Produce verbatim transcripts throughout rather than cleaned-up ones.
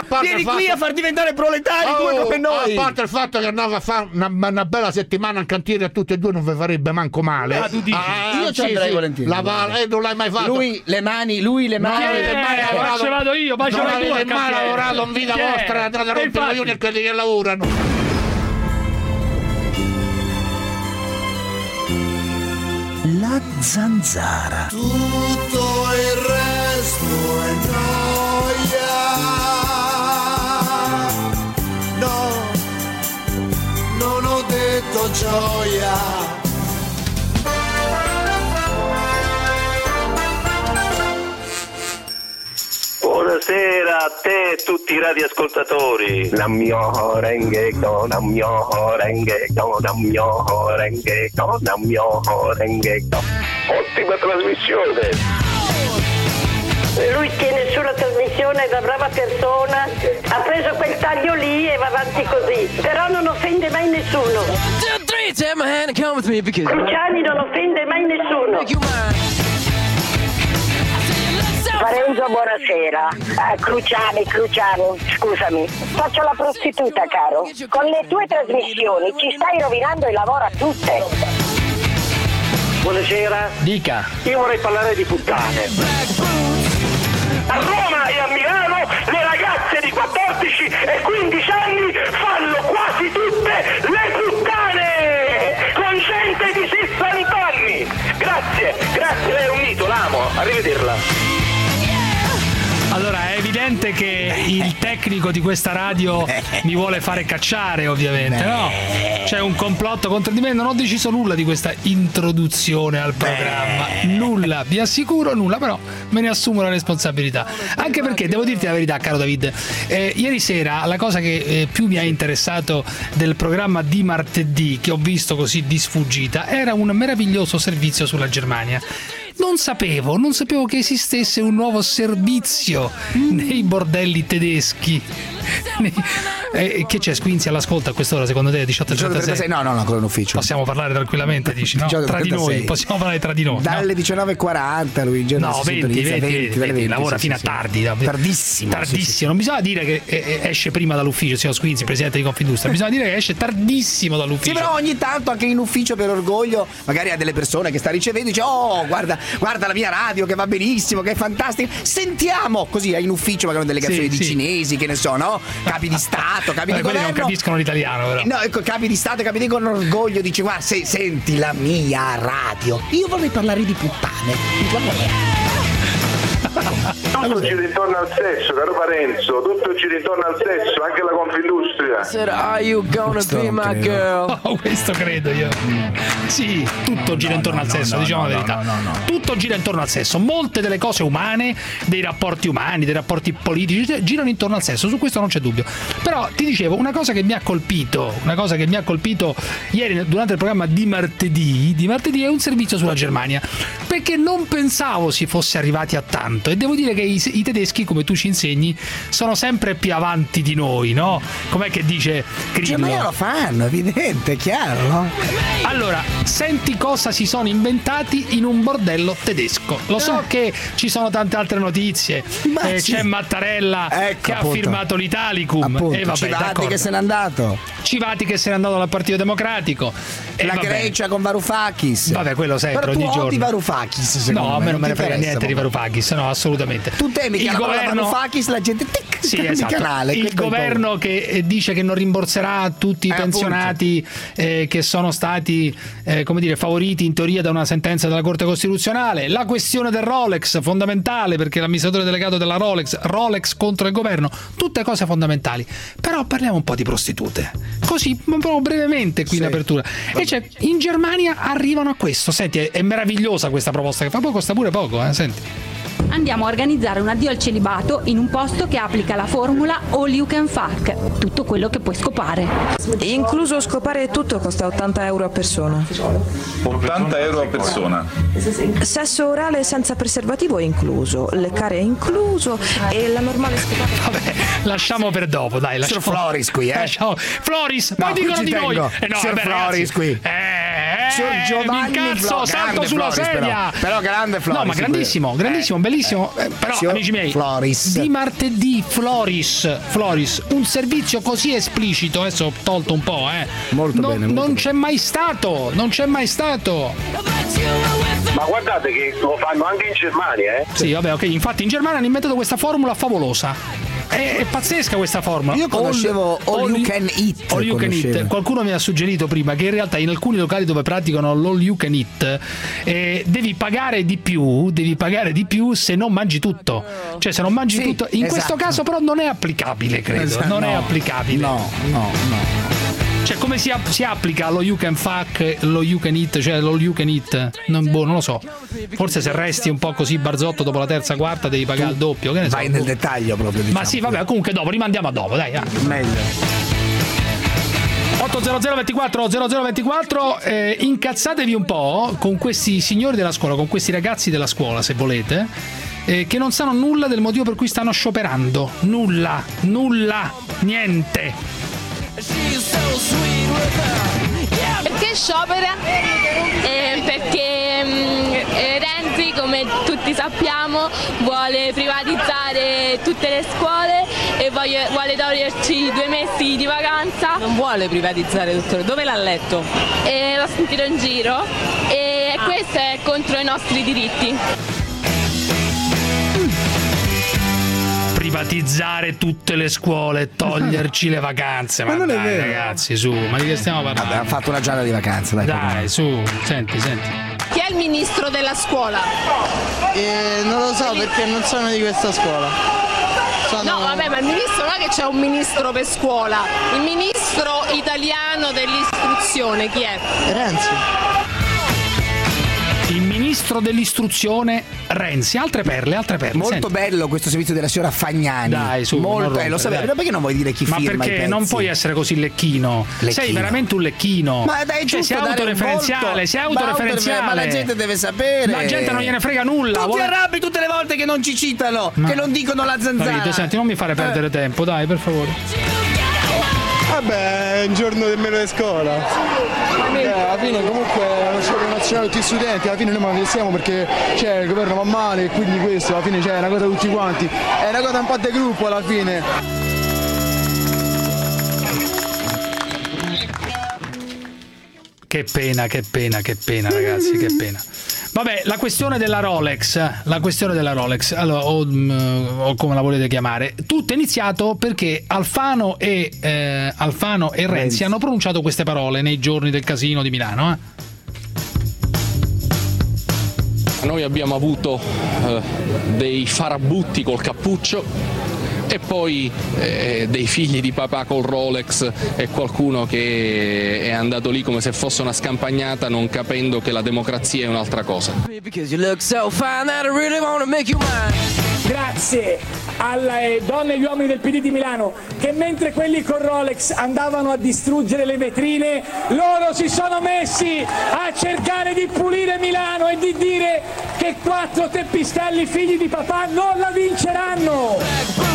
Vieni qui fatto... a far diventare proletari oh, due come noi. A parte il fatto che andava a fare una, una bella settimana in cantiere a tutti e due non vi farebbe manco male. Ah, tu dici? Ah, io ci sì, andrei sì. volentieri. La, eh, non l'hai mai fatto. Lui le mani, lui le mani. Non avete mai lavorato. Ce vado io, ma ce non vai tu avete al mai cantiere. lavorato in vita Che è? vostra, andate a E rompere i infatti- coglioni a quelli che lavorano. La zanzara. Tutto il resto è noia. No, non ho detto gioia. Buonasera a te e tutti i radioascoltatori. La mio renghetto, la mio renghetto, la mio renghetto, la mio renghetto. Ottima trasmissione. Lui tiene sulla trasmissione, è una brava persona, ha preso quel taglio lì e va avanti così, però non offende mai nessuno. Cruciani non offende mai nessuno. Parenzo, buonasera. Uh, Cruciani, Cruciani, scusami. Faccio la prostituta, caro. Con le tue trasmissioni ci stai rovinando il lavoro a tutte. Buonasera. Dica. Io vorrei parlare di puttane. A Roma e a Milano le ragazze di quattordici e quindici anni fanno quasi tutte le puttane con gente di sessanta anni. Grazie, grazie, lei è un mito, l'amo, arrivederla. Allora, è evidente che il tecnico di questa radio mi vuole fare cacciare, ovviamente, no? C'è un complotto contro di me, non ho deciso nulla di questa introduzione al programma. Nulla, vi assicuro nulla, però me ne assumo la responsabilità. Anche perché, devo dirti la verità, caro David, eh, ieri sera la cosa che eh, più mi ha interessato del programma di martedì, che ho visto così di sfuggita, era un meraviglioso servizio sulla Germania. Non sapevo, non sapevo che esistesse un nuovo servizio nei bordelli tedeschi. Eh, che c'è Squinzi all'ascolto a quest'ora, secondo te? diciotto e trentasei? No, no, no, ancora in ufficio. Possiamo parlare tranquillamente, dici, no? diciotto e Tra di trentasei. noi, possiamo parlare tra di noi. Dalle no? diciannove e quaranta Luigi. No, venti, venti, venti, lavora sì, fino sì, a tardi. sì. Tardissimo. Tardissimo. Sì, sì. Non bisogna dire che eh, esce prima dall'ufficio, signor Squinzi, presidente di Confindustria. Bisogna dire che esce tardissimo dall'ufficio. Sì, però ogni tanto anche in ufficio per orgoglio, magari ha delle persone che sta ricevendo, dice: oh, guarda, guarda la mia radio che va benissimo, che è fantastica. Sentiamo così in ufficio, magari una delegazione Sì, di sì. cinesi, che ne so, no? Capi di Stato, capi Eh, di quelli non governo. capiscono l'italiano, però. No, ecco, capi di Stato, capi di con orgoglio, dice: guarda, se, senti la mia radio. Io vorrei parlare di puttane. Tutto gira intorno al sesso, caro Parenzo, tutto gira intorno al sesso, anche la Confindustria. Said, are you gonna Questo be non my credo. girl? Oh, questo credo io. Sì, tutto gira intorno al sesso, diciamo la verità. Tutto gira intorno al sesso. Molte delle cose umane, dei rapporti umani, dei rapporti politici, girano intorno al sesso. Su questo non c'è dubbio. Però ti dicevo, una cosa che mi ha colpito, una cosa che mi ha colpito ieri durante il programma di martedì, di martedì è un servizio sulla Germania. Perché non pensavo si fosse arrivati a tanto. E devo dire che i, i tedeschi, come tu ci insegni, sono sempre più avanti di noi, no? Com'è che dice Grillo? Germania lo fanno, evidente, chiaro, no? Allora, senti cosa si sono inventati in un bordello tedesco. Lo so che ci sono tante altre notizie. Ma Eh, sì. C'è Mattarella Ecco, che appunto. ha firmato l'Italicum. Appunto, e vabbè, Civati d'accordo. che se n'è andato. Civati che se n'è andato dal Partito Democratico. E La vabbè. Grecia con Varoufakis. Vabbè, quello sempre Però tu ogni giorno. odi Varoufakis, secondo No, a me non me ne ti frega interessa niente di proprio. Varoufakis, no, assolutamente. Tu temi che il alla parola governo Varoufakis la gente tic, Sì, cambia esatto. di canale. Il questo è governo che eh, dice che non rimborserà tutti i Eh, pensionati eh, che sono stati eh, come dire, favoriti in teoria da una sentenza della Corte Costituzionale. La questione del Rolex, fondamentale, perché l'amministratore delegato della Rolex, Rolex contro il governo, tutte cose fondamentali. Però parliamo un po' di prostitute. Così, proprio brevemente qui Sì. in apertura. E cioè, in Germania arrivano a questo. Senti, è, è meravigliosa questa proposta che fa poco, costa pure poco, eh, senti. Andiamo a organizzare un addio al celibato in un posto che applica la formula all you can fuck, tutto quello che puoi scopare. Incluso scopare tutto costa ottanta euro a persona. ottanta euro a persona. Sesso orale senza preservativo è incluso, leccare è incluso e la normale scopata. Vabbè, lasciamo per dopo, dai. Lasciamo, Floris qui, eh. lasciamo- Floris, No, poi qui dicono ci di noi. tengo. Eh no, Signor vabbè, Floris ragazzi, qui. Eh, Eh, Giovanni incazzo, Flo- salto grande sulla Floris, sedia. Però, però grande Floris. No, ma grandissimo, grandissimo, bellissimo. Eh, però, Signor amici miei, Floris. di martedì Floris, Floris, un servizio così esplicito, adesso ho tolto un po', eh. Molto non, bene, molto non bene. c'è mai stato, non c'è mai stato. Ma guardate che lo fanno anche in Germania, eh? Sì, vabbè, ok, infatti in Germania hanno inventato questa formula favolosa. È, è pazzesca questa formula. Io conoscevo all, all you can eat. All you can conoscevo. eat. Qualcuno mi ha suggerito prima che in realtà in alcuni locali dove praticano l'all you can eat eh, devi pagare di più, devi pagare di più se non mangi tutto. Cioè se non mangi Sì, tutto. In esatto. questo caso però non è applicabile, credo. Esatto, non è no, applicabile. No, no, no. Cioè come si, si applica lo you can fuck, lo you can eat, cioè lo you can eat? Non, boh, non lo so. Forse se resti un po' così barzotto dopo la terza quarta devi pagare il doppio. Che ne so. Vai nel dettaglio proprio, diciamo. Ma sì, vabbè, comunque dopo rimandiamo a dopo, dai. Ah. Meglio. ottocento ventiquattro zero zero ventiquattro eh, incazzatevi un po' con questi signori della scuola, con questi ragazzi della scuola, se volete, eh, che non sanno nulla del motivo per cui stanno scioperando. Nulla, nulla, niente. Perché sciopera? Eh, perché mm, eh, Renzi, come tutti sappiamo, vuole privatizzare tutte le scuole e voglio- vuole toglierci due mesi di vacanza. Non vuole privatizzare tutto. Dove l'ha letto? E l'ho sentito in giro e questo è contro i nostri diritti. Privatizzare tutte le scuole, toglierci le vacanze. Ma, Ma non è dai, vero. ragazzi, su, ma di che stiamo parlando? Vabbè, hanno fatto una giornata di vacanza, dai. Dai, su, senti, senti. Chi è il ministro della scuola? Eh, non lo so perché non sono di questa scuola. Sono... No, vabbè, ma il ministro non è che c'è un ministro per scuola. Il ministro italiano dell'istruzione chi è? Renzi. Il ministro dell'istruzione Renzi. Altre perle, altre perle. Molto senti. bello questo servizio della signora Fagnani. Dai, su, non molto rompere, bello. Lo sapevo, dai. perché non vuoi dire chi Ma firma i perché pezzi? non puoi essere così lecchino? Lecchino. Sei veramente un lecchino. Ma dai, cioè, giusto sei dare un autoreferenziale, volto. sei Ma autoreferenziale. Ma la gente deve sapere. La gente non gliene frega nulla. Tu vuole- ti arrabbi tutte le volte che non ci citano, Ma- che non dicono la zanzara. Davide, senti, non mi fare perdere tempo, dai, per favore. Vabbè, è un giorno di meno di scuola. Eh, alla fine comunque è uno sciopero nazionale tutti gli studenti, alla fine noi manifestiamo perché cioè, il governo va male e quindi questo alla fine cioè, è una cosa tutti quanti. È una cosa un po' di gruppo alla fine. Che pena, che pena, che pena, ragazzi, che pena. Vabbè, la questione della Rolex, la questione della Rolex, allora, o, mm, o come la volete chiamare, tutto è iniziato perché Alfano e, eh, Alfano e Renzi, Renzi hanno pronunciato queste parole nei giorni del casino di Milano. Eh? Noi abbiamo avuto eh, dei farabutti col cappuccio e poi eh, dei figli di papà col Rolex e qualcuno che è andato lì come se fosse una scampagnata non capendo che la democrazia è un'altra cosa. Grazie alle donne e agli uomini del P D di Milano che mentre quelli con Rolex andavano a distruggere le vetrine, loro si sono messi a cercare di pulire Milano e di dire che quattro teppistelli figli di papà non la vinceranno.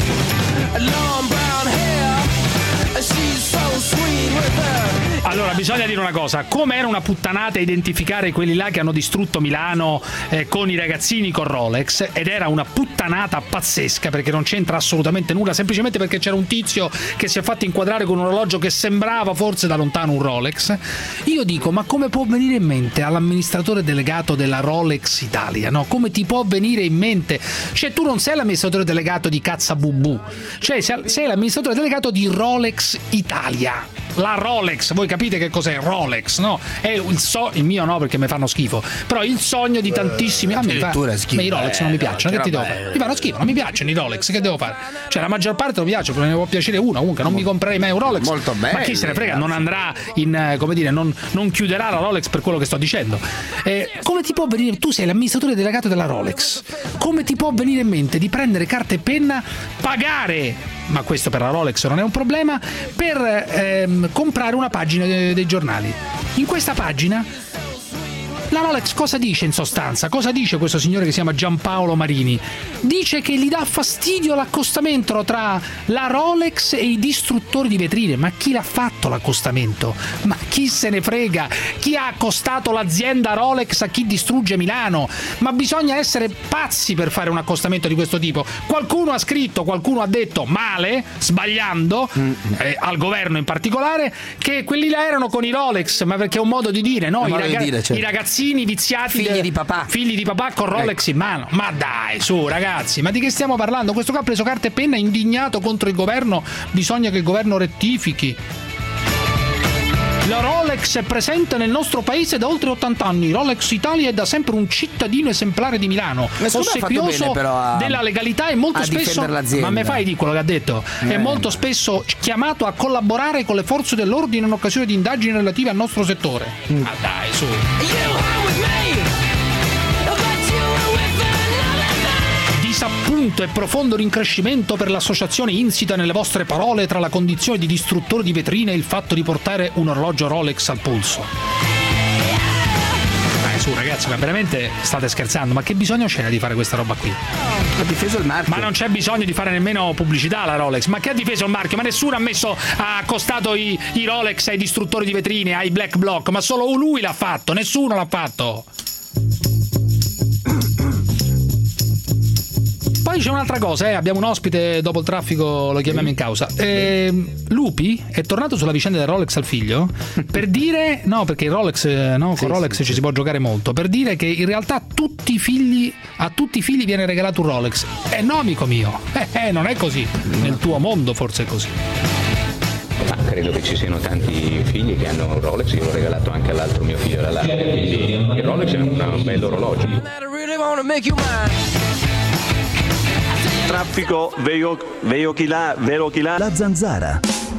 Allora, bisogna dire una cosa, come era una puttanata identificare quelli là che hanno distrutto Milano eh, con i ragazzini con Rolex, ed era una puttanata pazzesca perché non c'entra assolutamente nulla, semplicemente perché c'era un tizio che si è fatto inquadrare con un orologio che sembrava forse da lontano un Rolex. Io dico, ma come può venire in mente all'amministratore delegato della Rolex Italia, no? Come ti può venire in mente? Cioè tu non sei l'amministratore delegato di Cazzabubu, cioè sei l'amministratore delegato di Rolex Italia. La Rolex, voi capite che cos'è Rolex, no? È il, so- il mio no perché mi fanno schifo, però il sogno di tantissimi. A me fa- ma i Rolex non mi piacciono, che ti devo fare? Mi fanno schifo, non mi piacciono i Rolex, che devo fare? Cioè la maggior parte non mi piace, però ne può piacere uno, comunque non mi comprerei mai un Rolex. Molto bello. Ma chi se ne frega, non andrà in, eh, come dire, non, non chiuderà la Rolex per quello che sto dicendo. Eh, come ti può venire, tu sei l'amministratore delegato della Rolex, come ti può venire in mente di prendere carta e penna, pagare, ma questo per la Rolex non è un problema, per ehm, comprare una pagina dei, dei giornali? In questa pagina la Rolex cosa dice in sostanza? Cosa dice questo signore che si chiama Giampaolo Marini? Dice che gli dà fastidio l'accostamento tra la Rolex e i distruttori di vetrine. Ma chi l'ha fatto l'accostamento? Ma chi se ne frega? Chi ha accostato l'azienda Rolex a chi distrugge Milano? Ma bisogna essere pazzi per fare un accostamento di questo tipo. Qualcuno ha scritto, qualcuno ha detto male, sbagliando, eh, al governo in particolare, che quelli là erano con i Rolex, ma perché è un modo di dire, no? I, raga- dire, certo. I ragazzini viziati, figli de- di papà, figli di papà con Rolex ecco. in mano. Ma dai, su ragazzi, ma di che stiamo parlando? Questo qua ha preso carta e penna, indignato contro il governo. Bisogna che il governo rettifichi. La Rolex è presente nel nostro paese da oltre ottanta anni. Rolex Italia è da sempre un cittadino esemplare di Milano, ossequioso a, della legalità e molto spesso, ma me fai di quello che ha detto, eh. è molto spesso chiamato a collaborare con le forze dell'ordine in occasione di indagini relative al nostro settore. Mm. Ma dai, su. Disappunto e profondo rincrescimento per l'associazione insita nelle vostre parole tra la condizione di distruttore di vetrine e il fatto di portare un orologio Rolex al polso. Dai su ragazzi, ma veramente state scherzando? Ma che bisogno c'era di fare questa roba qui? Ha difeso il marchio. Ma non c'è bisogno di fare nemmeno pubblicità alla Rolex. Ma che ha difeso il marchio? Ma nessuno ha messo, ha accostato i, i Rolex ai distruttori di vetrine, ai black block, ma solo lui l'ha fatto, nessuno l'ha fatto. Poi c'è un'altra cosa, eh. abbiamo un ospite, dopo il traffico lo chiamiamo in causa. Eh, Lupi è tornato sulla vicenda del Rolex al figlio per dire, no perché il Rolex, no, con sì, Rolex sì, ci sì. si può giocare molto, per dire che in realtà tutti i figli, a tutti i figli viene regalato un Rolex. Eh no amico mio, eh, eh non è così, nel tuo mondo forse è così. Ma credo che ci siano tanti figli che hanno un Rolex, io l'ho regalato anche all'altro mio figlio da là, quindi il Rolex è un bel orologio. Traffico, vero, vero chi là, vero chi là. La zanzara.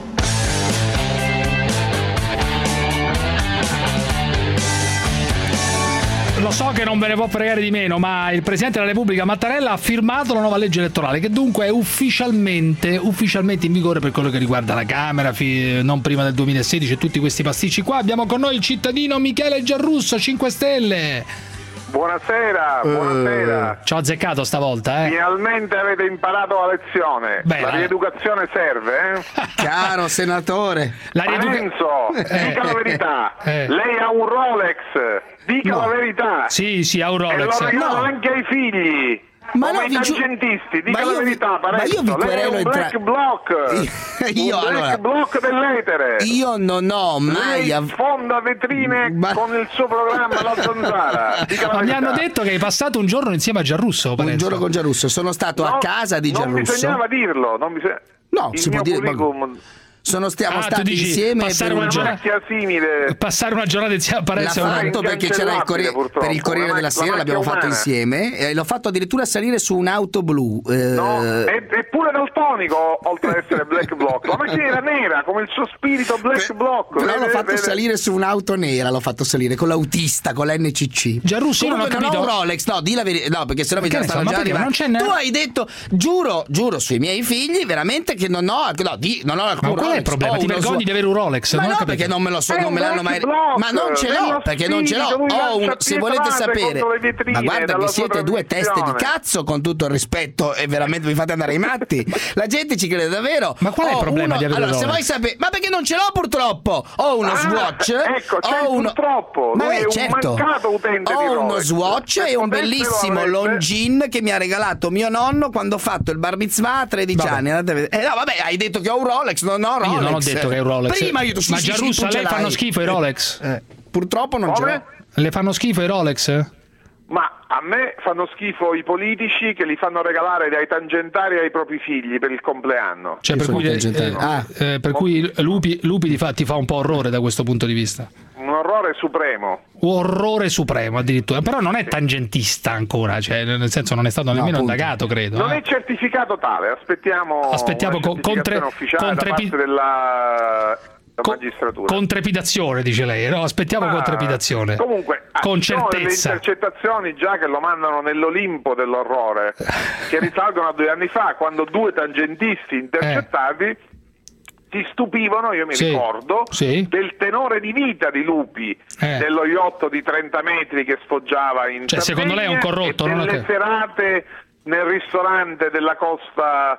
Lo so che non ve ne può fregare di meno, ma il Presidente della Repubblica Mattarella ha firmato la nuova legge elettorale, che dunque è ufficialmente, ufficialmente in vigore per quello che riguarda la Camera, fi- non prima del duemilasedici e tutti questi pasticci qua. Abbiamo con noi il cittadino Michele Giarrusso, cinque Stelle. Buonasera, buonasera. Uh, ci ho azzeccato stavolta, eh. Finalmente avete imparato la lezione. Beh, la rieducazione serve, eh? Caro senatore. La rieduca- Parenzo, eh, dica eh, la verità. Eh, eh. Lei ha un Rolex, dica no. la verità. Sì, sì, ha un Rolex. E lo regalo no. anche ai figli. Ma come no, i tangentisti, dica la verità, vi, ma io vi querelo un black tra... block io, un black allora, block dell'etere. Io non ho mai av- fonda vetrine ma... con il suo programma La Zanzara. Dica la ma verità. Mi hanno detto che hai passato un giorno insieme a Giarrusso, un Parenzo. giorno con Giarrusso, sono stato no, a casa di Giarrusso. Non bisognava dirlo, non bisogna... No, il si mio può dire curriculum... Sono stiamo ah, stati insieme passare per una, un giornata, simile. passare una giornata insieme a Parenzo. L'ha fatto perché c'era il corri- per il Corriere della Sera, l'abbiamo umana. fatto insieme e l'ho fatto addirittura salire su un'auto blu. Eh... No, è, è pure daltonico oltre ad essere black block. La macchina era nera come il suo spirito black per, block. Però vede, l'ho fatto vede. salire su un'auto nera, l'ho fatto salire con l'autista, con l'N C C. Giarrusso, non ho non ho un Rolex, no, di la verità, no, perché sennò mi stanno già arrivando. Tu hai detto, giuro, giuro sui miei figli veramente che non ho, no, di, non ho alcun Ma qual Rolex. è il problema? Ti vergogni di avere un Rolex? Ma non no, perché non me lo so, non me l'hanno mai. Block, ma non ce l'ho, perché non ce l'ho. Ho un, se volete sapere. Ma guarda che siete due teste di cazzo, con tutto il rispetto, e veramente vi fate andare ai matti. La gente ci crede davvero. Ma qual è il problema uno, di avere allora, un Rolex? se vuoi sapere, ma perché non ce l'ho purtroppo? Ho uno ah, Swatch. Ecco, c'è ho uno purtroppo. Ma Lui è un certo. mancato utente ho di uno Rolex. Swatch e un bellissimo Longines che mi ha regalato mio nonno quando ho fatto il bar mitzvah a tredici vabbè. anni. Eh, no, vabbè, hai detto che ho un Rolex, non ho Rolex. Io non ho detto che hai un Rolex. Prima io Ma Giarrusso, a lei fanno schifo i Rolex? Eh, purtroppo non Come? ce l'ho. Le fanno schifo i Rolex? Ma a me fanno schifo i politici che li fanno regalare dai tangentari ai propri figli per il compleanno. Cioè, per cui, eh, ah, eh, per cui Lupi, Lupi ti, fa, ti fa un po' orrore da questo punto di vista. Un orrore supremo. Orrore supremo addirittura. Però non è tangentista ancora, cioè nel senso non è stato nemmeno no, indagato, credo. Non eh. è certificato tale, aspettiamo, aspettiamo una con tre, ufficiale con da trepi- parte della... Con, con trepidazione, dice lei, no? Aspettiamo ah, con trepidazione. Comunque, con ci sono certezza. Le intercettazioni già che lo mandano nell'Olimpo dell'orrore, che risalgono a due anni fa, quando due tangentisti intercettati eh. si stupivano, io mi sì, ricordo, sì. del tenore di vita di Lupi, eh. dello yacht di trenta metri che sfoggiava in cioè, Sardegna, secondo lei è un corrotto, e non delle è che... serate nel ristorante della costa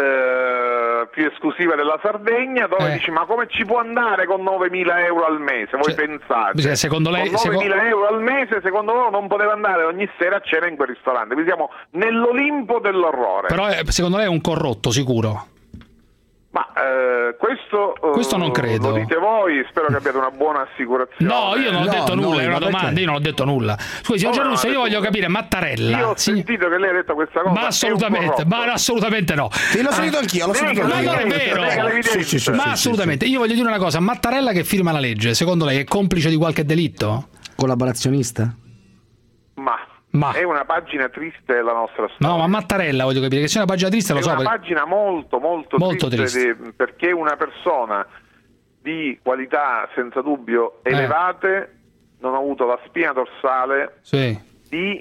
eh, più esclusiva della Sardegna, dove eh. dici ma come ci può andare con novemila euro al mese? Voi cioè, pensate? Cioè, secondo lei, con novemila secondo... euro al mese, secondo loro non poteva andare ogni sera a cena in quel ristorante. Quindi siamo nell'Olimpo dell'orrore. Però eh, secondo lei è un corrotto sicuro? Ma eh, questo, questo non credo. Lo dite voi, spero che abbiate una buona assicurazione. No, io non ho no, detto no, nulla, è una domanda, perché? io non ho detto nulla. Scusi, signor Giarrusso, io voglio capire, Mattarella. Io ho sì. sentito che lei ha detto questa cosa. Ma assolutamente, ma assolutamente no. Sì, l'ho sentito anch'io, l'ho sentito Ma anch'io. non è vero. Sì, sì, sì, ma sì, assolutamente, sì, io voglio dire una cosa, Mattarella che firma la legge, secondo lei è complice di qualche delitto? Collaborazionista? Ma, ma è una pagina triste della nostra storia. No, ma Mattarella voglio capire, che sia una pagina triste lo è so. È una perché... pagina molto, molto, molto triste, triste. Di, perché una persona di qualità senza dubbio elevate eh. non ha avuto la spina dorsale sì. di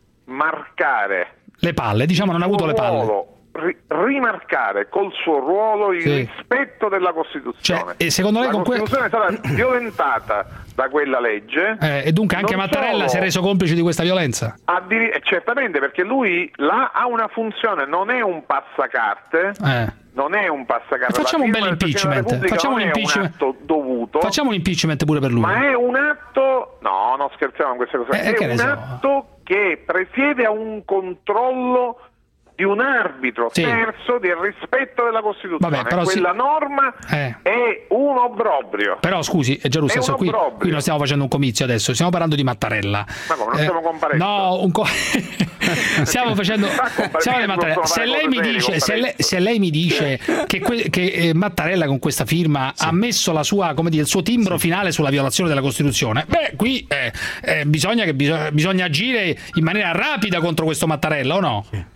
marcare le palle, diciamo non ha avuto le palle. Ruolo, ri- rimarcare col suo ruolo il sì. rispetto della Costituzione. Cioè, e secondo lei la con Costituzione que- è stata violentata da quella legge eh, e dunque anche Mattarella solo... si è reso complice di questa violenza? Addiri- certamente, perché lui là ha una funzione, non è un passacarte eh. non è un passacarte. Facciamo un bel impeachment, facciamo un impeachment un atto dovuto, facciamo un impeachment pure per lui. Ma è un atto, no, non scherziamo con queste cose, eh, è un atto so. che presiede a un controllo di un arbitro sì. terzo del rispetto della Costituzione. Vabbè, però quella sì. norma eh. è un obbrobrio. Però scusi, è Giarrusso, adesso qui, qui non stiamo facendo un comizio adesso, stiamo parlando di Mattarella. Ma come, non eh, stiamo comparendo? No, un co- stiamo facendo stiamo di Mattarella. Se lei mi dice, se lei, se lei mi dice che, que- che eh, Mattarella con questa firma sì. ha messo la sua, come dire, il suo timbro sì. finale sulla violazione della Costituzione, beh, qui eh, eh, bisogna che bisogna, bisogna agire in maniera rapida contro questo Mattarella, o no? Sì.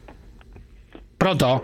Pronto?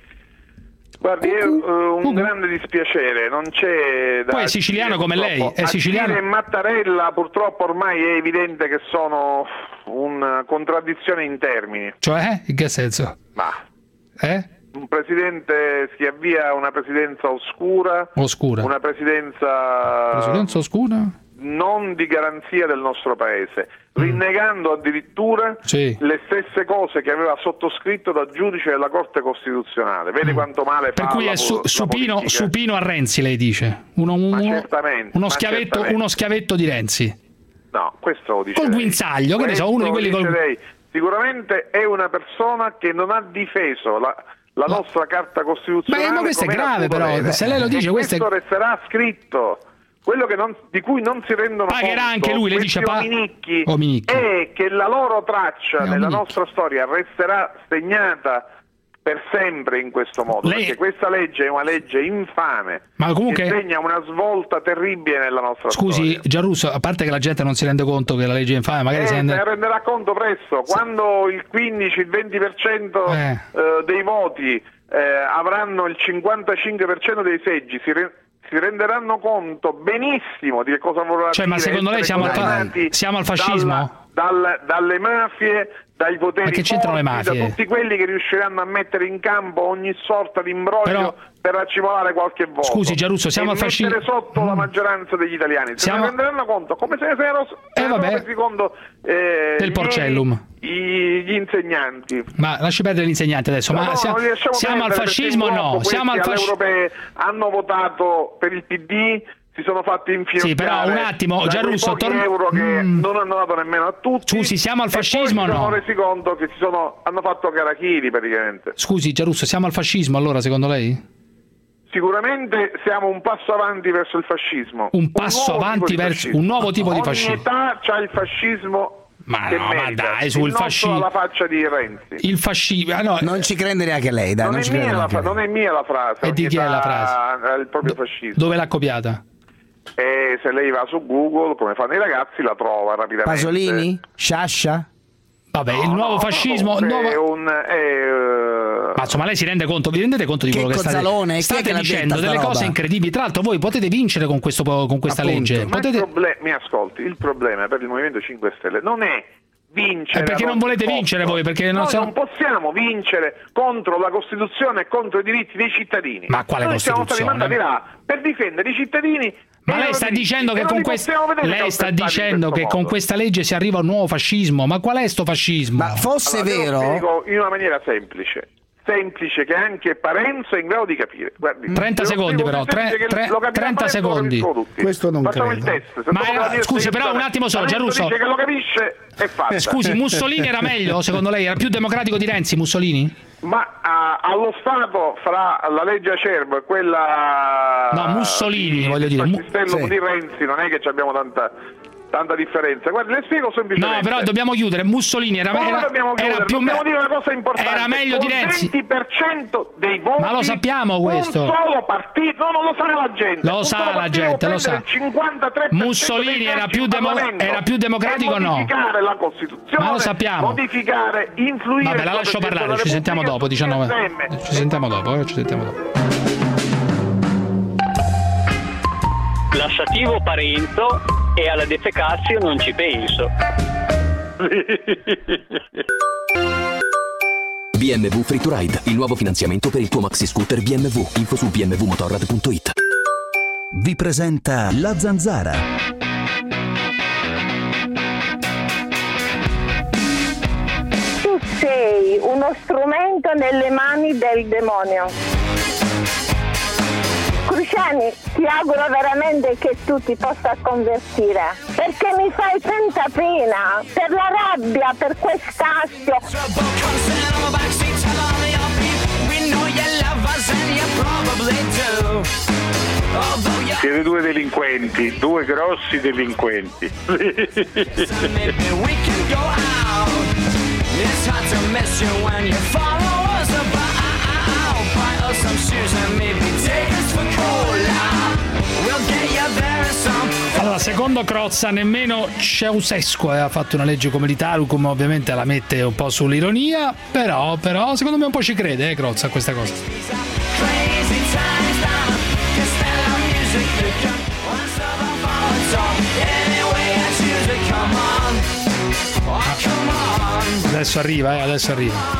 Guardi, è uh, un uh. grande dispiacere, non c'è da... Poi è siciliano come lei, è siciliano. E Mattarella purtroppo ormai è evidente che sono una contraddizione in termini. Cioè? In che senso? Ma... Eh? Un presidente si avvia a una presidenza oscura. Oscura. Una presidenza... Presidenza oscura? Non di garanzia del nostro paese, rinnegando addirittura sì. le stesse cose che aveva sottoscritto da giudice della Corte Costituzionale. Vede mm. quanto male per fa cui la, è su, la supino, politica. supino a Renzi, lei dice uno, uno, certamente, uno, schiavetto, certamente. uno schiavetto di Renzi. No, questo lo dice col lei. guinzaglio, che ne so, uno di quelli col... lei. Sicuramente è una persona che non ha difeso la, la ma... nostra Carta Costituzionale. Ma questo è grave, però se lei lo dice, e questo, questo è... resterà scritto. Quello che non, di cui non si rendono pagherà conto anche lui, le dice pa- ominicchi, ominicchi. è che la loro traccia eh, nella ominicchi. nostra storia resterà segnata per sempre in questo modo, lei... perché questa legge è una legge infame, ma comunque... che segna una svolta terribile nella nostra Scusi, storia. Giarrusso, a parte che la gente non si rende conto che la legge è infame, magari eh, si rende... se ne renderà conto presto, sì. quando il quindici, il venti per cento eh. eh, dei voti eh, avranno il cinquantacinque per cento dei seggi, si re- si renderanno conto benissimo di che cosa vorrà cioè, dire. Ma secondo lei siamo al, fa- siamo al fascismo? Dalla, dal, dalle mafie, dai poteri ma che c'entrano forti, le mafie? da tutti quelli che riusciranno a mettere in campo ogni sorta di imbroglio Però... per raccimolare qualche voto. Scusi Giarrusso, siamo al fascismo. mettere sotto mm. la maggioranza degli italiani. Se siamo... ne renderanno conto, come se ne siano eh, vabbè. resi conto eh, del Porcellum. Gli, gli insegnanti. Ma lasci perdere gli insegnanti adesso, no, ma no, siamo, siamo al fascismo o no? Siamo al fascismo. Hanno votato per il P D, si sono fatti infinocchiare. Sì, però un attimo, Giarrusso, torn... euro che mm. non hanno dato nemmeno a tutti. Scusi, siamo al fascismo o no? Si sono resi conto che si sono hanno fatto Karachiri praticamente. Scusi, Giarrusso, siamo al fascismo allora, secondo lei? Sicuramente siamo un passo avanti verso il fascismo. Un passo un avanti verso un nuovo tipo di fascismo. Ogni età c'ha il fascismo. Ma che no, merita. ma dai, sul fascismo. La faccia di Renzi. Il fascismo. Ah, no. Non ci crede neanche lei, dai. Non, Non, è ci mia la fra- non è mia la frase. E di chi è la frase? Il proprio fascismo. Dove l'ha copiata? E se lei va su Google, come fanno i ragazzi, la trova rapidamente. Pasolini? Sciascia? Vabbè, no, il nuovo no, fascismo. No, nuovo... È un, è, uh... Ma insomma, lei si rende conto? Vi rendete conto di quello che, che state, Zalone, state dicendo? Delle cose roba? incredibili. Tra l'altro, voi potete vincere con, questo, con questa Appunto. legge. Ma Potete... il proble- mi ascolti, il problema per il Movimento cinque Stelle non è vincere. E perché non volete vincere voi? Perché non, noi so... non possiamo vincere contro la Costituzione e contro i diritti dei cittadini. Ma quale noi Costituzione? Siamo stati mandati là per difendere i cittadini. Ma lei sta dicendo che con questa lei sta dicendo che con questa legge si arriva a un nuovo fascismo. Ma qual è sto fascismo? Ma fosse allora, vero, lo spiego in una maniera semplice. Semplice che anche Parenzo è in grado di capire. Guardi, trenta secondi però, tre, tre, trenta secondi. Questo non Facciamo credo. il test. Se Ma era, scusi, però un attimo solo, Giarrusso. Dice che lo capisce è fatta. Scusi, Mussolini era meglio secondo lei? Era più democratico di Renzi Mussolini? Ma a, allo Stato fra la legge Acerbo e quella No, Mussolini, di, voglio dire. Il Castello Sì. di Renzi non è che abbiamo tanta tanta differenza. Guardi, le spiego semplicemente. No, però dobbiamo chiudere. Mussolini era, Come era, dobbiamo chiudere? era più Dobbiamo me- dire una cosa importante. Era meglio di Con Renzi. il venti per cento dei voti. Ma lo sappiamo questo. Un solo partito, no, non lo sa la gente. Lo un sa solo la partito gente, può lo sa. prendere il cinquantatré per cento Mussolini dei era seggi più, in demo- Parlamento era più democratico o e no? modificare la Costituzione. Ma lo sappiamo. Modificare, influire. Vabbè, la lascio parlare, ci sentiamo dopo, diciannove. Ci sentiamo dopo, eh, ci sentiamo dopo. Lassativo Parenzo e alla defecazio non ci penso. B M W Free to Ride, il nuovo finanziamento per il tuo maxi scooter B M W. Info su b m w motorrad punto it. Vi presenta La Zanzara. Tu sei uno strumento nelle mani del demonio. Cruciani, ti auguro veramente che tu ti possa convertire, perché mi fai tanta pena per la rabbia, per quest'astio. Siete due delinquenti, due grossi delinquenti. Allora, secondo Crozza nemmeno Ceausescu ha fatto una legge come l'Italicum, ovviamente la mette un po' sull'ironia, però, però secondo me un po' ci crede eh, Crozza a questa cosa. Adesso arriva, eh, adesso arriva.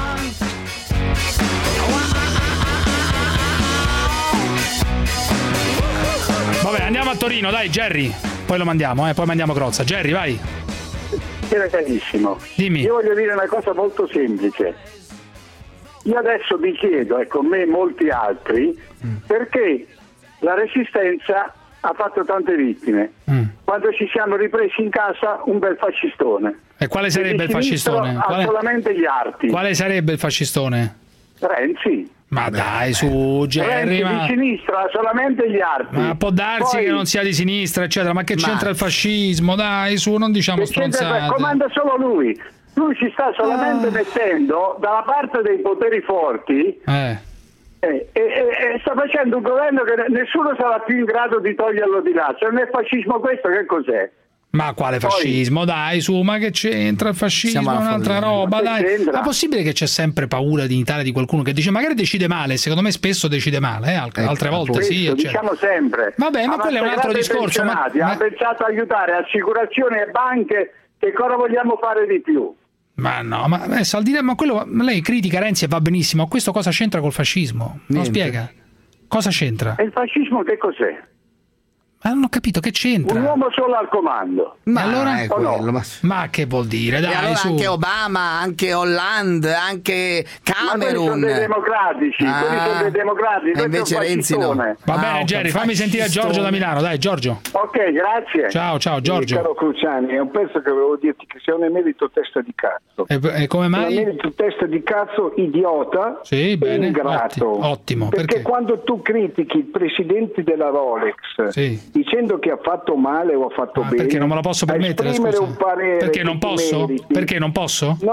Vabbè, andiamo a Torino, dai, Jerry. Poi lo mandiamo, eh, poi mandiamo Crozza. Jerry, vai. Era carissimo. Dimmi. Io voglio dire una cosa molto semplice. Io adesso mi chiedo, e con me molti altri, mm. perché la Resistenza ha fatto tante vittime. Mm. Quando ci siamo ripresi in casa un bel fascistone. E quale sarebbe il fascistone? Ha Quale... solamente gli arti. Quale sarebbe il fascistone? Renzi. Ma dai, su, Jerry, Renzi ma... di sinistra ha solamente gli arti. Ma può darsi Poi... che non sia di sinistra, eccetera, ma che ma... c'entra il fascismo? Dai, su, non diciamo stronzate. Comanda solo lui. Lui ci sta solamente ah. mettendo dalla parte dei poteri forti eh. E, e, e sta facendo un governo che nessuno sarà più in grado di toglierlo di là. Se non è fascismo questo, che cos'è? Ma quale fascismo? Poi, dai, su, ma che c'entra il fascismo? È un'altra roba, dai. Ma è possibile che c'è sempre paura in Italia di qualcuno che dice magari decide male? Secondo me spesso decide male, eh? altre ecco, volte questo, sì. Eccetera. Diciamo sempre. Vabbè, ma quello è un altro discorso. Ma, ma... Ha pensato a aiutare assicurazioni e banche, che cosa vogliamo fare di più? Ma no, ma adesso al di là, ma quello lei critica Renzi e va benissimo, questo cosa c'entra col fascismo? Non spiega. Cosa c'entra? E il fascismo che cos'è? Ma non ho capito che c'entra. Un uomo solo al comando. Ma allora è quello, no? ma... ma che vuol dire? Dai, e allora su. Anche Obama, anche Hollande, anche Cameron. Ma quelli sono dei democratici, ah, quelli sono dei democratici. E invece Renzi no. Va ah, bene, Jerry, fammi sentire Giorgio da Milano, dai, Giorgio. Ok, grazie. Ciao, ciao, Giorgio. Sì, caro Cruciani, è un pezzo che avevo dirti che sei un emerito testa di cazzo. E, e come mai? Un emerito testa di cazzo idiota sì, bene, e ingrato. Ottimo, ottimo. Perché, perché quando tu critichi il presidente della Rolex sì. dicendo che ha fatto male o ha fatto ah, bene, perché non me lo posso permettere, scusa. Un parere perché non posso? meriti. Perché non posso? No,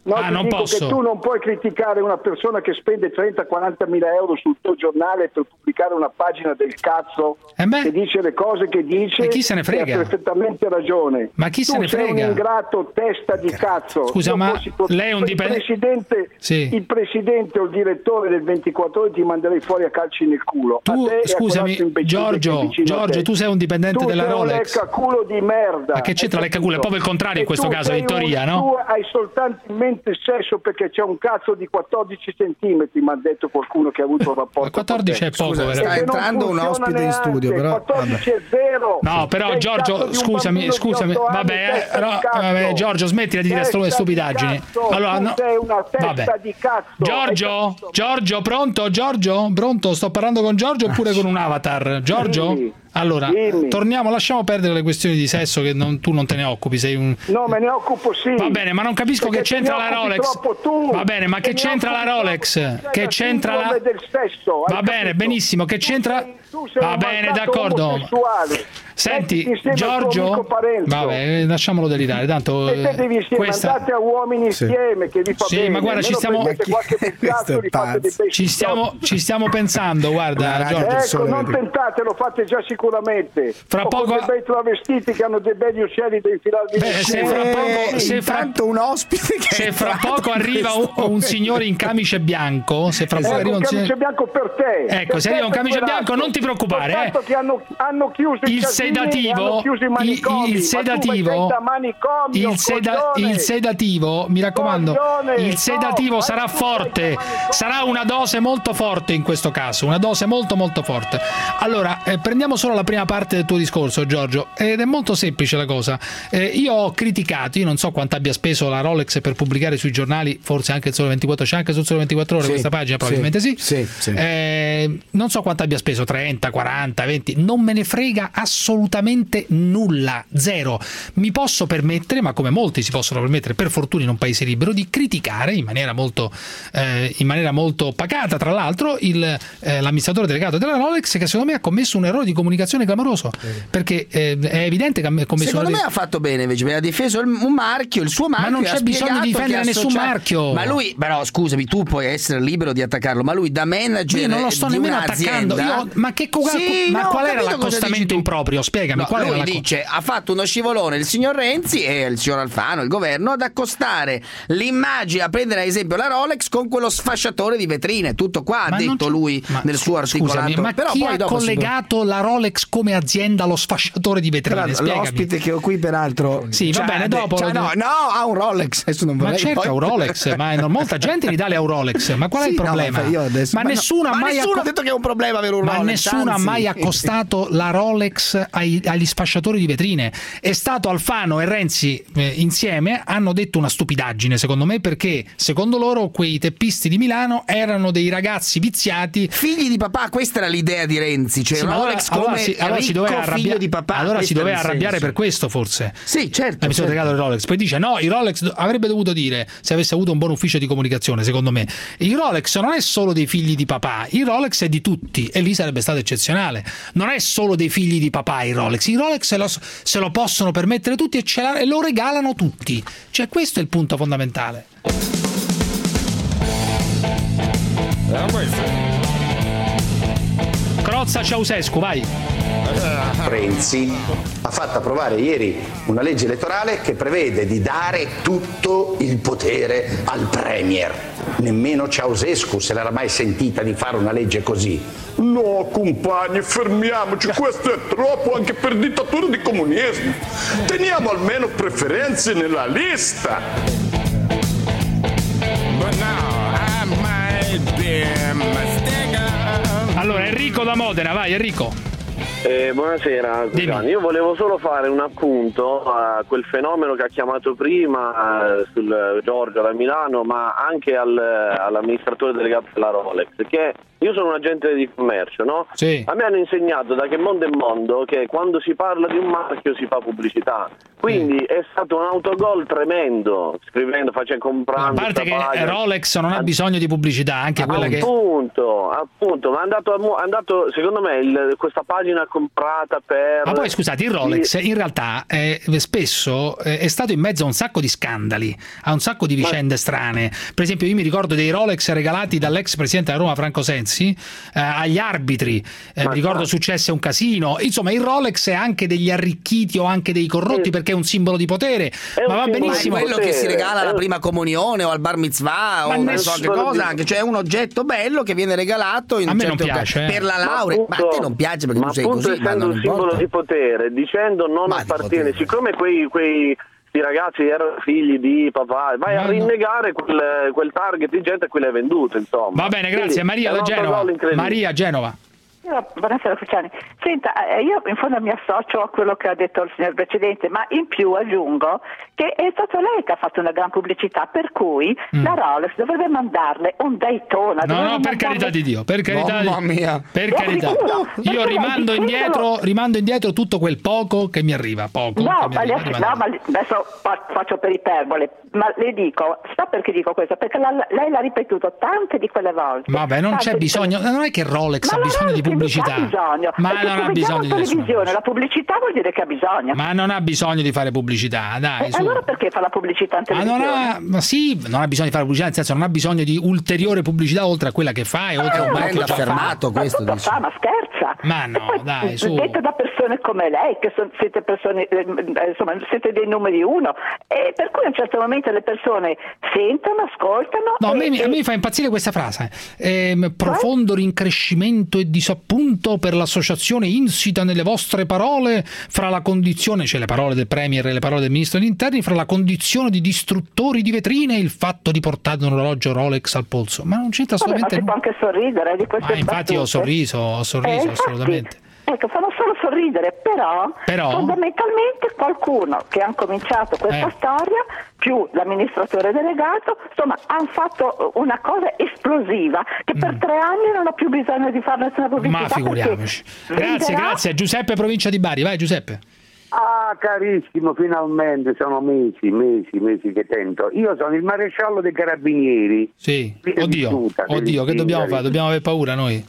No, ah, ti non dico posso. che tu non puoi criticare una persona che spende trenta quaranta mila euro sul tuo giornale per pubblicare una pagina del cazzo eh che dice le cose che dice. E chi se ne frega? Ha perfettamente ragione. Ma chi tu se ne frega? sei un ingrato testa di cazzo. Scusa, Io ma fossi lei è un dipendente? Il presidente, sì. il presidente o il direttore del ventiquattro ore ti manderei fuori a calci nel culo. Tu, a te scusami, Giorgio, Giorgio, tu sei un dipendente tu della sei Rolex. Un leccaculo di merda. Ma che c'entra leccaculo? È proprio il contrario in questo caso, in teoria, no? Tu hai soltanto in mente il sesso perché c'è un cazzo di quattordici centimetri, mi ha detto qualcuno che ha avuto un rapporto. quattordici è poco, Scusa, sta entrando un ospite neanche. in studio, però quattordici è zero. No, però sei Giorgio, scusami, scusami, vabbè, eh, no, vabbè, Giorgio, smettila di dire solo le stupidaggini. Allora, no, sei una testa vabbè. di cazzo. Giorgio, Giorgio, pronto? Giorgio, pronto? Sto parlando con Giorgio oppure con un avatar? Giorgio? Dimmi. Allora, Dimmi. torniamo, lasciamo perdere le questioni di sesso che non, tu non te ne occupi, sei un... No, me ne occupo sì. Va bene, ma non capisco perché che c'entra la Rolex. Tu, Va bene, ma che c'entra la Rolex? Che c'entra la... del sesso, Va bene, capito? benissimo, che c'entra... Tu sei Va bene, d'accordo. Senti, Giorgio, vabbè, lasciamolo delirare, tanto mettetevi insieme, questa... andate a uomini sì. insieme che vi fa sì, bene. ma guarda, ci stiamo Chi... ci stiamo ci stiamo pensando, guarda, Giorgio. Ecco, non tentate, lo fate già sicuramente. Fra o poco dei bei travestiti che hanno dei belli uccelli da infilarvi. Beh, se fra poco se fra... un ospite che se fra poco arriva un, un signore in camice bianco, se fra poco ecco, arriva un camice signore bianco per te. Ecco, per se arriva un camice bianco non ti preoccupare, eh. Che hanno, hanno chiuso il casini, sedativo, chiuso i manicomi, il, il sedativo, manicomio, il, seda, il sedativo, mi raccomando, coglione, il sedativo no, sarà forte, sarà una dose molto forte in questo caso, una dose molto molto forte. Allora, eh, prendiamo solo la prima parte del tuo discorso, Giorgio, ed è molto semplice la cosa. Eh, io ho criticato, io non so quanto abbia speso la Rolex per pubblicare sui giornali, forse anche il Sole ventiquattro, c'è anche sul Sole ventiquattro ore sì, questa pagina, probabilmente sì. sì, sì, sì. Eh, non so quanto abbia speso, trenta, quaranta, venti, non me ne frega assolutamente nulla, zero. Mi posso permettere, ma come molti si possono permettere, per fortuna in un paese libero, di criticare in maniera molto eh, in maniera molto pacata, tra l'altro, il, eh, l'amministratore delegato della Rolex, che secondo me ha commesso un errore di comunicazione clamoroso, perché eh, è evidente che ha commesso secondo un me ha fatto bene, invece, ha difeso il, un marchio, il suo marchio, ma non c'è bisogno di difendere nessun associato... marchio. Ma lui, però scusami, tu puoi essere libero di attaccarlo, ma lui da manager io non lo sto di nemmeno attaccando. Io, ma che sì, ma no, qual era l'accostamento improprio? Spiegami, no, qual lui era la dice ha fatto uno scivolone il signor Renzi e il signor Alfano, il governo, ad accostare l'immagine, a prendere ad esempio la Rolex con quello sfasciatore di vetrine, tutto qua ma ha detto lui ma, nel suo articolato. Scusami, ma però chi poi ha dopo collegato si... la Rolex come azienda allo sfasciatore di vetrine? Però, spiegami. L'ospite che ho qui peraltro sì, va bene, dopo cioè, no, no, ha un Rolex, adesso non ma certo poi... ha un Rolex, ma è molta gente in Italia ha un Rolex, ma qual è sì, il problema? No, ma, adesso... ma, ma nessuno no, ha mai ma nessuno acco... ha detto che è un problema avere un ma Rolex, nessuno anzi. ha mai accostato la Rolex ai, agli sfasciatori di vetrine. È stato Alfano e Renzi eh, insieme hanno detto una stupidaggine, secondo me, perché secondo loro quei teppisti di Milano erano dei ragazzi viziati, figli di papà. Questa era l'idea di Renzi, cioè sì, Rolex allora, come allora si, allora si doveva arrabbiare, di papà. allora si doveva arrabbiare senso. Per questo, forse. Sì, certo. Mi sono certo. legato il Rolex. Poi dice no, il Rolex avrebbe dovuto dire, se avesse avuto un buon ufficio di comunicazione, secondo me, il Rolex non è solo dei figli di papà, il Rolex è di tutti, e lì sarebbe stato eccezionale. Non è solo dei figli di papà il Rolex, il Rolex se lo, se lo possono permettere tutti e, ce la, e lo regalano tutti. Cioè questo è il punto fondamentale. Crozza Ceausescu, vai. Renzi ha fatto approvare ieri una legge elettorale che prevede di dare tutto il potere al Premier. Nemmeno Ceausescu se l'era mai sentita di fare una legge così. No, compagni, fermiamoci, questo è troppo anche per dittatura di comunismo. Teniamo almeno preferenze nella lista. Allora, Enrico da Modena, vai Enrico. Eh, buonasera, Gianni. Io volevo solo fare un appunto a quel fenomeno che ha chiamato prima eh, sul Giorgio da Milano, ma anche al, all'amministratore delegato della Rolex, che io sono un agente di commercio, no? Sì. A me hanno insegnato da che mondo è mondo che quando si parla di un marchio si fa pubblicità. Quindi mm. è stato un autogol tremendo, scrivendo, facendo, comprando. A parte che pagina. Rolex non ha bisogno di pubblicità, anche ah, quella che appunto, appunto, ma è andato, è andato secondo me il, questa pagina comprata per... Ma poi scusate, il Rolex in realtà eh, spesso eh, è stato in mezzo a un sacco di scandali, a un sacco di vicende ma... strane. Per esempio io mi ricordo dei Rolex regalati dall'ex presidente della Roma Franco Sensi eh, agli arbitri, eh, mi ricordo successe un casino. Insomma, il Rolex è anche degli arricchiti o anche dei corrotti, perché è un simbolo di potere, ma va benissimo. Ma è quello che si regala alla prima comunione o al bar mitzvah o non so che cosa, anche, cioè è un oggetto bello che viene regalato in a me certo non piace, ca- eh. per la laurea. Ma, ma a te non piace perché ma tu sei appunto, così, ma non un simbolo importa. di potere, dicendo non ma appartiene, siccome quei, quei i ragazzi erano figli di papà, vai a rinnegare quel, quel target di gente a cui l'hai venduto, insomma. Va bene, grazie. Quindi, Maria da Genova. Maria Genova. Buonasera Cruciani. Senta, io in fondo mi associo a quello che ha detto il signor Presidente, ma in più aggiungo che è stato lei che ha fatto una gran pubblicità, per cui mm. la Rolex dovrebbe mandarle un Daytona. No, no, per mandarle... carità di Dio, per carità Mamma di... mia. Per carità. Io rimando indietro, rimando indietro tutto quel poco che mi arriva, poco. No, mi ma, arriva, le, no ma adesso faccio per iperbole, ma le dico, sa perché dico questo? Perché la, lei l'ha ripetuto tante di quelle volte. Vabbè, non c'è bisogno, non è che Rolex ha bisogno di pubblicità. Bisogno, ma non ha bisogno di televisione, la pubblicità vuol dire che ha bisogno. Ma non ha bisogno di fare pubblicità, dai. E su. Allora perché fa la pubblicità in televisione? Ma non ha, ma sì, non ha bisogno di fare pubblicità, nel senso non ha bisogno di ulteriore pubblicità oltre a quella che fa e oltre eh, a un brand affermato fa. questo. Ma, fa, ma scherza. Ma no, poi, dai, su. Detto da persone come lei, che son, siete persone, eh, insomma, siete dei numeri uno, e per cui a un certo momento le persone sentono, ascoltano. No, e, a, me, e... a me fa impazzire questa frase. Eh, profondo rincrescimento e disappunto per l'associazione insita nelle vostre parole fra la condizione, cioè le parole del Premier e le parole del Ministro degli Interni, fra la condizione di distruttori di vetrine e il fatto di portare un orologio Rolex al polso. Ma non c'entra assolutamente nulla. Ma si può anche sorridere di queste Ma infatti ho sorriso, ho sorriso eh, assolutamente. Ecco, fanno solo sorridere, però, però fondamentalmente qualcuno che ha cominciato questa eh. storia, più l'amministratore delegato, insomma, hanno fatto una cosa esplosiva che per mm. tre anni non ho più bisogno di fare nessuna pubblicità. Ma figuriamoci. Grazie, venderà... grazie. Giuseppe, provincia di Bari. Vai Giuseppe. Ah, carissimo, finalmente, sono mesi, mesi, mesi che tento. Io sono il maresciallo dei carabinieri. Sì, oddio, vissuta, oddio, che dobbiamo fare? Dobbiamo avere paura noi?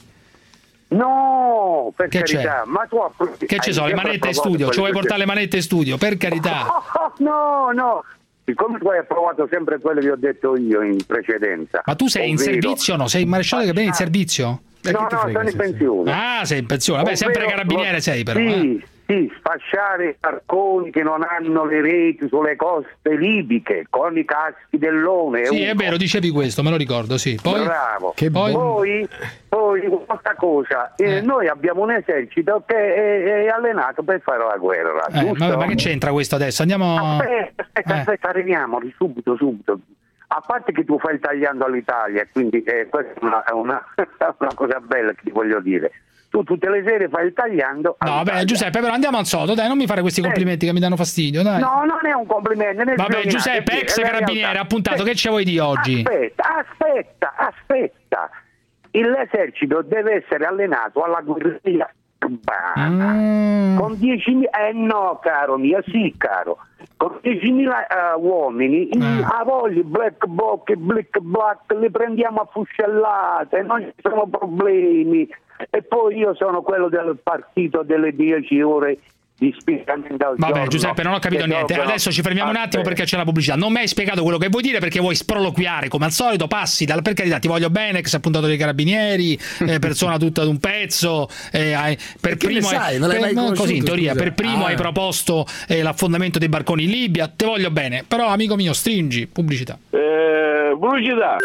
No, per che carità, c'è? ma tu che ci sono le manette in studio? Ci vuoi portare le manette in studio? Per carità. No, no. Siccome tu hai approvato sempre quello che ho detto io in precedenza. Ma tu sei ovvero... in servizio o no? Sei il maresciallo che viene in servizio? No, no, sono in pensione. Ah, sei in pensione. Vabbè, ovvero, sempre carabiniere lo... sei però. Sì, eh. sì, sfasciare barconi che non hanno le reti sulle coste libiche con i caschi dell'One. Sì, è vero, dicevi questo, me lo ricordo, sì. Poi, bravo. Che poi, poi, poi un'altra cosa, eh. Eh, noi abbiamo un esercito che è, è allenato per fare la guerra. Eh, ma, ma che c'entra questo adesso? Andiamo... Aspetta, aspetta, eh. aspetta, arriviamo subito, subito. A parte che tu fai il tagliando all'Italia, quindi eh, questa è una, una, una cosa bella che ti voglio dire. Tu tutte le sere fai il tagliando. No, vabbè, Giuseppe, però andiamo al sodo, dai, non mi fare questi complimenti eh. che mi danno fastidio, dai. No, non è un complimento. Vabbè, Giuseppe, ex carabiniere, appuntato, che ci vuoi dire oggi? Aspetta, aspetta, aspetta. L'esercito deve essere allenato alla guerriglia urbana. Mm. Con diecimila, eh no, caro mio, sì, caro. Con diecimila uh, uomini, mm. a voglia, black bloc e black black, li prendiamo a fuscellate, non ci sono problemi. E poi io sono quello del partito delle dieci ore di spiegamento al Vabbè giorno, Giuseppe, non ho capito niente. Dopo... Adesso ci fermiamo un attimo perché c'è la pubblicità. Non mi hai spiegato quello che vuoi dire perché vuoi sproloquiare come al solito. Passi dal, per carità, ti voglio bene, ex appuntato dei carabinieri, eh, persona tutta ad un pezzo, eh, hai, per primo sai, non per, mai così in teoria scusa. per primo ah, hai proposto eh, l'affondamento dei barconi in Libia. Te voglio bene, però amico mio, stringi pubblicità. Eh, pubblicità.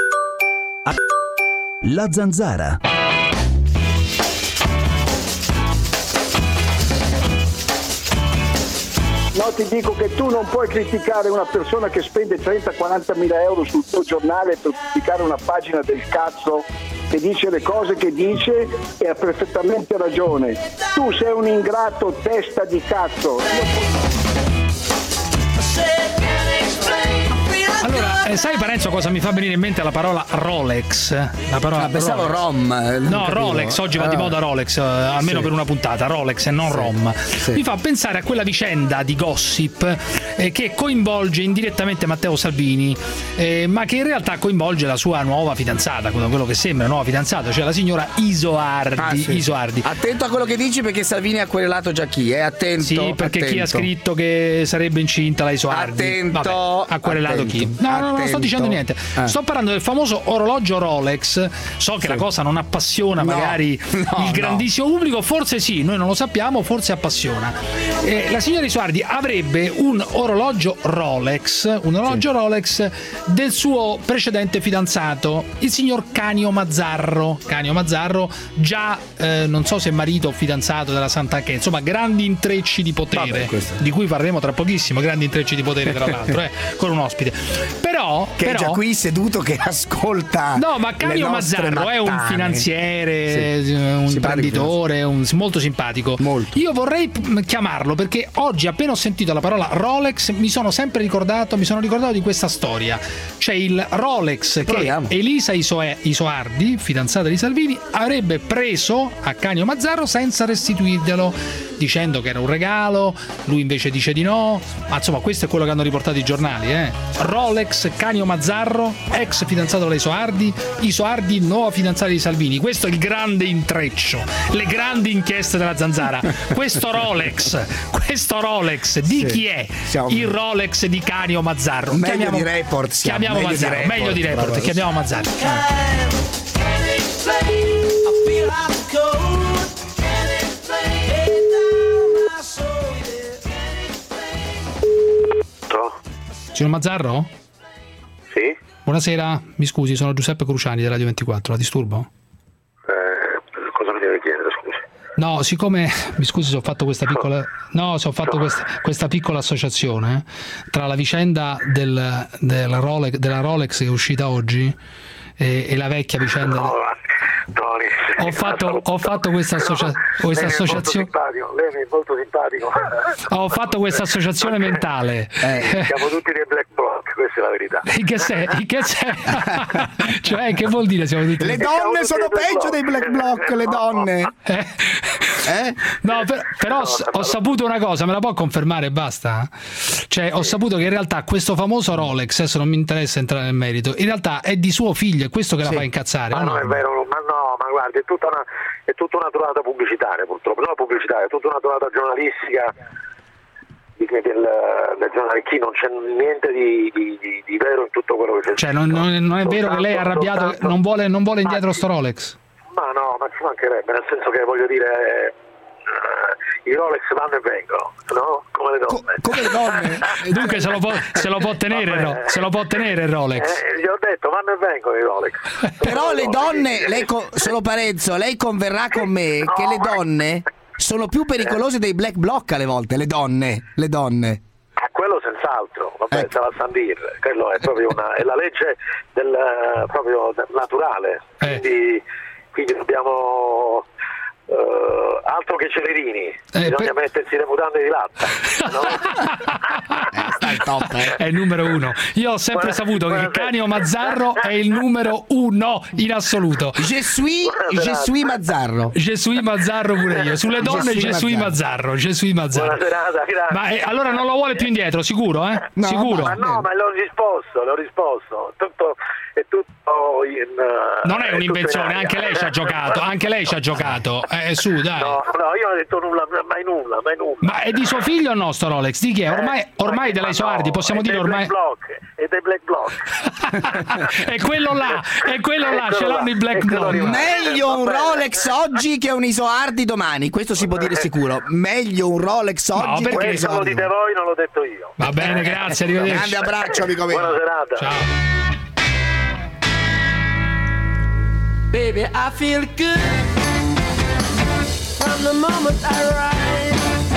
La Zanzara. No, ti dico che tu non puoi criticare una persona che spende trenta quaranta mila euro sul tuo giornale per pubblicare una pagina del cazzo che dice le cose che dice e ha perfettamente ragione. Tu sei un ingrato testa di cazzo. Allora, Eh, sai Parenzo cosa mi fa venire in mente la parola Rolex? La parola ah, pensavo Rolex. Rom. No, Rolex, oggi va di moda Rolex, eh, almeno sì. per una puntata, Rolex e non sì. Rom. Sì. Mi fa pensare a quella vicenda di gossip eh, che coinvolge indirettamente Matteo Salvini, eh, ma che in realtà coinvolge la sua nuova fidanzata, quello che sembra nuova fidanzata, cioè la signora Isoardi. Ah, sì. Isoardi. Attento a quello che dici, perché Salvini ha querelato già chi, eh? Attento. Sì, perché attento. chi ha scritto che sarebbe incinta la Isoardi. Attento. Vabbè, ha querelato attento, chi? No, no, no, non sto dicendo niente. Eh. Sto parlando del famoso orologio Rolex. So che sì. la cosa non appassiona no, magari no, il grandissimo no. pubblico, forse sì, noi non lo sappiamo, forse appassiona. Eh, la signora Isoardi avrebbe un orologio Rolex, un orologio sì. Rolex del suo precedente fidanzato, il signor Canio Mazzarro. Canio Mazzarro, già eh, non so se marito o fidanzato della Sant'Anche, insomma, grandi intrecci di potere, Vabbè, di cui parleremo tra pochissimo, grandi intrecci di potere tra l'altro, eh, con un ospite. Però, che però, è già qui seduto che ascolta. No, ma Canio Mazzarro mattane. È un finanziere, sì. un imprenditore, un, molto simpatico. Molto. Io vorrei chiamarlo perché oggi, appena ho sentito la parola Rolex, mi sono sempre ricordato, mi sono ricordato di questa storia. C'è il Rolex Proviamo. che Elisa Isoe, Isoardi, fidanzata di Salvini, avrebbe preso a Canio Mazzarro senza restituirglielo, dicendo che era un regalo. Lui invece dice di no, ma insomma questo è quello che hanno riportato i giornali, eh. Rolex, Canio Mazzarro, ex fidanzato della Isoardi, Isoardi nuova fidanzata di Salvini. Questo è il grande intreccio, le grandi inchieste della Zanzara. Questo Rolex, questo Rolex di sì, chi è? Siamo... il Rolex di Canio Mazzarro. Meglio chiamiamo, di Report, siamo, chiamiamo meglio Mazzarro, di report, meglio di Report, bravo. chiamiamo Mazzarro. Signor Mazzarro? Sì? Buonasera, mi scusi, sono Giuseppe Cruciani di Radio ventiquattro, la disturbo? Eh, cosa mi deve chiedere, scusi? No, siccome, mi scusi se ho fatto questa piccola no, se ho fatto questa, questa piccola associazione eh, tra la vicenda del, del Rolex, della Rolex che è uscita oggi e, e la vecchia vicenda no, Tony, ho fatto, ho fatto questa, associa- questa associazione lei è molto simpatico ho fatto questa associazione mentale eh. Siamo tutti dei black bloc, questa è la verità. In che sei? In che sei? Cioè, che vuol dire siamo tutti le donne sono peggio dei black bloc, le donne eh? Eh? No, per, però no, ho, ho saputo una cosa, me la può confermare, basta? Cioè, ho saputo che in realtà questo famoso Rolex, adesso non mi interessa entrare nel merito, in realtà è di suo figlio, è questo che sì. la fa incazzare. Ma no, no, è vero, ma no, ma guardi, è tutta una, è tutta una trovata pubblicitaria, purtroppo, non pubblicitaria, è tutta una trovata giornalistica del, del giornale. Chi non c'è niente di, di, di, di vero in tutto quello che c'è. Cioè, non, non, non è vero che lei è arrabbiato, soltanto, non vuole, non vuole indietro sto Rolex? Ma no, ma ci mancherebbe, nel senso che voglio dire, uh, i Rolex vanno e vengono, no? Come le donne. Co- come le donne? Dunque se lo può, se lo può tenere, no? Se lo può tenere il Rolex. Eh, gli ho detto, vanno e vengono i Rolex. Però le donne, lei co- solo Parenzo, lei converrà con me no, che le donne sono più pericolose dei black bloc alle volte, le donne, le donne. A quello senz'altro, vabbè, ecco. sarà Sandir, quello è proprio una, è la legge del proprio del naturale, eh. quindi, quindi dobbiamo uh, altro che Celerini, eh, bisogna per... mettersi le mutande di latta, no? eh, sta il top, eh. È il numero uno. Io ho sempre buona, saputo buona che Canio Mazzarro è il numero uno in assoluto. Je suis, je suis Mazzarro. Je suis Mazzarro pure io. Sulle donne Je suis Mazzarro. Je suis Mazzarro. Buona serata, grazie. Ma eh, allora non lo vuole più indietro, sicuro, eh? No, sicuro. Ma no, ma l'ho risposto, l'ho risposto. Tutto è tutto in uh, non è un'invenzione, anche lei ci ha giocato, anche lei ci ha giocato. Eh, su, dai. No, no, io non ho detto nulla, mai nulla, mai nulla. Ma è di suo figlio o no sto Rolex? Di chi è? Ormai, ormai della Isoardi, no, possiamo dire ormai. E dei black bloc. È quello là, è quello là, ce l'hanno i black bloc. Meglio un Rolex oggi che un Isoardi domani, questo si può dire sicuro. Meglio un Rolex oggi no, che un Isoardi. Questo lo dite voi, non l'ho detto io. Va bene, grazie, arrivederci. Grande abbraccio, amico mio. Buona serata. Ciao. Baby, I feel good from the moment I ride.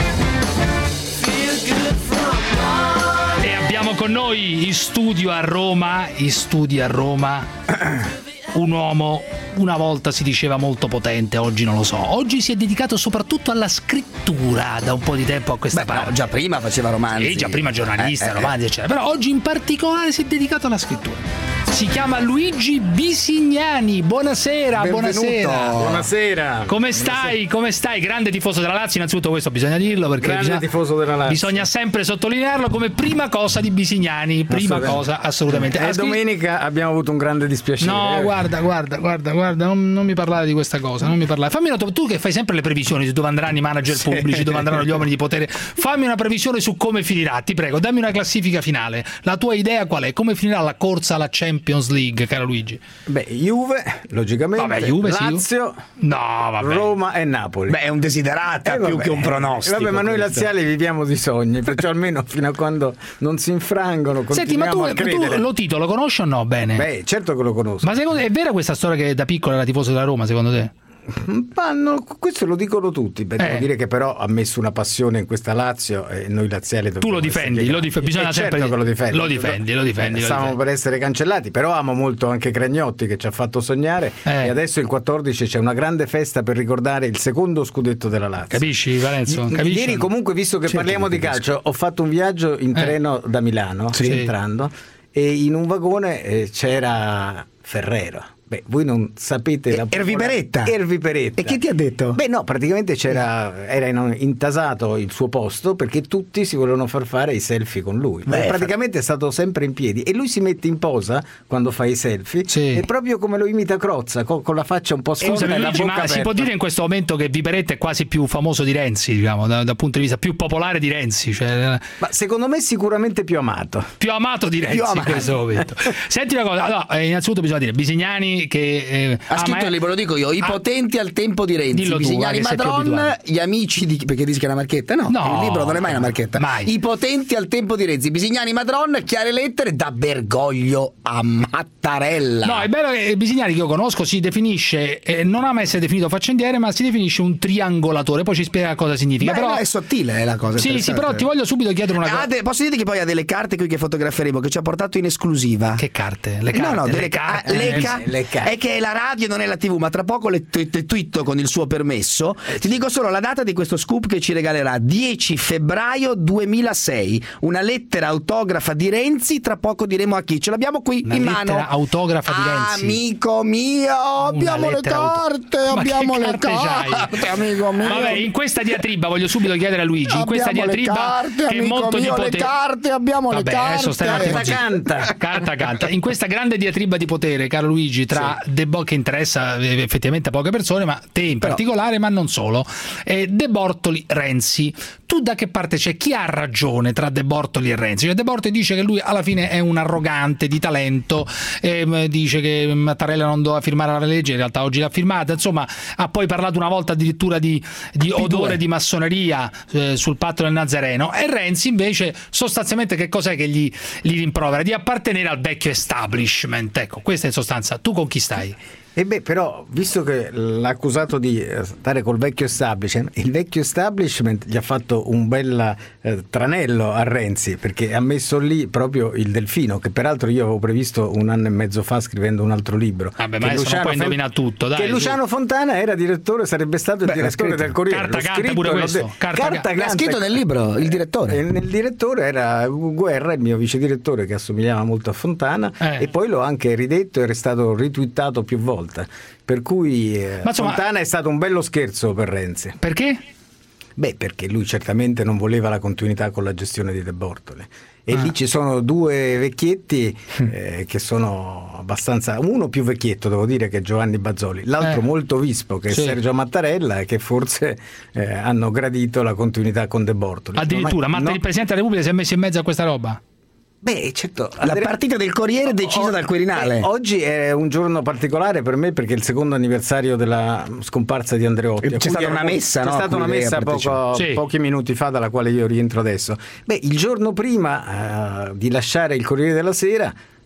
Feel good from morning. E abbiamo con noi in studio a Roma, in studio a Roma, un uomo una volta si diceva molto potente, oggi non lo so. Oggi si è dedicato soprattutto alla scrittura da un po' di tempo a questa Beh, parte. no, già prima faceva romanzi. Sì, già prima giornalista, Eh, eh, romanzi, eccetera. Però oggi in particolare si è dedicato alla scrittura. Si chiama Luigi Bisignani. Buonasera, Benvenuto. buonasera. Buonasera. Come stai? Come stai? Grande tifoso della Lazio, innanzitutto questo bisogna dirlo perché Grande bisogna, tifoso della Lazio. bisogna sempre sottolinearlo come prima cosa di Bisignani, prima Assolutamente. cosa assolutamente. E Ha scritto- domenica abbiamo avuto un grande dispiacere. No, eh. guarda, guarda, guarda, guarda, non, non mi parlare di questa cosa, non mi parlare. Fammi una, tu che fai sempre le previsioni su dove andranno i manager Sì. pubblici, dove andranno gli uomini di potere. Fammi una previsione su come finirà, ti prego, dammi una classifica finale. La tua idea qual è? Come finirà la corsa alla Champions League, caro Luigi? Beh, Juve, logicamente, Vabbè, Juve, sì, Lazio, No, vabbè. Roma e Napoli. Beh, è un desiderata Eh, più vabbè. che un pronostico. Eh, vabbè, ma noi questo. laziali viviamo di sogni, perciò almeno fino a quando non si infrangono Senti, ma tu, continuiamo a tu credere. lo titolo lo conosci o no? Bene. Beh, certo che lo conosco. Ma secondo te è vera questa storia che da piccolo era tifoso della Roma, secondo te? Ma no, questo lo dicono tutti. Beh, devo Eh. dire che però ha messo una passione in questa Lazio e noi laziali dobbiamo Tu lo essere difendi, lo dif- piegati. bisogna Eh, sempre certo che lo difendi. lo difendi, lo difendi, Eh, lo Stavamo difendi. per essere cancellati, però amo molto anche Cragnotti che ci ha fatto sognare Eh. e adesso il quattordici c'è una grande festa per ricordare il secondo scudetto della Lazio. Capisci, Valenzo? I- Capisci? Ieri comunque, visto che Certo parliamo che di capisco. calcio, ho fatto un viaggio in Eh. treno da Milano, Sì. rientrando, e in un vagone eh, c'era Ferrero. Beh, voi non sapete la Ervi Beretta? Ervi Beretta. E chi ti ha detto? Beh, no, praticamente c'era era in- intasato il suo posto perché tutti si volevano far fare i selfie con lui. Beh, E praticamente è stato sempre in piedi e lui si mette in posa quando fa i selfie Sì. e proprio come lo imita Crozza, co- con la faccia un po' scossa Scusami e la Luigi, bocca ma si aperta. può dire in questo momento che Viperetta è quasi più famoso di Renzi, diciamo, da- dal punto di vista più popolare di Renzi, cioè Ma secondo me sicuramente più amato. più amato di Renzi Più in amato. questo momento. Senti una cosa, no, eh, innanzitutto bisogna dire Bisignani che eh, Ha scritto ama- il libro, lo dico io, I Ah, potenti al tempo di Renzi, Dillo tu, Bisignani va, che sei più Madron, abituato. gli amici di... perché dici che è una marchetta? No, No, il libro non è mai una marchetta. mai. I potenti al tempo di Renzi, Bisignani Madron, chiare lettere da Bergoglio a Mattarella. No, è bello che Bisignani, che io conosco, si definisce, eh, non ama essere definito faccendiere, ma si definisce un triangolatore, poi ci spiega cosa significa. Beh, però no, è sottile è la cosa. Sì, sì, interessante. però ti voglio subito chiedere una Ah, cosa. de- posso dire che poi ha delle carte qui che fotograferemo che ci ha portato in esclusiva. Che carte? Le carte, no, no, le delle carte. ah, le Eh, ca- sì, le carte. È che è la radio, non è la tivù, ma tra poco le, t- le twitto con il suo permesso. Ti dico solo la data di questo scoop che ci regalerà: dieci febbraio duemilasei. Una lettera autografa di Renzi, tra poco diremo a chi. Ce l'abbiamo qui Una in lettera mano. autografa di Renzi. Amico mio, abbiamo le lettera auto- carte, Ma abbiamo che le carte c'hai? carte, amico mio. Vabbè, in questa diatriba voglio subito chiedere a Luigi, in questa Abbiamo le diatriba carte, che è amico molto mio, di le potere. carte, abbiamo le Vabbè, carte. adesso stai un attimo Carta zitto. canta. Carta canta. In questa grande diatriba di potere, caro Luigi, tra De Bo- che interessa eh, effettivamente a poche persone, ma te in particolare, ma non solo, eh, De Bortoli, Renzi. Tu da che parte c'è? Chi ha ragione tra De Bortoli e Renzi? Cioè, De Bortoli dice che lui alla fine è un arrogante di talento, ehm, dice che Mattarella non doveva firmare la legge, in realtà oggi l'ha firmata, insomma ha poi parlato una volta addirittura di, di odore di massoneria eh, sul patto del Nazareno, e Renzi invece sostanzialmente che cos'è che gli, gli rimprovera? Di appartenere al vecchio establishment. Ecco, questa è in sostanza. Tu con chi stai? E beh, però, visto che l'ha accusato di eh, stare col vecchio establishment, il vecchio establishment gli ha fatto un bel eh, tranello a Renzi, perché ha messo lì proprio il Delfino, che peraltro io avevo previsto un anno e mezzo fa scrivendo un altro libro. Vabbè, che ma adesso non puoi Fon- indovinare tutto, dai. che su. Luciano Fontana era direttore, sarebbe stato il Beh, l'ha direttore scritto. del Corriere. Carta L'ho canta scritto, pure l'ho questo. detto. Carta Carta canta. L'ha canta. scritto nel libro il direttore. E nel direttore era Guerra, il mio vice direttore, che assomigliava molto a Fontana, Eh. e poi l'ho anche ridetto e è stato ritwittato più volte. Per cui eh, Ma insomma- Fontana è stato un bello scherzo per Renzi. Perché? Beh, perché lui certamente non voleva la continuità con la gestione di De Bortoli. E Ah. lì ci sono due vecchietti eh, che sono abbastanza, uno più vecchietto devo dire, che è Giovanni Bazzoli, l'altro Eh. molto vispo, che Sì. è Sergio Mattarella, e che forse eh, hanno gradito la continuità con De Bortoli. Addirittura, ma no, il Presidente della Repubblica si è messo in mezzo a questa roba? Beh, certo. La partita del Corriere è decisa O- dal Quirinale. eh, oggi è un giorno particolare per me perché è il secondo anniversario della scomparsa di Andreotti. C'è a cui stata ero una molto- messa, C'è no, a stata cui una lei ha messa partecipato. poco, Sì. pochi minuti fa, dalla quale io rientro adesso. Beh, il giorno prima eh, di lasciare il Corriere della Sera,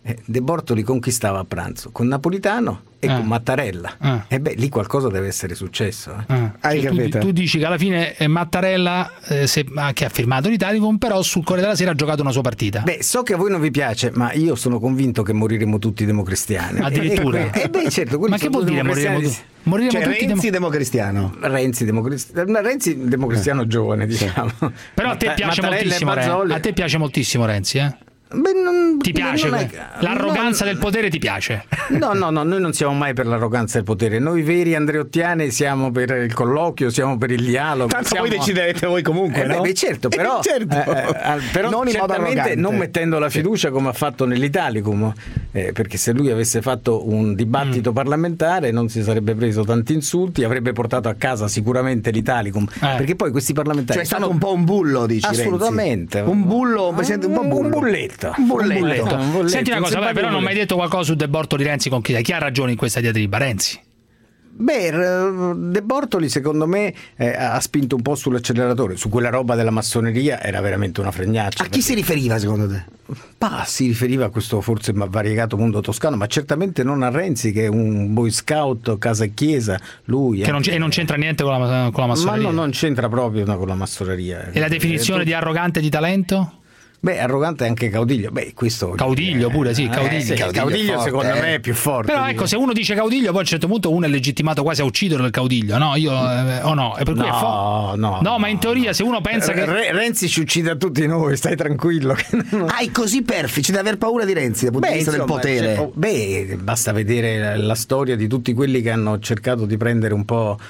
eh, De Bortoli conquistava a pranzo con Napolitano e Ah. con Mattarella. Ah. E beh, lì qualcosa deve essere successo. eh. Ah, Hai cioè, tu, capito? tu dici che alla fine eh, Mattarella, eh, se- ah, che ha firmato l'Italicum, però sul Corriere della Sera ha giocato una sua partita. Beh, so che a voi non vi piace, ma io sono convinto che moriremo tutti democristiani. Addirittura. E, e beh, certo, quelli Ma che sono vuol dire democristiani moriremo di- tutti? Moriremo Cioè, tutti Renzi demo- democristiano. Renzi democristiano, Renzi democristiano giovane, diciamo. Però a te Matta- piace Mattarella e moltissimo Renzi. Bazzoli- A te piace moltissimo Renzi, eh? Beh, non- Ti piace? non è- que- L'arroganza del potere ti piace? No, no, no, noi non siamo mai per l'arroganza del potere. Noi veri andreottiani siamo per il colloquio, siamo per il dialogo. Tanto siamo... voi deciderete voi comunque, Eh, beh, no? beh, certo, però, Eh, certo. eh, eh, però Non in modo certamente arrogante. non mettendo la fiducia come ha fatto nell'Italicum, eh, perché se lui avesse fatto un dibattito parlamentare non si sarebbe preso tanti insulti, avrebbe portato a casa sicuramente l'Italicum, perché poi questi parlamentari Cioè è stato sono un po' un bullo, dici Renzi. assolutamente Un bullo, un presidente un po' bullo. un bulletto, Un bulletto. un bulletto. Un bulletto, Senti una un cosa, vabbè, però non mi hai simpatico detto qualcosa su De Bortoli Renzi con chi? Chi ha ragione in questa diatriba? Renzi. Beh, r- De Bortoli secondo me eh, ha spinto un po' sull'acceleratore, su quella roba della massoneria era veramente una fregnaccia. A chi si riferiva secondo te? Pa, si riferiva a questo forse ma- variegato mondo toscano, ma certamente non a Renzi che è un boy scout casa e chiesa, lui. Che non, c- e non c'entra niente con la, con la ma massoneria. no, non c'entra proprio no, con la massoneria. E la definizione Eh, di arrogante di talento? Beh, arrogante è anche Caudiglio. Beh, questo Caudiglio pure, sì, Eh, Caudiglio. sì, Caudiglio Caudiglio è forte, secondo eh. me è più forte. Però di- ecco, se uno dice Caudiglio, poi a un certo punto uno è legittimato quasi a uccidere il Caudiglio, no? Io eh, o no? E per cui è fo- No, no, no, ma in teoria se uno pensa che Re- Renzi ci uccide a tutti noi, stai tranquillo. che non- Ah, è così perfici da aver paura di Renzi dal punto di vista del insomma, potere. cioè, oh, beh, basta vedere la, la storia di tutti quelli che hanno cercato di prendere un po'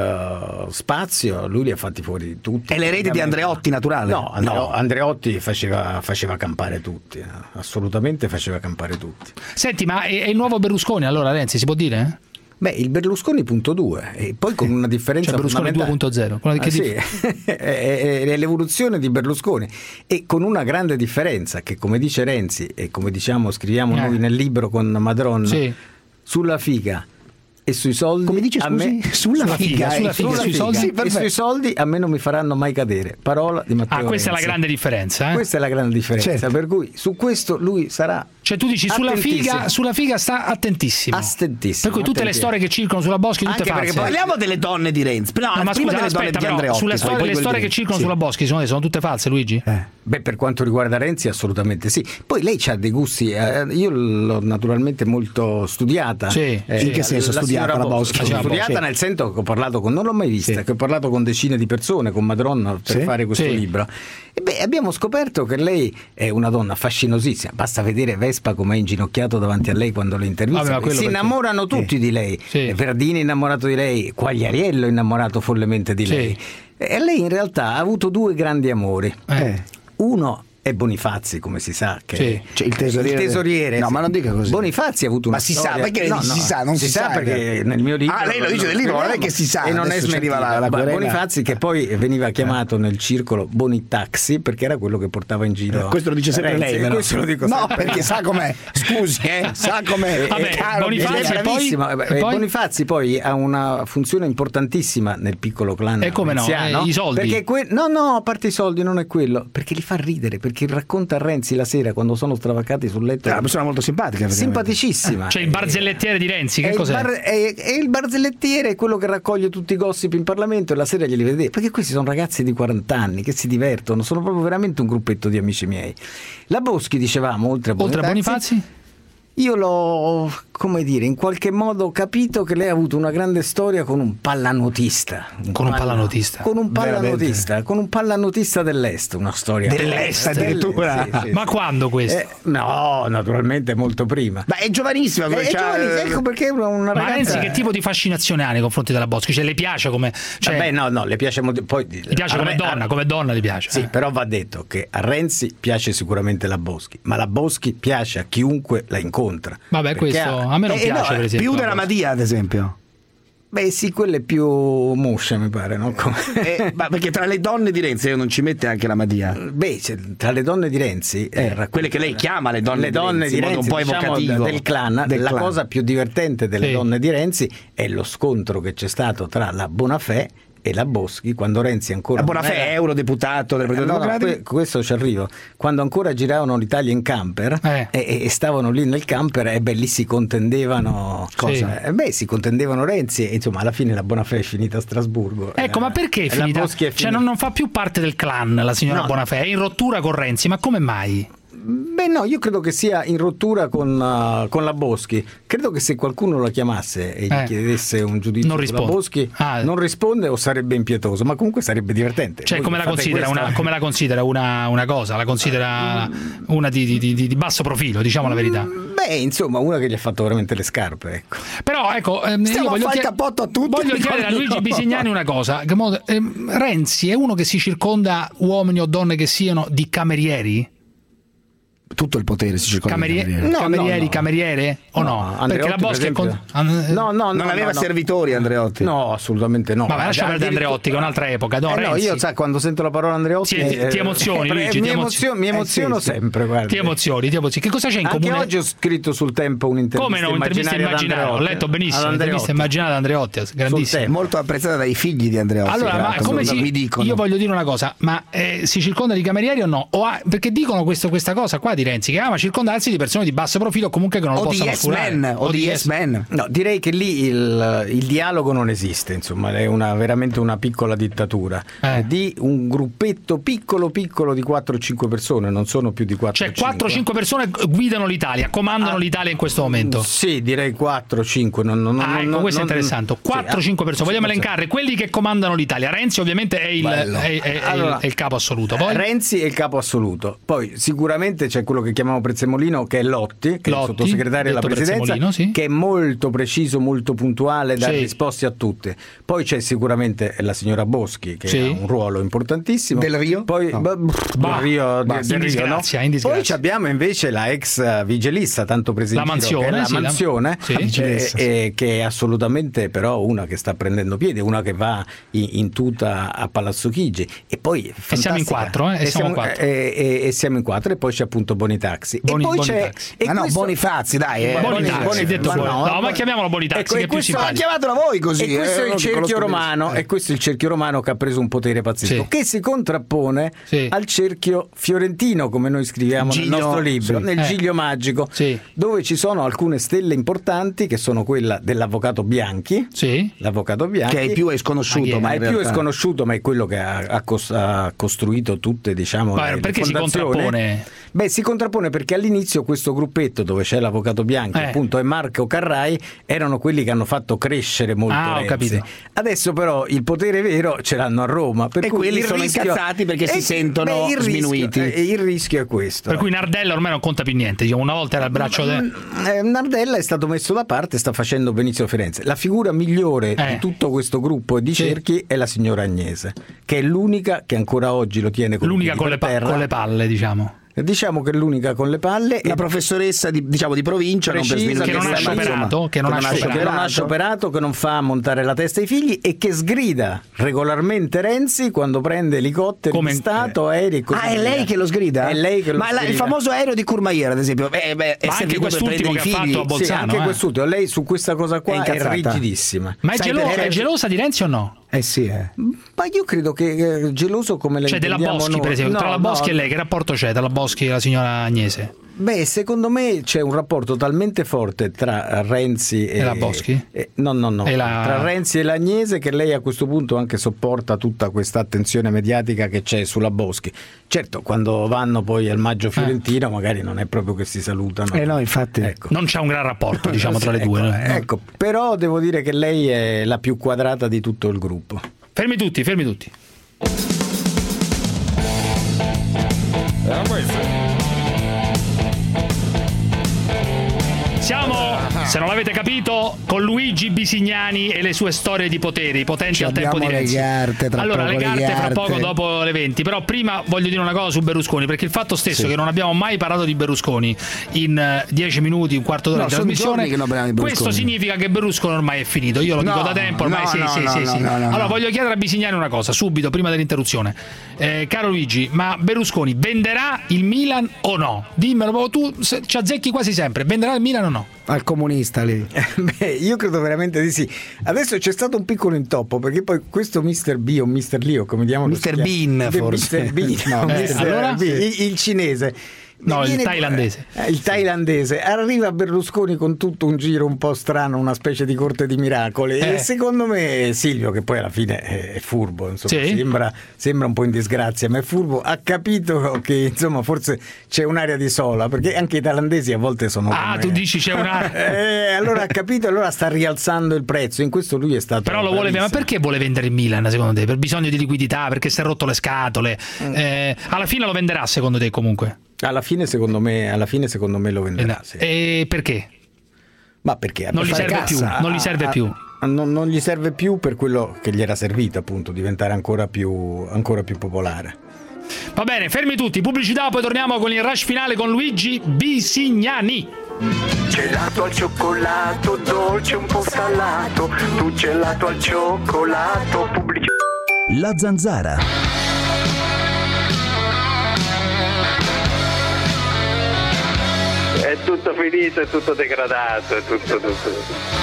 eh, spazio, lui li ha fatti fuori tutti. È l'erede di Andreotti naturale? No, Andreo- No. Andreotti faceva, faceva campare tutti, eh, assolutamente faceva campare tutti. Senti, ma è, è il nuovo Berlusconi allora Renzi, si può dire? Beh, il Berlusconi punto due, e poi con una differenza Cioè Berlusconi fondamentale. due punto zero, quello che Ah, sì, dif- è, è- è l'evoluzione di Berlusconi e con una grande differenza che, come dice Renzi e come diciamo scriviamo Eh. noi nel libro con Madron, Sì. sulla figa e sui soldi, Come dice, a scusi? me Sulla Sulla figa, figa, sulla eh, figa, sui soldi? Sì, e perfetto. sui soldi a me non mi faranno mai cadere. Parola di Matteo Ah, questa è la Renzi. grande differenza, eh? Questa è la grande differenza, Certo. per cui su questo lui sarà Cioè tu dici sulla attentissimo. figa, sulla figa sta attentissimo. Attentissimo, Per cui tutte le attentissimo. storie che circolano sulla Boschi, tutte Anche perché false. poi- Parliamo delle donne di Renzi. No, No, ma prima scusa, delle donne aspetta, di però, Andreotti. sulle poi storie, quelle le storie di- che circolano sì. sulla Boschi secondo te sono tutte false, Luigi? Beh, per quanto riguarda Renzi assolutamente sì. Poi lei ha dei gusti, eh, io l'ho naturalmente molto studiata. Sì. In che senso la studiata signora la Boschi? Boschi? Sì. Studiata nel senso che ho parlato con, non l'ho mai vista, Sì. che ho parlato con decine di persone, con Madron per Sì. fare questo Sì. libro. E beh, abbiamo scoperto che lei è una donna fascinosissima, basta vedere Vespa come è inginocchiato davanti a lei quando le intervista. Vabbè, ma quello si perché- innamorano tutti di lei, Sì. Verdini innamorato di lei, Quagliariello innamorato follemente di Sì. lei. E lei in realtà ha avuto due grandi amori. Eh. Uno è Bonifazzi, come si sa, che Sì. Cioè, il tesoriere- tesoriere, No, sì. ma non dica così. Bonifazzi ha avuto una Ma si storia. sa, perché No, si no, sa, non si sa, perché eh. nel mio libro. Ah, lei lo dice nel libro, non è che si sa, e non è adesso ci arriva smentita. la- la Ma querela. Bonifazzi che poi veniva chiamato nel circolo Bonitaxi perché era quello che portava in giro. Eh, questo lo dice sempre Renzi, lei, e però. questo lo dico No, sempre. perché sa com'è. Scusi, eh, sa com'è. Vabbè, È caro, Bonifazzi è e poi- Bravissima. e Eh, poi? Bonifazzi poi ha una funzione importantissima nel piccolo clan E come no, renziano, eh, i soldi. perché que- no no a parte i soldi non è quello, perché li fa ridere, perché racconta a Renzi la sera quando sono stravaccati sul letto È una persona molto simpatica. praticamente. simpaticissima. Cioè il barzellettiere di Renzi, che È il, cos'è? bar- è- è il barzellettiere, è quello che raccoglie tutti i gossip in Parlamento e la sera glieli vede, perché questi sono ragazzi di quaranta anni che si divertono, sono proprio veramente un gruppetto di amici miei. La Boschi, dicevamo, oltre a Oltre a Bonifazzi, Bonifazzi? io l'ho, come dire, in qualche modo capito che lei ha avuto una grande storia con un pallanotista. Con un palla- pallanotista? Con un pallanotista, Veramente? con un pallanotista dell'Est, una storia. Dell'Est, addirittura? Sì, sì, Ma sì. quando questo? Eh, no, naturalmente molto prima. Ma è giovanissima. Eh, è c'ha- giovanissima, ecco perché è una, una Ma ragazza. Renzi che tipo di fascinazione ha nei confronti della Boschi? Cioè le piace come... Cioè, Vabbè, no, no, le piace molto. Poi, gli piace a come Re- donna, a- come donna gli piace. Sì, eh. però va detto che a Renzi piace sicuramente la Boschi, ma la Boschi piace a chiunque la incontra. Vabbè, Perché questo a me non eh, piace, no, per esempio. Più della Madia, ad esempio. Beh, sì, quella è più muscia, mi pare, no? Come- Eh, ma perché tra le donne di Renzi non ci mette anche la Madia? Beh, c'è- tra le donne di Renzi, eh, racconta- quelle che lei chiama le donne le di donne Renzi, di in modo Renzi, un po' diciamo, evocativo. del clan, Del la clan. cosa più divertente delle Sì. donne di Renzi è lo scontro che c'è stato tra la Bonafè e la Boschi, quando Renzi ancora... La Bonafè è eurodeputato del Partito no, Democratico. No, questo ci arrivo. Quando ancora giravano l'Italia in camper eh. e, e stavano lì nel camper, e beh, lì si contendevano... Cosa? Sì. Eh, beh, si contendevano Renzi e insomma alla fine la Bonafè è finita a Strasburgo. Ecco, eh, ma perché è finita? È finita? Cioè non, non fa più parte del clan la signora No. Bonafè, è in rottura con Renzi, ma come mai? Beh no, io credo che sia in rottura con, uh, con la Boschi. Credo che se qualcuno la chiamasse e gli Eh. chiedesse un giudizio Non sulla risponde. Boschi, Ah. non risponde o sarebbe impietoso, ma comunque sarebbe divertente. Cioè, Voi come la, fate considera questa- una, come la considera una, una cosa? La considera una di, di- di- di basso profilo, diciamo la verità. Beh, insomma, una che gli ha fatto veramente le scarpe, ecco. Però ecco, ehm, Stiamo io a voglio, fare il chied- cappotto a tutti. voglio chiedere a Luigi Bisignani una cosa. Che mo- ehm, Renzi è uno che si circonda, uomini o donne che siano, di camerieri? Tutto il potere si circonda di Camerie- camerieri. No, camerieri, no, no. cameriere o no? Andreotti, Perché la per Boschi è con... esempio. No, no, no, Non aveva no, no. servitori Andreotti. No, assolutamente no. Ma vai, lascia perdere Addirittura- Andreotti, che è un'altra epoca. No, Eh no, Renzi. io sai, quando sento la parola Andreotti Ti- ti- ti eh, emozioni, eh, Luigi, mi, ti emozio- mi Eh, emoziono sì, sì. sempre, guarda. Ti emozioni, ti emozioni. Che cosa c'è in Anche comune? oggi ho scritto sul Tempo un'intervista Come no, un'intervista immaginaria ad immaginata, ho Andreotti. letto benissimo, Ad un'intervista Andreotti. immaginata ad Andreotti, grandissima. Tempo. Molto apprezzata dai figli di Andreotti. Allora, tra ma l'altro, come mi si, dicono. io voglio dire una cosa, ma eh, si circonda di camerieri o no? O ha- perché dicono questo, questa cosa qua di Renzi, che ama circondarsi di persone di basso profilo, comunque che non lo O di possono yes oscurare. men, o di yes men. No, direi che lì il, il dialogo non esiste, insomma, è una, veramente una piccola dittatura Eh. di un gruppetto piccolo piccolo di quattro o cinque persone, non sono più di quattro Cioè quattro cinque persone guidano l'Italia, comandano Ah. l'Italia in questo momento. Sì, direi quattro cinque. Non, non, Ah, non- ecco, non- questo è non- interessante. quattro cinque sì, persone, vogliamo sì, elencare quelli che comandano l'Italia. Renzi ovviamente è il, Bello. è- è- è Allora, il- è il capo assoluto. Poi? Renzi è il capo assoluto. Poi sicuramente c'è quello che chiamiamo Prezzemolino, che è Lotti, che è il Lotti, sottosegretario della detto presidenza, Prezzemolino, sì. che è molto preciso, molto puntuale, dà Sì. risposte a tutte. Poi c'è sicuramente la signora Boschi, che Sì. ha un ruolo importantissimo. Del Rio? Poi No. bah, pff, Bah, del Rio, bah, del in Rio, disgrazia, no? in disgrazia. Poi abbiamo invece la ex vigilista, tanto presa in La giro, Mansione, che è la sì, la- Mansione, sì. eh, Vigilessa, sì. eh, che è assolutamente però una che sta prendendo piede, una che va in, in tuta a Palazzo Chigi. E poi E siamo in fantastica. quattro, eh? E E siamo siamo, quattro. e- e- e siamo in quattro, e poi c'è appunto Bonitaxi. Boni- e poi c'è Bonitaxi. e Ma no, questo- Bonifazzi, dai. Eh. Bonitaxi, Boni- detto ma fuori. no, No, ma ma- chiamiamolo Bonitaxi, Ecco, che e è più questo- Ma simpatico. chiamatela voi così. E questo eh, è il non che cerchio conosco romano, benissimo. e questo è il cerchio romano che ha preso un potere pazzesco, Sì. che si contrappone Sì. al cerchio fiorentino, come noi scriviamo Giglio- nel nostro libro, nel Eh. Giglio Magico, Sì. dove ci sono alcune stelle importanti, che sono quella dell'avvocato Bianchi, Sì. l'avvocato Bianchi, Che è più è sconosciuto, Ma chi è? ma ma in è più è realtà- sconosciuto, ma è quello che ha, ha cos- ha costruito tutte, diciamo, Ma le- le perché si fondazioni. contrappone? Beh, si contrappone perché all'inizio questo gruppetto, dove c'è l'avvocato Bianchi, Eh. appunto, e Marco Carrai, erano quelli che hanno fatto crescere molto Ah, ho Renzi. capito. Adesso però il potere vero ce l'hanno a Roma, per E cui quelli il sono rischio- incazzati perché si Eh, sentono beh, il rischio- sminuiti. eh, il rischio è questo. Per cui Nardella ormai non conta più niente. Diciamo, una volta era il braccio de... Eh, Nardella è stato messo da parte, sta facendo Benizio Firenze. La figura migliore Eh. di tutto questo gruppo di Sì. cerchi è la signora Agnese, che è l'unica che ancora oggi lo tiene con, i l'unica piedi con le, per pa- terra. con le palle, diciamo. Diciamo che è l'unica con le palle. La e professoressa di, diciamo, di provincia, non per precisa, sminuire che non ha questa, ma scioperato, insomma, che non ha che non ha scioperato, che non fa montare la testa ai figli e che sgrida regolarmente Renzi quando prende elicotteri Come- di Stato, aerei e così Ah, è via. lei che lo sgrida? È lei che lo Ma la- il sgrida. famoso aereo di Courmayeur, ad esempio, beh, beh, è Ma anche servito per quest'ultimo prendere che i ha figli. fatto a Sì, Bolzano, anche eh. quest'ultimo. Lei su questa cosa qua È è, incazzata. rigidissima. Ma è, Sai gelo- perché? è gelosa di Renzi o no? Eh sì, eh. Ma io credo che eh, geloso come le Cioè della intendiamo Boschi, noi. per esempio. No, Tra la Boschi no. e lei, che rapporto c'è tra la Boschi e la signora Agnese? Beh, secondo me c'è un rapporto talmente forte tra Renzi e, E la Boschi? e- no, no, no. E la- Tra Renzi e l'Agnese, che lei a questo punto anche sopporta tutta questa attenzione mediatica che c'è sulla Boschi. Certo, quando vanno poi al Maggio Fiorentino, magari non è proprio che si salutano. Eh no, infatti. Ecco. Non c'è un gran rapporto, diciamo, tra le Ecco, due. no? Ecco, però devo dire che lei è la più quadrata di tutto il gruppo. Fermi tutti, fermi tutti. Siamo, se non l'avete capito, con Luigi Bisignani e le sue storie di poteri, potenti Ci al tempo di abbiamo le Renzi. carte, tra allora, poco le le carte fra carte. poco dopo le venti. Però prima voglio dire una cosa su Berlusconi, perché il fatto stesso Sì. che non abbiamo mai parlato di Berlusconi in eh, dieci minuti, un quarto d'ora No, di sono trasmissione, giorni che non parliamo di questo Berlusconi. significa che Berlusconi ormai è finito. Io lo No, dico da tempo, ormai no, sì, no, sì, no, sì, no, sì. no, no, allora, no. voglio chiedere a Bisignani una cosa, subito, prima dell'interruzione. Eh, caro Luigi, ma Berlusconi venderà il Milan o no? Dimmelo tu, se- ci azzecchi quasi sempre. Venderà il Milan o no? Al comunismo comunista lì. Beh, io credo veramente di sì. Adesso c'è stato un piccolo intoppo, perché poi questo mister B o mister Lee, o come diamo mister Bean, forse. mister Bean, no, Eh, mister allora? B, il, il cinese. No, Viene- il thailandese. eh, il thailandese arriva Berlusconi con tutto un giro un po' strano, una specie di corte di miracoli, Eh. e secondo me Silvio, che poi alla fine è, è furbo, insomma, Sì. sembra, sembra un po' in disgrazia, ma è furbo, ha capito che insomma forse c'è un'area di sola, perché anche i thailandesi a volte sono Ah, come- tu dici c'è una. eh, allora ha capito, allora sta rialzando il prezzo. In questo lui è stato Però lo vuole, ma bravissimo. perché vuole vendere il Milan secondo te? Per bisogno di liquidità, perché si è rotto le scatole? Mm. Eh, alla fine lo venderà secondo te comunque? Alla fine secondo me, alla fine secondo me lo venderà. Sì. E perché? Ma perché? Non gli Per fare serve più, cassa. non gli serve Ah, più. ah, non, non gli serve più per quello che gli era servito, appunto, diventare ancora più, ancora più popolare. Va bene, fermi tutti, pubblicità, poi torniamo con il rush finale con Luigi Bisignani. Gelato al cioccolato, dolce un po' salato, tu gelato al cioccolato, pubblicità. La Zanzara. È tutto finito, è tutto degradato, è tutto, tutto.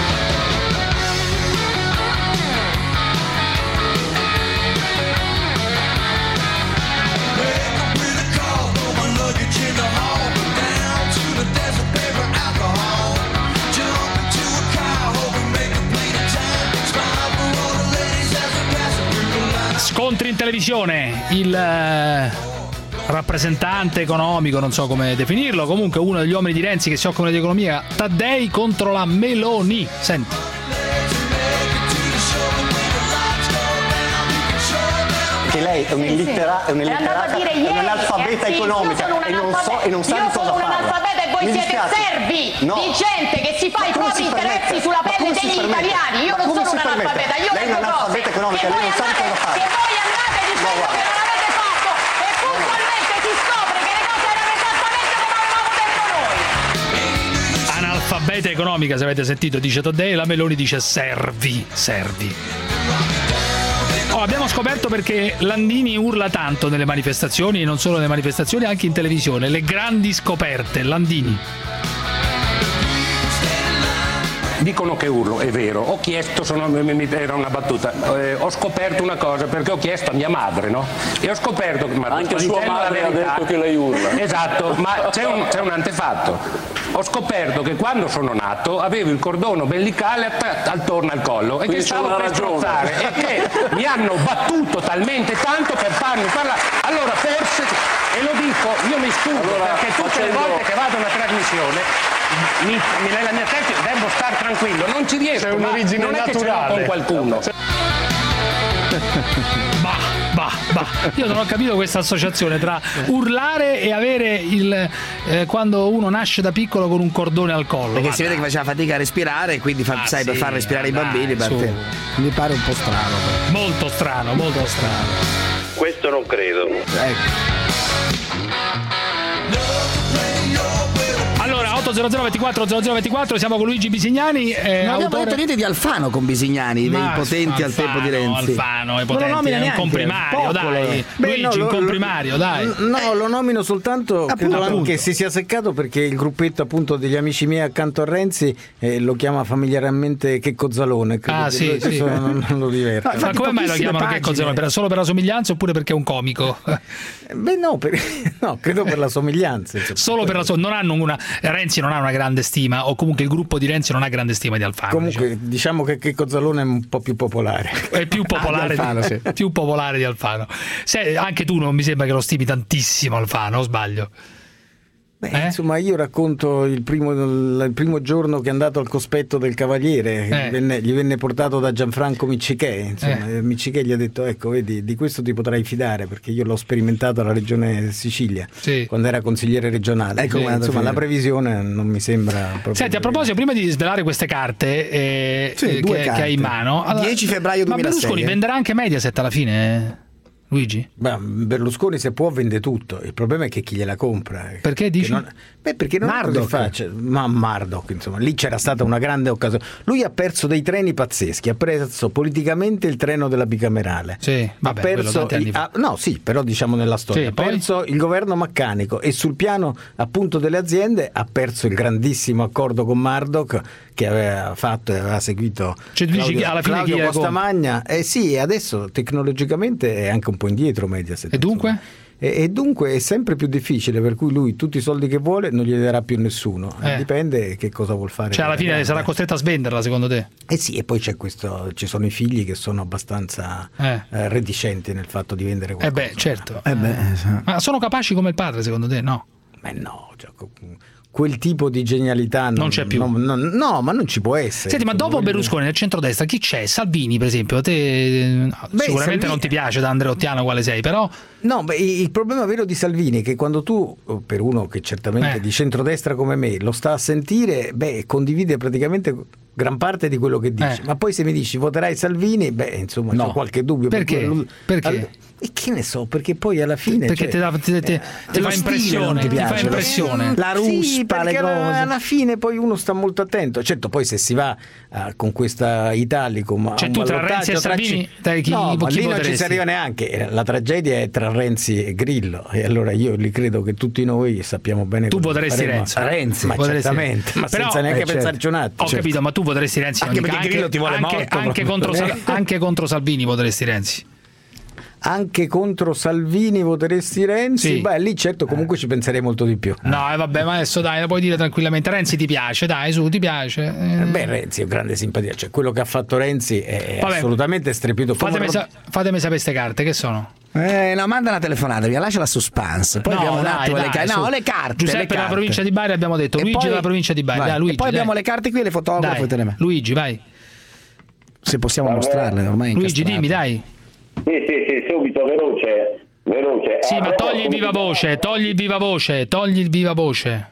Scontri in televisione, il eh, rappresentante economico, non so come definirlo, comunque uno degli uomini di Renzi che si occupano di economia, Taddei contro la Meloni. Senti. Che lei è un'illittera- è un'illitterata, è un'analfabeta economica e non, so, e non sa di cosa parla. Analfabeta e voi Mi siete dispiace. servi No. di gente che si fa Ma i come propri si interessi permette? sulla Ma pelle come si degli permette? italiani. Io Ma non come sono si permette? un'analfabeta, io Lei è leggo un'analfabeta cose economica, che lei voi non sa di cosa andate, parla. che voi andate dicendo guarda. che non avete fatto e puntualmente si scopre che le cose erano esattamente come avevamo detto noi. Analfabeta economica, se avete sentito, dice Taddei, la Meloni dice servi, servi. Oh, abbiamo scoperto perché Landini urla tanto nelle manifestazioni, e non solo nelle manifestazioni, anche in televisione. Le grandi scoperte, Landini. Dicono che urlo, è vero. Ho chiesto, sono, era una battuta, eh, ho scoperto una cosa perché ho chiesto a mia madre, no? E ho scoperto che... Ma Anche sto sua dicendo la madre ha verità. detto che lei urla. Esatto, ma c'è un, c'è un antefatto. Ho scoperto che quando sono nato avevo il cordone ombelicale att- attorno al collo e Quindi che stavo c'è una per ragione. strozzare e che mi hanno battuto talmente tanto per farmi parlare. Allora forse, e lo dico, io mi scuso Allora, perché tutte facendo- le volte che vado a una trasmissione mi, mi, nella mia testa devo star tranquillo, non ci riesco, C'è ma un'origine non è che ce l'ho naturale. con qualcuno. Bah, bah, bah. Io non ho capito questa associazione tra urlare e avere il eh, quando uno nasce da piccolo con un cordone al collo. Perché Ma si vede che faceva fatica a respirare, quindi fa, Ah, sai, per sì, far respirare dai, i bambini. su. parte- Mi pare un po' strano. molto strano, molto strano. Questo non credo. Allora, otto zero zero ventiquattro zero zero ventiquattro, siamo con Luigi Bisignani. Eh, Non abbiamo autore- detto niente di Alfano con Bisignani, dei Ma potenti al Alfano, tempo di Renzi. Alfano, i Non lo potenti, nomina è un neanche, comprimario, popolo. dai. Beh, Luigi, no, un lo- comprimario, dai. No, lo nomino soltanto, credo appunto. anche che si sia seccato, perché il gruppetto appunto degli amici miei accanto a Renzi eh, lo chiama familiarmente Checco Zalone. Credo Ah, che sì, questo sì. non, non lo diverte. Ma come mai lo chiamano che cosa? Per- Solo per la somiglianza oppure perché è un comico? Beh, no, per- no, credo per la somiglianza. insomma. Solo per la so- non hanno una Renzi non ha una grande stima, o comunque il gruppo di Renzi non ha grande stima di Alfano. Comunque diciamo che Checco Zalone è un po' più popolare. È più popolare, Ah, di Alfano, di, sì. più popolare di Alfano. Se, anche tu non mi sembra che lo stimi tantissimo Alfano, o sbaglio? Beh, Eh? insomma, io racconto il primo, il primo giorno che è andato al cospetto del Cavaliere, Eh. gli, venne, gli venne portato da Gianfranco Miccichè. Insomma, Eh. eh. Miccichè gli ha detto: ecco, vedi, di questo ti potrai fidare, perché io l'ho sperimentato alla regione Sicilia, Sì. quando era consigliere regionale. Ecco, Eh, guarda, insomma, sì. la previsione non mi sembra proprio. Senti, a proposito, prima di svelare queste carte, eh, Sì, eh, due che, carte. che hai in mano, dieci febbraio ma duemilasei, Berlusconi eh. venderà anche Mediaset alla fine? eh? Luigi? Beh, Berlusconi se può vende tutto, il problema è che chi gliela compra. Perché dici? Non... Beh, perché non Murdoch. faccia, ma Murdoch, insomma, lì c'era stata una grande occasione. Lui ha perso dei treni pazzeschi, ha perso politicamente il treno della bicamerale. Sì, vabbè, ha perso quello il... ah, no, sì, però diciamo nella storia. Sì, ha poi? perso il governo meccanico e sul piano appunto delle aziende ha perso il grandissimo accordo con Murdoch che aveva fatto e aveva seguito cioè, tu dici Claudio, che alla fine Claudio chi è Costamagna. Eh sì, adesso tecnologicamente è anche un po' indietro Mediaset. E dunque? E, e dunque è sempre più difficile, per cui lui tutti i soldi che vuole non glieli darà più nessuno. Eh. Dipende che cosa vuol fare. Cioè alla fine grande. sarà costretto a svenderla, secondo te? Eh sì, e poi c'è questo, ci sono i figli che sono abbastanza Eh. eh, reticenti nel fatto di vendere Eh qualcosa. beh, certo. Eh beh, Ma sono capaci come il padre, secondo te? No. Beh no, cioè, quel tipo di genialità non, Non c'è più. non- non- no, ma non ci può essere. Senti, ma dopo Berlusconi nel centrodestra chi c'è? Salvini, per esempio. Te no, Beh, sicuramente Salvini- non ti piace da andreottiano quale sei, però No, beh, il problema vero di Salvini è che quando tu, per uno che certamente Eh. è di centrodestra come me, lo sta a sentire, beh, condivide praticamente gran parte di quello che dice. Eh. Ma poi se mi dici voterai Salvini, beh, insomma, No. c'ho qualche dubbio. Perché? Per quello- Perché? Al- E che ne so, perché poi alla fine... perché cioè, ti, dà- ti- ti- ti eh, fa lo stile impressione, non ti, fa piace, lo- impressione. La Sì, ruspa, le perché alla, cose. alla fine poi uno sta molto attento. Certo, poi se si va eh, con questa Italicum a Cioè, un tu tra ballottaggio Renzi e Salvini, ci- dai, chi- no, chi ma lì non ci voteresti? si arriva neanche. La tragedia è tra Renzi e Grillo, e allora io li credo che tutti noi sappiamo bene. Tu cosa voteresti faremo. Renzi? Renzi. Ma Voteresti- certamente, ma Però- senza neanche eh, certo. pensarci un attimo. Ho capito, ma tu voteresti Renzi in Anche ogni perché caso, Grillo ti vuole anche, morto, anche, proprio. contro, Sal- anche contro Salvini voteresti Renzi. Anche contro Salvini voteresti Renzi? Sì. Beh, lì certo comunque ci penserei molto di più. No, eh, vabbè, ma adesso dai, lo puoi dire tranquillamente. Renzi ti piace, dai, su, ti piace. Eh, Beh, Renzi è grande simpatia, cioè quello che ha fatto Renzi è Vabbè. assolutamente strepitoso. fatemi, sa- fatemi sapere queste carte, che sono? Eh, no, manda una telefonata, via, lascia la suspense. Poi No, abbiamo un dai, attimo dai, le carte. su. No, le carte. Giuseppe le della carte. provincia di Bari abbiamo detto, E Luigi poi- della provincia di Bari. vai. Dai, Luigi, e poi dai. abbiamo le carte qui e le fotografo Dai, e te le metto. Luigi, vai. Se possiamo mostrarle ormai. è Luigi, incastrato. dimmi, dai. Sì, sì, sì, subito, veloce, veloce. Sì, ma Allora, togli il viva voce, togli il viva voce, togli il viva voce.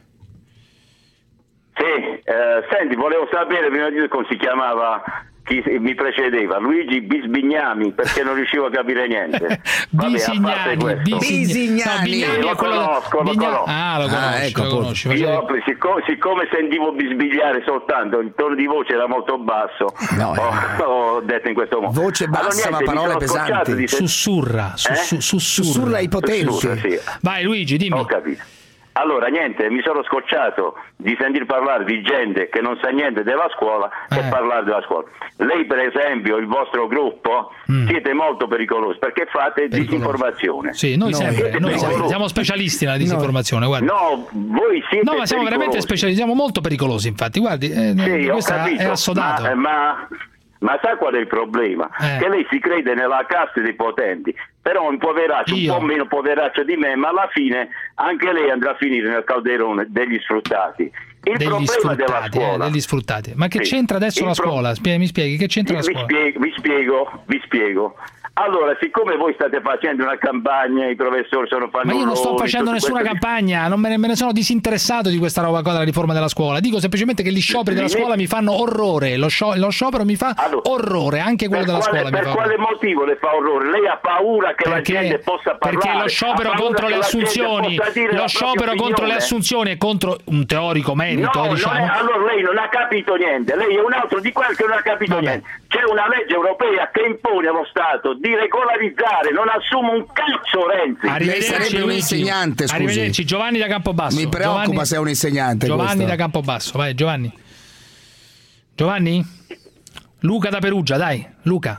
Sì, eh, senti, volevo sapere prima di tutto come si chiamava chi mi precedeva, Luigi Bisbignami, perché non riuscivo a capire niente. Vabbè, a parte Bisignani, questo. Bisignani. No, Bignami Sì, lo è quello conosco, lo Bigna- conosco. Ah, lo conosci, Ah, ecco, lo appunto. conosci. facevi- Io, siccome, siccome sentivo bisbigliare soltanto, il tono di voce era molto basso, No, ho, ho detto in questo modo. Voce bassa, Allora, niente, ma mi parole sono scocciato pesanti. di sen- Sussurra, su- Eh? su- sussurra. Sussurra ipotetici. Sussurra, sì. Vai Luigi, dimmi. Ho capito. Allora, niente, mi sono scocciato di sentir parlare di gente che non sa niente della scuola Eh. e parlare della scuola. Lei, per esempio, il vostro gruppo, Mm. siete molto pericolosi perché fate disinformazione. Sì, noi sempre, Siete noi siamo, pericolosi. siamo specialisti nella disinformazione, guarda. No, voi siete No, ma siamo veramente pericolosi. specialisti, siamo molto pericolosi, infatti, guardi, eh, Sì, ho questo è capito, assodato. ma, ma, ma sa qual è il problema? Eh. Che lei si crede nella casta dei potenti, però un poveraccio, Io? un po' meno poveraccio di me, ma alla fine anche lei andrà a finire nel calderone degli sfruttati. Il Degli problema della sfruttati, eh, scuola. degli sfruttati. Ma che Sì. c'entra adesso Il la pro- scuola? Spie- mi spieghi che c'entra la vi, scuola? spiego, vi spiego, vi spiego. Allora, siccome voi state facendo una campagna, i professori sono Ma fannulloni, io non sto facendo tutte nessuna queste- campagna, non me ne, me ne sono disinteressato di questa roba qua della riforma della scuola. Dico semplicemente che gli scioperi della Mi- scuola mi fanno orrore. Lo, scio- lo sciopero mi fa orrore, anche quello Per della quale, scuola mi per fa quale orrore. motivo le fa orrore? Lei ha paura che Perché- la gente possa parlare? Perché lo Ha sciopero paura contro che le la gente assunzioni, possa dire la lo propria sciopero contro le opinione? assunzioni e contro un teorico merito, No, non diciamo. è- allora lei non ha capito niente, lei è un altro di quelli che non ha capito niente. C'è una legge europea che impone allo Stato di regolarizzare, non assume un cazzo Renzi. Lei sarebbe un Luigi. insegnante, scusi. Arrivederci, Giovanni da Campobasso. Mi preoccupa Giovanni- se è un insegnante. Giovanni questo. da Campobasso, vai Giovanni. Giovanni? Luca da Perugia, dai, Luca.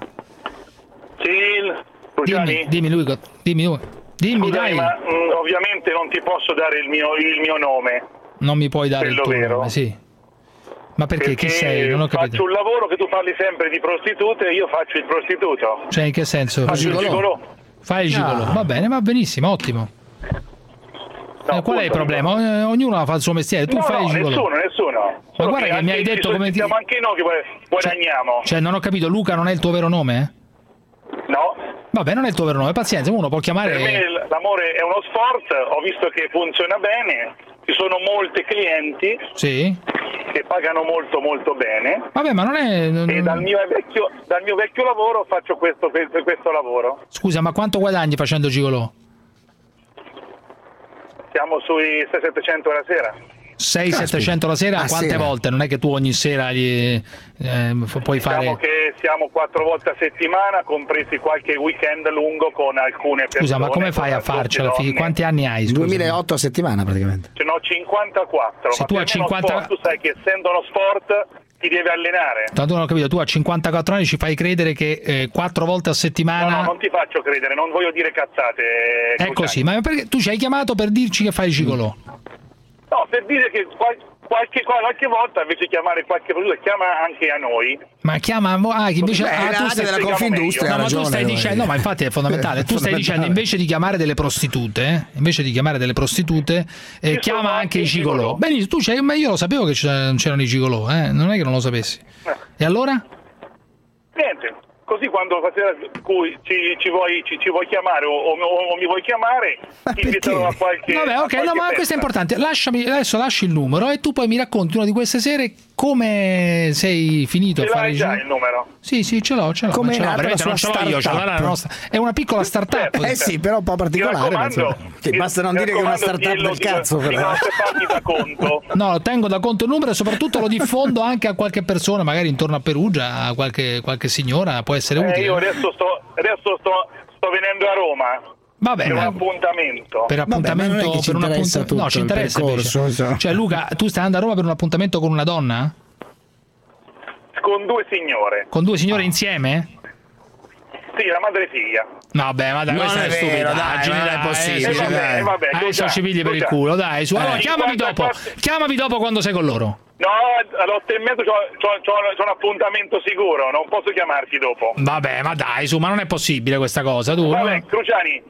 Sì, Dimmi, dimmi Luca, dimmi Luca. Dimmi, Scusami, dai. ma mh, ovviamente non ti posso dare il mio, il mio nome. Non mi puoi dare il quello tuo vero. nome, sì. Ma perché, chi sei? Non ho capito. faccio un lavoro che tu parli sempre di prostitute e io faccio il prostituto. Cioè, in che senso? Faccio il gigolò. Fai il gigolò. No. Va bene, va benissimo, ottimo. Eh, qual è il problema? Eh, ognuno fa il suo mestiere, tu no, fai no, il gigolò. nessuno, nessuno. Ma Solo guarda che mi hai anche detto ci come ti... Siamo anche noi che guadagniamo. Cioè, non ho capito, Luca non è il tuo vero nome? Eh? No. Vabbè, non è il tuo vero nome, pazienza, uno può chiamare... Per me l- l'amore è uno sport, ho visto che funziona bene, ci sono molte clienti. Sì? che pagano molto molto bene. Vabbè, ma non è... Non... E dal mio vecchio, dal mio vecchio lavoro faccio questo, questo lavoro. Scusa, ma quanto guadagni facendo gigolò? Siamo sui sei settecento la sera. sei settecento la sera? Ah, Quante sera. volte? Non è che tu ogni sera gli, eh, puoi fare... Diciamo che siamo quattro volte a settimana, compresi qualche weekend lungo con alcune persone. Scusa, ma come fai a farcela? Figli? Quanti anni hai? Scusami. duemilaotto a settimana praticamente. Ce n'ho cinquantaquattro. Se ma tu più hai o meno cinquanta sport, tu sai che essendo uno sport ti devi allenare. Tanto non ho capito, tu a cinquantaquattro anni ci fai credere che eh, quattro volte a settimana... No, no, non ti faccio credere, non voglio dire cazzate. È così, ma perché tu ci hai chiamato per dirci che fai il gigolò? No, per dire che qual- qualche, qualche volta invece di chiamare qualche produttore chiama anche a noi. Ma chiama ah, che invece Beh, ah, la tu radio stai della Confindustria no, ha ma tu ragione, stai noi. dicendo no, ma infatti è fondamentale. Tu stai Fondamentale. dicendo invece di chiamare delle prostitute, eh? invece di chiamare delle prostitute, eh, chiama anche i gigolò. Benissimo, tu c'hai, ma io lo sapevo che c'erano i gigolò, eh? Non è che non lo sapessi. Eh. E allora? Niente, così quando stasera cui ci, ci, vuoi, ci, ci vuoi chiamare o, o, o mi vuoi chiamare, ti inviterò a qualche... Vabbè, ok, no, ma questo è importante. Lasciami, adesso lasci il numero e tu poi mi racconti una di queste sere come sei finito Ce a fare l'hai i già gigolò. il numero? Sì, sì, ce l'ho, ce l'ho. Come ma ce l'ho, è nata veramente la non ce sua l'ho io, ce l'ho startup? la nostra. È una piccola startup. Eh sì, però un po' particolare. Mi raccomando, insomma. Sì, basta non mi dire che è una raccomando, startup dillo del di- cazzo. di Però. non farti da conto. No, lo tengo da conto il numero e soprattutto lo diffondo anche a qualche persona, magari intorno a Perugia, a qualche, qualche signora, può essere Eh, utile. io adesso sto, adesso sto, sto venendo a Roma. Vabbè, per un ma- appuntamento. Per appuntamento, ma non è che ci per un interessa appuntamento. No, tutto ci il interessa percorso, invece. insomma. Cioè, Luca, tu stai andando a Roma per un appuntamento con una donna? Con due signore. Con due signore insieme? Sì, la madre e figlia. No, beh, ma dai, Non questa è è, vero, stupida. dai, ma non è possibile, Adesso, vabbè, vabbè, adesso scusa, ci pigli per il scusa. culo, dai, su. Allora, Eh. chiamami dopo. Chiamami dopo quando sei con loro. No, alle otto e mezzo c'ho, c'ho, c'ho, c'ho un appuntamento sicuro, non posso chiamarti dopo. Vabbè, ma dai, su, ma non è possibile questa cosa, tu. Vabbè, no? Cruciani,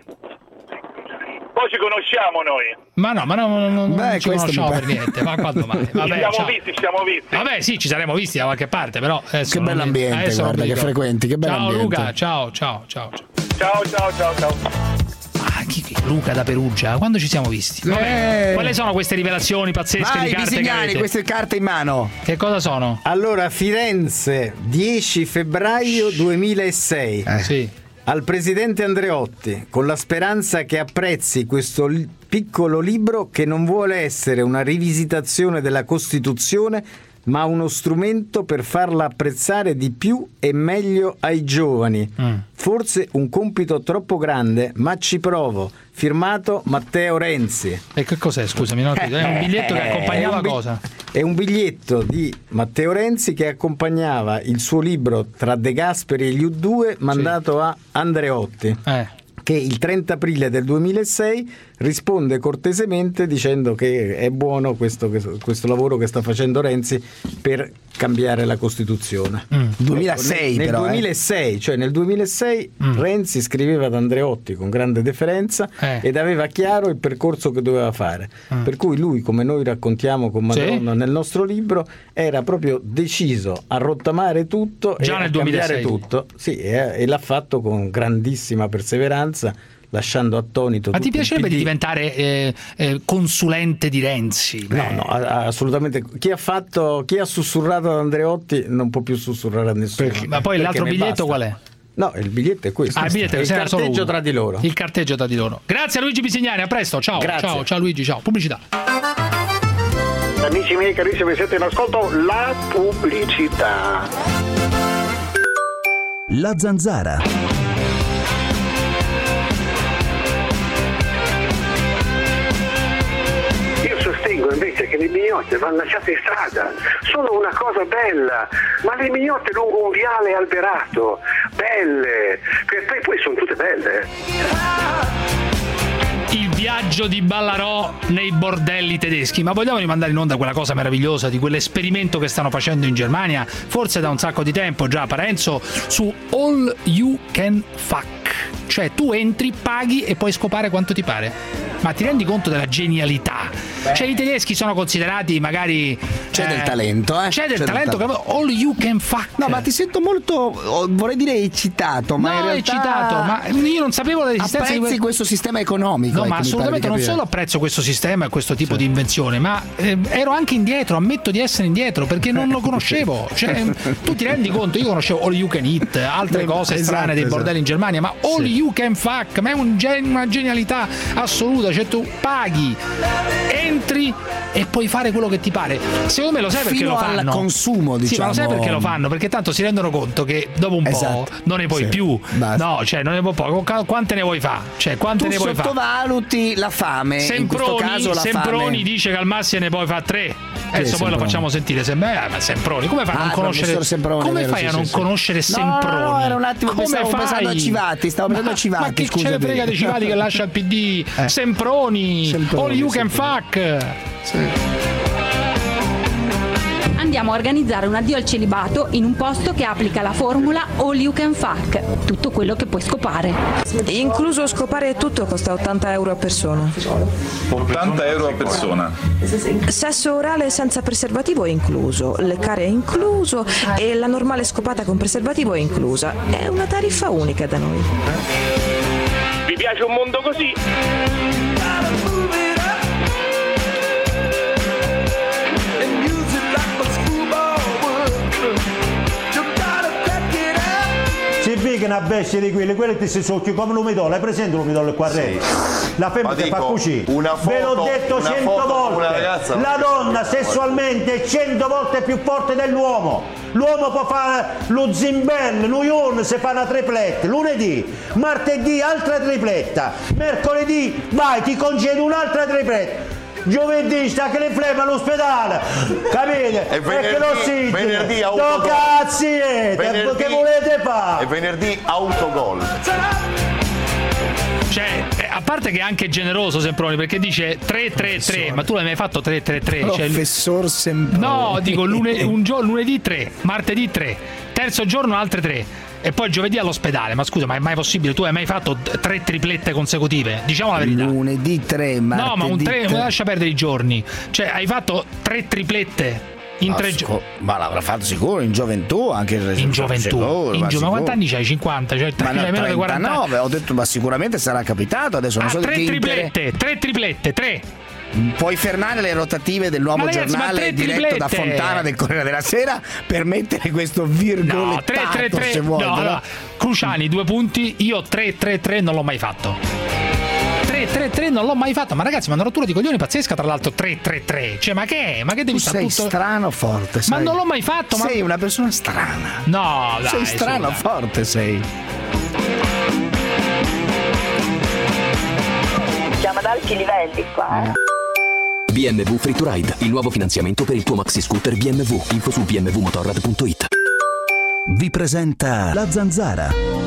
poi ci conosciamo noi. Ma no, ma no, no, no, non Beh, ci questo conosciamo mi per pare- niente, ma quando mai? Ci Vabbè, siamo ciao. visti, ci siamo visti. Vabbè, sì, ci saremmo visti da qualche parte, però adesso Che non mi- bell'ambiente, adesso non guarda, mi che ricordo. frequenti, che Ciao bell'ambiente. Luca, ciao, ciao, ciao. ciao. Ciao, ciao, ciao, ciao. Ah, chi, chi- Luca da Perugia, quando ci siamo visti? Vabbè, Eh. quali sono queste rivelazioni pazzesche Vai, di carte che Bisignani, avete? queste carte in mano. Che cosa sono? Allora, Firenze, dieci febbraio duemilasei. Sì. Al presidente Andreotti, con la speranza che apprezzi questo li- piccolo libro che non vuole essere una rivisitazione della Costituzione, ma uno strumento per farla apprezzare di più e meglio ai giovani. Mm. Forse un compito troppo grande, ma ci provo. Firmato Matteo Renzi. E che cos'è, scusami, non ho capito. È un biglietto che accompagnava È un bi- cosa? È un biglietto di Matteo Renzi che accompagnava il suo libro Tra De Gasperi e gli U due mandato a Andreotti. Eh. Che il trenta aprile del duemilasei risponde cortesemente dicendo che è buono questo, questo lavoro che sta facendo Renzi per cambiare la Costituzione. Mm. duemilasei nel, però, nel eh. duemilasei, cioè nel duemilasei Mm. Renzi scriveva ad Andreotti con grande deferenza Eh. ed aveva chiaro il percorso che doveva fare. Mm. Per cui lui, come noi raccontiamo con Madonna Sì. nel nostro libro, era proprio deciso a rottamare tutto Già e nel a cambiare duemilasei. tutto. Sì, e, e l'ha fatto con grandissima perseveranza, lasciando attonito Ma ti tutto il piacerebbe P D. di diventare eh, eh, consulente di Renzi? No, no, a- assolutamente. Chi ha fatto, chi ha sussurrato ad Andreotti non può più sussurrare a nessuno. Ma poi Perché l'altro ne biglietto basta. qual è? No, il biglietto è questo. Ah, il biglietto è il se n'era solo carteggio uno. tra di loro. Il carteggio tra di loro. Grazie a Luigi Bisignani, a presto. Ciao, Grazie. ciao, ciao Luigi, ciao. Pubblicità. Amici miei carissimi, siete in ascolto la pubblicità. La Zanzara. Io sostengo invece che le mignotte vanno lasciate in strada, sono una cosa bella, ma le mignotte lungo un viale alberato, belle, che poi, poi sono tutte belle. Il viaggio di Ballarò nei bordelli tedeschi. Ma vogliamo rimandare in onda quella cosa meravigliosa di quell'esperimento che stanno facendo in Germania, forse da un sacco di tempo già, Parenzo, su All You Can Fuck. Cioè tu entri, paghi e puoi scopare quanto ti pare. Ma ti rendi conto della genialità? Cioè i tedeschi sono considerati magari C'è Eh, del talento, eh? C'è del talento, che- all you can fuck. No, ma ti sento molto, oh, vorrei dire eccitato, ma no, in realtà eccitato, ma io non sapevo dell'esistenza di apprezzi que- questo sistema economico. No, eh, ma che mi assolutamente pare non di solo capire. apprezzo questo sistema e questo tipo di invenzione, ma eh, ero anche indietro, ammetto di essere indietro perché non lo conoscevo. Cioè, tu ti rendi conto? Io conoscevo All You Can Eat, altre cose Esatto, strane dei esatto. bordelli in Germania, ma All You Can Fuck, ma è un gen- una genialità assoluta. Cioè, tu paghi, entri e puoi fare quello che ti pare. Secondo me lo sai perché Fino lo al fanno. consumo, Sì, ma lo sai diciamo. perché lo fanno? Perché tanto si rendono conto che dopo un Esatto. po' non ne puoi Sì, più. basta. No, cioè non ne puoi più. Quante ne vuoi fare? Cioè, quante Tu ne vuoi fare? sottovaluti la fame, in questo Semproni, caso la Semproni fame. dice che al massimo ne puoi fare tre. Adesso poi Semproni? lo facciamo sentire. Sem- eh, ma Semproni, come fai a Ah, non il conoscere professor Semproni, come vero, fai sì, a sì, non sì. conoscere No, Semproni? no, no, era un attimo, come pensavo- fai? pensando a Civati, stavo pensando a Civati, Ma che ce scusami. ne frega dei Civati che lascia il P D? Eh. Semproni, Semproni, all you can Semproni. fuck. Andiamo a organizzare un addio al celibato in un posto che applica la formula all you can fuck, tutto quello che puoi scopare. Incluso scopare tutto costa ottanta euro a persona. ottanta euro a persona. Sesso orale senza preservativo è incluso, leccare è incluso e la normale scopata con preservativo è inclusa. È una tariffa unica da noi. Vi piace un mondo così? Si vede una bestia di quelli, quelli ti si socchio come l'umidolo, hai presente l'umidolo qua a Reggio? La femmina Ma che fa dico, così. una Ve l'ho foto- detto una cento foto con una volte. ragazza- La donna sessualmente è cento volte più forte dell'uomo. L'uomo può fare lo zimbello, noi se fa una tripletta, lunedì, martedì altra tripletta, mercoledì vai ti concedo un'altra tripletta. Giovedì sta che le flemme all'ospedale, capite? E venerdì- lo si venerdì no autogol. cazzi è, Venerdì- che volete fare? E venerdì autogol. Cioè, eh, a parte che è anche generoso Semproni perché dice tre tre tre, ma tu l'hai mai fatto tre tre tre? Cioè, Professor Semproni. no, dico lune- un giorno lunedì tre, martedì tre, terzo giorno altre tre. E poi giovedì all'ospedale, ma scusa, ma è mai possibile? Tu hai mai fatto t- tre triplette consecutive? Diciamo la verità. Lunedì tre, martedì No, ma un tre, tre. lascia perdere i giorni. Cioè, hai fatto tre triplette in Ah, tre scu- giorni. Ma l'avrà fatto sicuro in gioventù anche In gioventù. sicuro, In ma gio- ma quanti sicuro. anni c'hai? cinquanta? Cioè, Ma no, hai meno di quaranta anni. trentanove, ho detto, ma sicuramente sarà capitato adesso non Ah, so tre che inter- triplette, tre triplette, tre. Puoi fermare le rotative del nuovo Ma ragazzi, ma giornale tre diretto da triplette! Fontana del Corriere della Sera per mettere questo virgolettato No, tre tre tre. se vuoi, No, però. allora, Cruciani, due punti. Io tre tre tre non l'ho mai fatto. tre tre tre non l'ho mai fatto. Ma ragazzi, ma una rottura di coglioni pazzesca, tra l'altro tre tre tre. Cioè, ma che è? Ma che devi Tu stare sei tutto... strano forte, Ma sai? non l'ho mai fatto, ma Sei una persona strana. No, dai, sei strano su, dai. forte, sei. Siamo ad alti livelli qua, eh. B M W Free to Ride, il nuovo finanziamento per il tuo maxi scooter B M W. Info su b m w motorrad punto it. Vi presenta La Zanzara.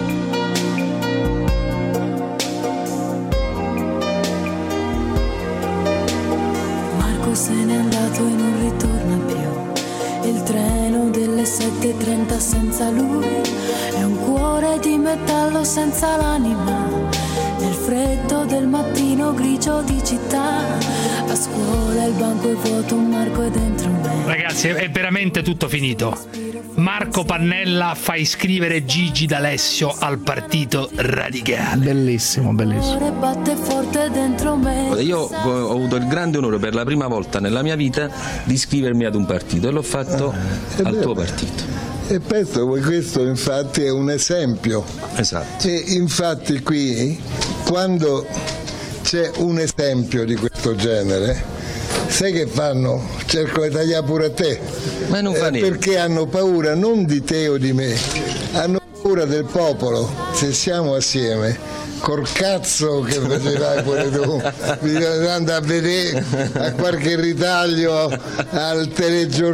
Marco se n'è andato e non ritorna più. Il treno delle sette e trenta senza lui è un cuore di metallo senza l'anima. Nel freddo del mattino grigio di città, a scuola il banco è vuoto, un Marco è dentro me. Ragazzi, è veramente tutto finito. Marco Pannella fa iscrivere Gigi D'Alessio al partito radicale. Bellissimo, bellissimo. Il cuore batte forte dentro me. Io ho avuto il grande onore per la prima volta nella mia vita di iscrivermi ad un partito e l'ho fatto Ah, al vero. tuo partito. E penso che questo infatti è un esempio. Esatto. E infatti qui, quando c'è un esempio di questo genere, sai che fanno? Cercano di tagliare pure a te. Ma non fa Eh, niente. perché hanno paura non di te o di me, hanno paura del popolo. Se siamo assieme, col cazzo che facerai pure tu, bisogna andare a vedere a qualche ritaglio al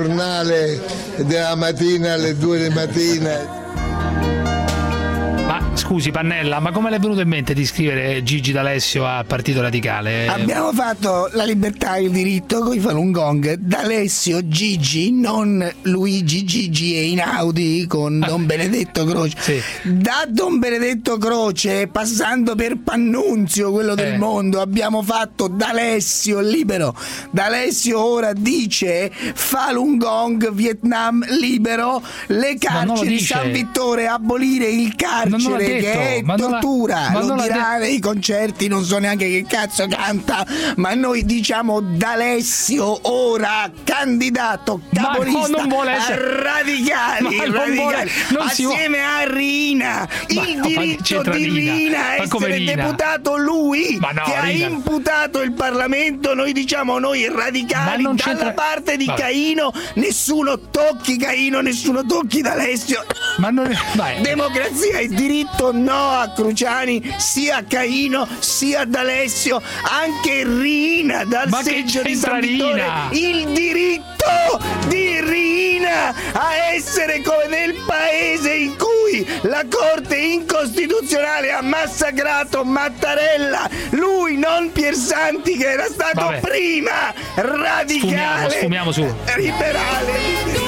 telegiornale della mattina alle due di mattina. Ma Scusi Pannella, ma come le è venuto in mente di iscrivere Gigi D'Alessio al Partito Radicale? Abbiamo fatto la libertà e il diritto con i Falun Gong. D'Alessio Gigi, non Luigi Gigi e Einaudi con Don Benedetto Croce. Sì. Da Don Benedetto Croce, passando per Pannunzio, quello del Eh. mondo, abbiamo fatto D'Alessio libero. D'Alessio ora dice Falun Gong, Vietnam libero, le Ma non lo carceri dice. San Vittore, abolire il Ma non l'ha carcere detto, che è ma non l'ha- tortura. ma Lo non l'ha dirà nei concerti, non so neanche che cazzo canta, ma noi diciamo D'Alessio ora candidato capolista no, non vuole essere- a radicali, Ma non radicali, vuole- non si vuole- assieme a Rina. Ma- Il ma che diritto c'entra di Rina? Rina Ma a come essere Rina? deputato lui Ma no, che ha Rina. imputato il Parlamento, noi diciamo noi Ma radicali non dalla c'entra- parte di Vabbè. Caino, nessuno tocchi Caino, nessuno tocchi D'Alessio. Ma non è... Vai. Democrazia e diritto no a Cruciani, sia a Caino sia ad Alessio, anche Rina dal Ma che seggio di c'entra San Vittore, Rina? il diritto di Rina a essere come nel paese in cui la Corte incostituzionale ha massacrato Mattarella, lui non Piersanti che era stato Vabbè. prima radicale, Sfumiamo, sfumiamo su. liberale.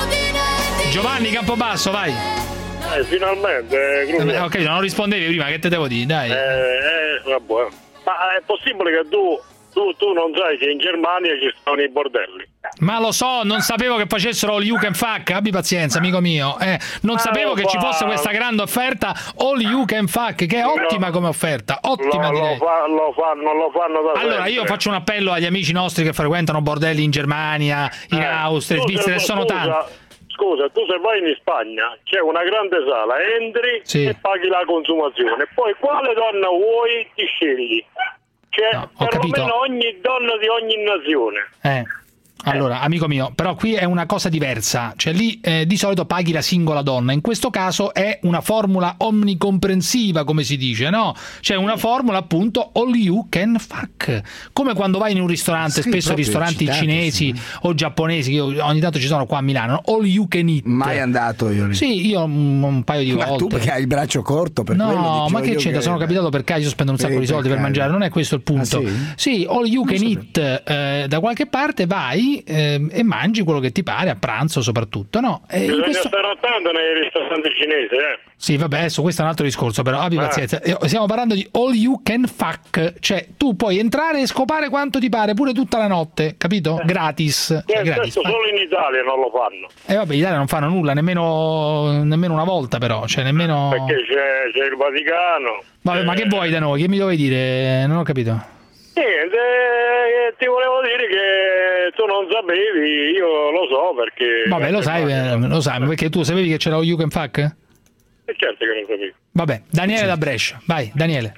Giovanni Campobasso, vai. Eh, finalmente, Eh, Cruz. ok, non rispondevi prima, che te devo dire, dai. Eh, eh, vabbè. Ma è possibile che tu, tu, tu non sai che in Germania ci sono i bordelli? Ma lo so, non sapevo che facessero all you can fuck, abbi pazienza, amico mio. Eh, non Ah, sapevo lo che ci fa- fosse questa grande offerta all you can fuck, che è No. ottima come offerta, ottima Lo, direi. lo, fa- lo fanno, lo fanno da Allora sempre. io faccio un appello agli amici nostri che frequentano bordelli in Germania, in Eh, Austria, in tu Svizzera, se- sono scusa, tanti. Scusa, tu se vai in Spagna c'è una grande sala, entri Sì. e paghi la consumazione, poi quale donna vuoi ti scegli. C'è No, ho perlomeno capito. ogni donna di ogni nazione. Eh. Allora, amico mio, però qui è una cosa diversa, cioè lì eh, di solito paghi la singola donna, in questo caso è una formula omnicomprensiva, come si dice, no? Cioè una formula appunto all you can fuck, come quando vai in un ristorante, Sì, spesso proprio ristoranti eccitato, cinesi o giapponesi, che io ogni tanto ci sono qua a Milano, no? All you can eat. Mai andato io lì. Sì, io un, un paio di Ma volte. tu perché hai il braccio corto per quello, No, dicevo ma che io c'entra? Sono capitato per caso, io spendo un sacco Eh, di soldi per per caso. mangiare, non è questo il punto. Ah, sì? all you can eat, eh, da qualche parte vai eh, e mangi quello che ti pare, a pranzo soprattutto, no? E in Bisogna questo... stare attento nei ristoranti cinesi, eh. Sì, vabbè, adesso questo è un altro discorso, però abbi Ah. pazienza. Eh, Stiamo parlando di all you can fuck, cioè tu puoi entrare e scopare quanto ti pare, pure tutta la notte, capito? Gratis. Cioè, Eh, gratis. questo solo in Italia non lo fanno. E vabbè, in Italia non fanno nulla, nemmeno, nemmeno una volta però, cioè nemmeno... Perché c'è, c'è il Vaticano. Vabbè, ma che vuoi da noi? Che mi dovevi dire? Non ho capito. Niente, eh, ti volevo dire che tu non sapevi, io lo so perché... Vabbè, lo sai, eh, lo sai, ma perché tu sapevi che c'era all you can fuck? Eh, certo che non sapevo. Vabbè, Daniele da Brescia, vai, Daniele.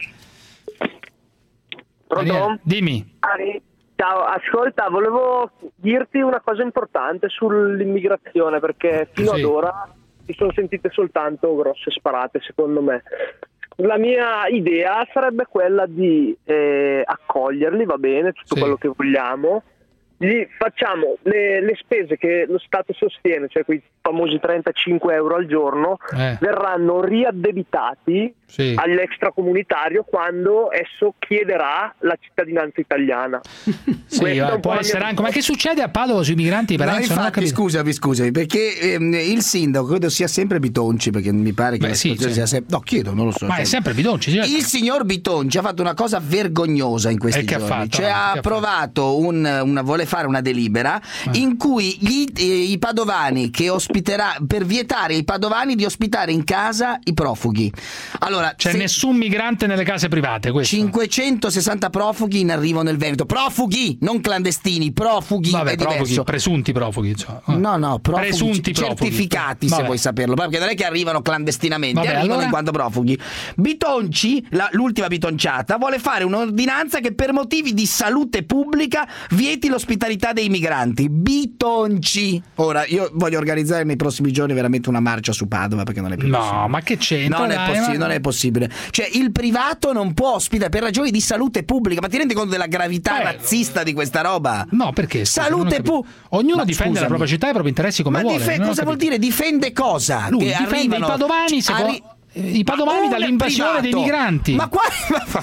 Daniele, dimmi. Ari, ciao, ascolta, volevo dirti una cosa importante sull'immigrazione perché fino Sì. ad ora si sono sentite soltanto grosse sparate, secondo me. La mia idea sarebbe quella di eh, accoglierli, va bene, tutto Sì. quello che vogliamo. Gli facciamo le, le spese che lo Stato sostiene, cioè quei famosi trentacinque euro al giorno, Eh. verranno riaddebitati Sì. agli extracomunitario quando esso chiederà la cittadinanza italiana. Sì, Questa è eh, un po' può la essere mia- anche. Ma che succede a Padova sui migranti? No, Parenzo? Non ho infatti, capito. scusami, scusami, perché ehm, il sindaco credo sia sempre Bitonci, perché mi pare che Beh, la sì, situazione sì. sia sempre... No, chiedo, non lo so. Ma è sempre Bitonci, sì. Il signor Bitonci ha fatto una cosa vergognosa in questi E che ha giorni, fatto? cioè Che ha ha approvato un, una, vuole fare una delibera in cui gli, eh, i padovani che ospiterà, per vietare ai padovani di ospitare in casa i profughi. Allora, C'è se- nessun migrante nelle case private, questo. cinquecentosessanta profughi in arrivo nel Veneto. Profughi, non clandestini, profughi, Vabbè, è profughi, diverso. presunti profughi, insomma. No, no, profughi Presunti profughi. certificati, se Vabbè. vuoi saperlo, perché non è che arrivano clandestinamente, Vabbè, arrivano allora? in quanto profughi. Bitonci, la- l'ultima bitonciata, vuole fare un'ordinanza che per motivi di salute pubblica vieti l'ospitalità dei migranti. Bitonci. Ora, io voglio organizzare nei prossimi giorni veramente una marcia su Padova, perché non è più No, possibile. ma che c'entra? Non è, dai, possi- ma- non è possibile. Cioè, il privato non può ospitare per ragioni di salute pubblica. Ma ti rendi conto della gravità Eh, razzista di questa roba? No, perché? scusa, non ho Salute capito. pubblica. Ognuno difende la propria città e i propri interessi come Ma vuole. dife- non ho cosa vuol capito. dire? Difende cosa? Lui Che difende arrivano- i padovani, secondo- arri- I padovani dall'invasione dei migranti. Ma qua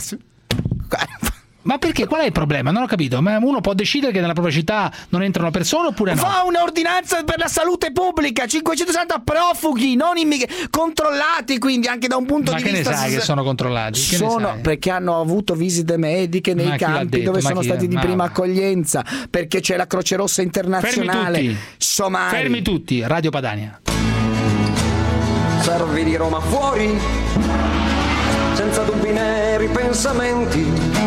Ma perché? Qual è il problema? Non ho capito. Ma uno può decidere che nella propria città non entrano persone oppure no? Fa un'ordinanza per la salute pubblica, cinquecentosessanta profughi non immig- controllati, quindi anche da un punto Ma di che vista ne sai che sono controllati? Che ne sono sai? perché hanno avuto visite mediche nei Ma chi l'ha campi detto? dove Ma sono chi- stati di ma- prima accoglienza, perché c'è la Croce Rossa internazionale. Fermi tutti. Somari. Fermi tutti. Radio Padania. Servi di Roma fuori, senza dubbi né ripensamenti.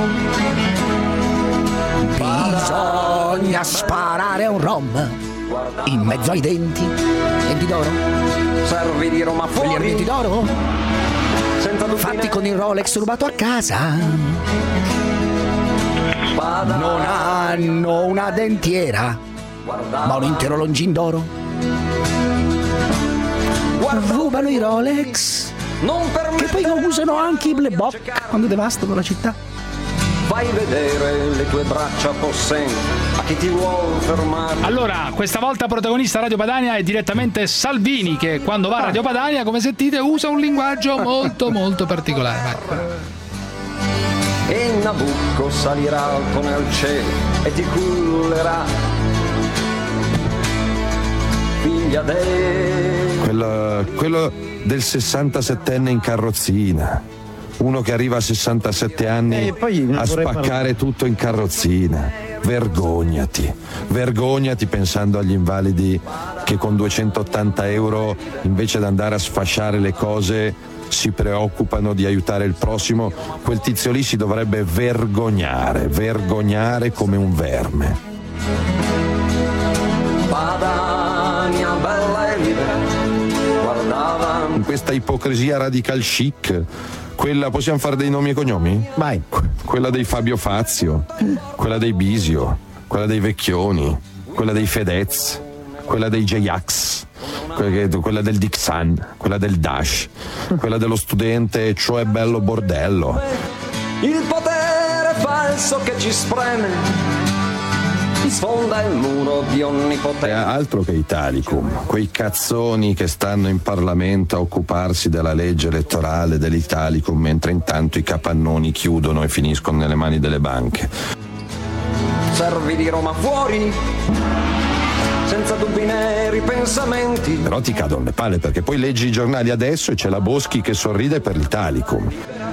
Bisogna sparare un rom in mezzo ai denti. Denti d'oro? Servi di Roma Gli fuori, denti d'oro? senza dubbi Fatti né con il Rolex rubato a casa. Non hanno una dentiera, ma un intero longin d'oro. Rubano i Rolex, non che poi usano anche i Black Bloc quando devastano la città. Fai vedere le tue braccia possenti a chi ti vuol fermare. Allora, questa volta protagonista Radio Padania è direttamente Salvini, che quando va a Radio Padania, come sentite, usa un linguaggio molto molto particolare. Vai. E Nabucco salirà alto nel cielo e ti cullerà, figlia de... Quello, quello del sessantasettenne in carrozzina, uno che arriva a sessantasette anni Eh, poi non a vorrei spaccare parlare. tutto in carrozzina. Vergognati, vergognati pensando agli invalidi che con duecentottanta euro, invece di andare a sfasciare le cose, si preoccupano di aiutare il prossimo. Quel tizio lì si dovrebbe vergognare, vergognare come un verme. Padania bella e libera, guardava. In questa ipocrisia radical chic, quella, possiamo fare dei nomi e cognomi? Vai. Quella dei Fabio Fazio, quella dei Bisio, quella dei Vecchioni, quella dei Fedez, quella dei J-Ax, quella del Dixan, quella del Dash, quella dello studente, cioè bello bordello. Il potere falso che ci spreme sfonda il muro di È onnipotenza. altro che Italicum, quei cazzoni che stanno in Parlamento a occuparsi della legge elettorale dell'Italicum, mentre intanto i capannoni chiudono e finiscono nelle mani delle banche. Servi di Roma fuori, senza dubbi né ripensamenti. Però ti cadono le palle, perché poi leggi i giornali adesso e c'è la Boschi che sorride per l'Italicum.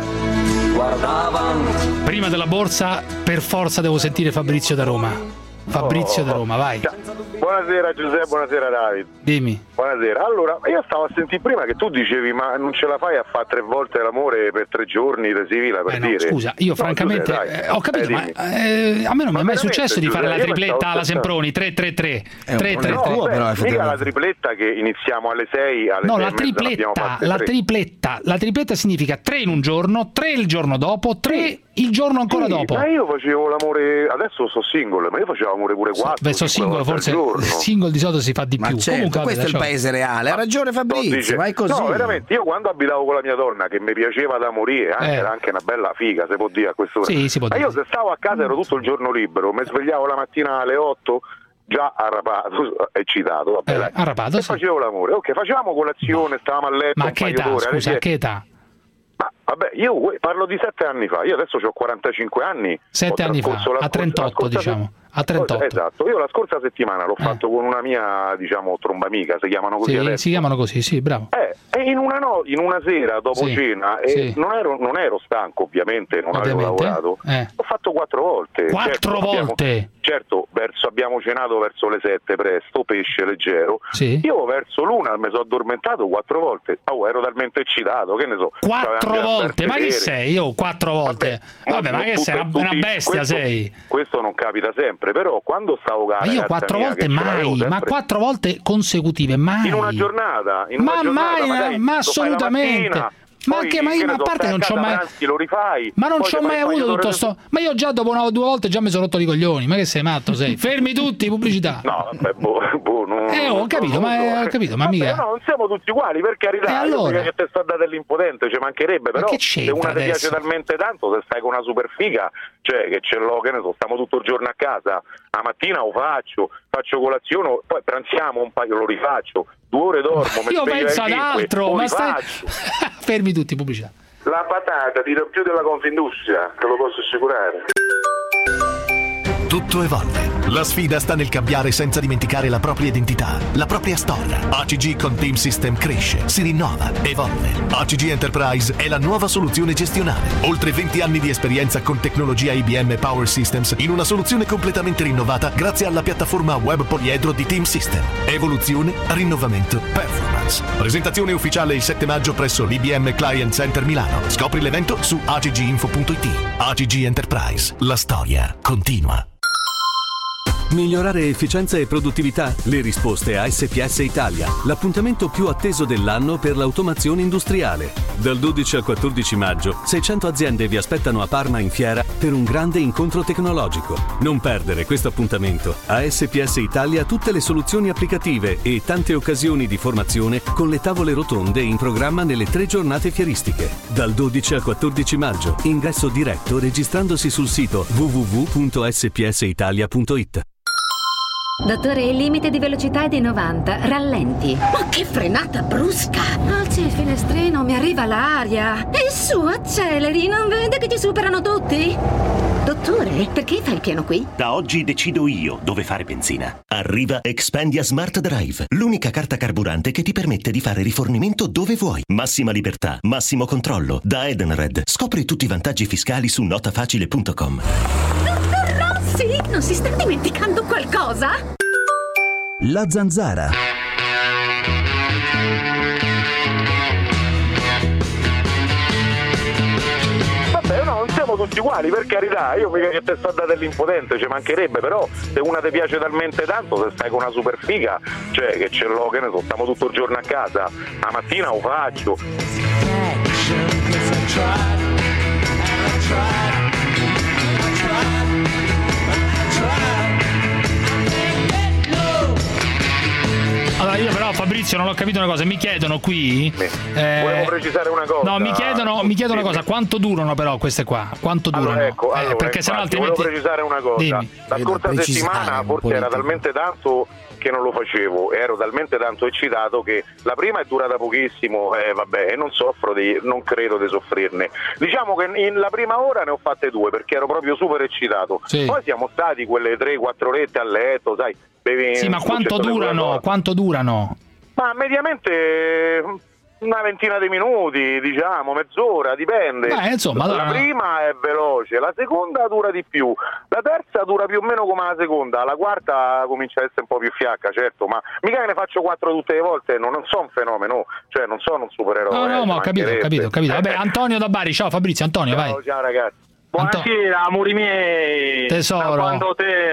Guardavano. Prima della borsa, per forza devo sentire Fabrizio da Roma. Fabrizio da Roma, vai. Buonasera Giuseppe, buonasera Davide. Dimmi. Buonasera. Allora, io stavo a sentire prima che tu dicevi ma non ce la fai a fare tre volte l'amore per tre giorni di civile, per Eh no, dire. scusa, io No, francamente Giuseppe, dai. eh, ho capito, Eh, ma dimmi. eh, a me non mi è mai veramente, successo di fare la Giuseppe, io tripletta mi alla stavo Semproni, tre tre tre. È un tre tre problema tre. tuo, però, mica la tripletta che iniziamo alle sei, alle No, sei la e mezza, l'abbiamo tripletta, fatte la tre. tripletta, la tripletta significa tre in un giorno, tre il giorno dopo, tre il giorno ancora Sì, dopo. Ma io facevo l'amore, adesso sto single, ma io facevo l'amore pure quattro. Beh, sono cinque singolo, volte al forse giorno. single di solito si fa di Ma più. certo, Comunque, questo vabbè, è il lasciamo- paese reale. Ha ragione Fabrizio, Dice- ma è così. No, veramente, io quando abitavo con la mia donna, che mi piaceva da morire, anche, Eh. era anche una bella figa, si può dire a quest'ora. Sì, si può Ma dire. io se stavo a casa ero tutto il giorno libero, mi svegliavo la mattina alle otto, già arrapato, eccitato, vabbè, dai. arrapato, e sì. facevo l'amore. Ok, facevamo colazione, stavamo a letto Ma un che paio età, d'ore. alle scusa, dieci. che età? Ma vabbè, io parlo di sette anni fa, io adesso ho quarantacinque anni. Sette ho anni fa, trascorso la a scorsa- trentotto, la scorsa diciamo. A trentotto. Esatto, io la scorsa settimana l'ho fatto con una mia, diciamo, trombamica, si chiamano così Sì, adesso. si chiamano così, sì, bravo. Eh, e in una, no, in una sera dopo Sì, cena, e sì. non, ero, non ero stanco ovviamente, non Ovviamente, avevo lavorato, eh. ho fatto quattro volte. Quattro Certo, abbiamo- volte? certo, verso, abbiamo cenato verso le sette presto, pesce leggero, Sì. io verso l'una mi sono addormentato quattro volte, oh, ero talmente eccitato, che ne so. Quattro c'avevo anche da volte, ma chi vedere. sei? Io quattro volte. Vabbè, ma non che tutte- sei? Una, tutti- una bestia questo- sei. Questo non capita sempre, però quando stavo con la Ma io ragazza quattro mia, volte che ce l'avevo mai, ma sempre- quattro volte consecutive, mai. in una giornata, in Ma una giornata, mai, magari ma lo fai la assolutamente. mattina, Ma poi, che, ma io, che ma ne a so, parte stai che non a c'ho casa, mai. pranzi, lo rifai, Ma non poi c'ho ti fai mai un paio avuto d'ore tutto di- sto. Ma io già dopo una, due volte già mi sono rotto i coglioni. Ma che sei matto? Sei? Fermi tutti, pubblicità. No, vabbè, boh, boh, non, Eh, ho capito, non ma so. ho capito, ma Vabbè, mica. no, non siamo tutti uguali, per carità. E allora? Io mica che te sta dando dell'impotente, ci mancherebbe, però che se c'entra una ti piace adesso? talmente tanto, se stai con una super figa, cioè che ce l'ho, che ne so, stiamo tutto il giorno a casa, la mattina lo faccio, faccio colazione, poi pranziamo un paio, lo rifaccio, due ore dormo, mi Io sveglio penso alle ad cinque, altro, poi ma stai... faccio. Fermi tutti, pubblicità. La patata tira più della Confindustria, te lo posso assicurare. Tutto evolve. La sfida sta nel cambiare senza dimenticare la propria identità, la propria storia. A C G con Team System cresce, si rinnova, evolve. A C G Enterprise è la nuova soluzione gestionale. Oltre venti anni di esperienza con tecnologia I B M Power Systems in una soluzione completamente rinnovata grazie alla piattaforma web poliedro di Team System. Evoluzione, rinnovamento, performance. Presentazione ufficiale il sette maggio presso l'I B M Client Center Milano. Scopri l'evento su a c g info punto i t. A C G Enterprise. La storia continua. Migliorare efficienza e produttività? Le risposte a S P S Italia, l'appuntamento più atteso dell'anno per l'automazione industriale. Dal dodici al quattordici maggio, seicento aziende vi aspettano a Parma in fiera per un grande incontro tecnologico. Non perdere questo appuntamento. A S P S Italia tutte le soluzioni applicative e tante occasioni di formazione con le tavole rotonde in programma nelle tre giornate fieristiche. Dal dodici al quattordici maggio, ingresso diretto registrandosi sul sito w w w punto s p s italia punto i t. Dottore, il limite di velocità è di novanta. Rallenti. Ma che frenata brusca! Alzi il finestrino, mi arriva l'aria. E su, acceleri, non vede che ti superano tutti? Dottore, perché fa il piano qui? Da oggi decido io dove fare benzina. Arriva Expandia Smart Drive, l'unica carta carburante che ti permette di fare rifornimento dove vuoi. Massima libertà, massimo controllo. Da Edenred. Scopri tutti i vantaggi fiscali su notafacile punto com. Sì, non si sta dimenticando qualcosa? La Zanzara. Vabbè, no, non siamo tutti uguali, per carità, io mica che te sto dando dell'impotente, ci mancherebbe, però se una ti piace talmente tanto, se stai con una super figa, cioè che ce l'ho, che ne so, stiamo tutto il giorno a casa, la mattina lo faccio. Allora io però Fabrizio non ho capito una cosa, mi chiedono qui eh, volevo precisare una cosa. No, mi chiedono, mi chiedono una cosa, quanto durano però queste qua? Quanto durano? Allora, ecco, eh, allora, perché sennò altrimenti volevo precisare una cosa. Dimmi. La scorsa settimana forse era talmente tanto che non lo facevo, ero talmente tanto eccitato che la prima è durata pochissimo, eh, vabbè, e non soffro di, non credo di soffrirne. Diciamo che in la prima ora ne ho fatte due perché ero proprio super eccitato. Sì. Poi siamo stati quelle tre quattro orette a letto, sai, bevi. Sì, ma quanto durano? Quanto durano? Ma mediamente una ventina di minuti, diciamo, mezz'ora, dipende. Beh, insomma, la allora... prima è veloce, la seconda dura di più, la terza dura più o meno come la seconda, la quarta comincia a essere un po' più fiacca, certo, ma mica che ne faccio quattro tutte le volte, non, non sono un fenomeno, cioè non sono un supereroe. No, no, eh, ma ho capito, ho capito, ho capito. Vabbè, Antonio da Bari, ciao Fabrizio, Antonio, ciao, vai. Ciao ragazzi. Buonasera, amori miei. Tesoro. Da quanto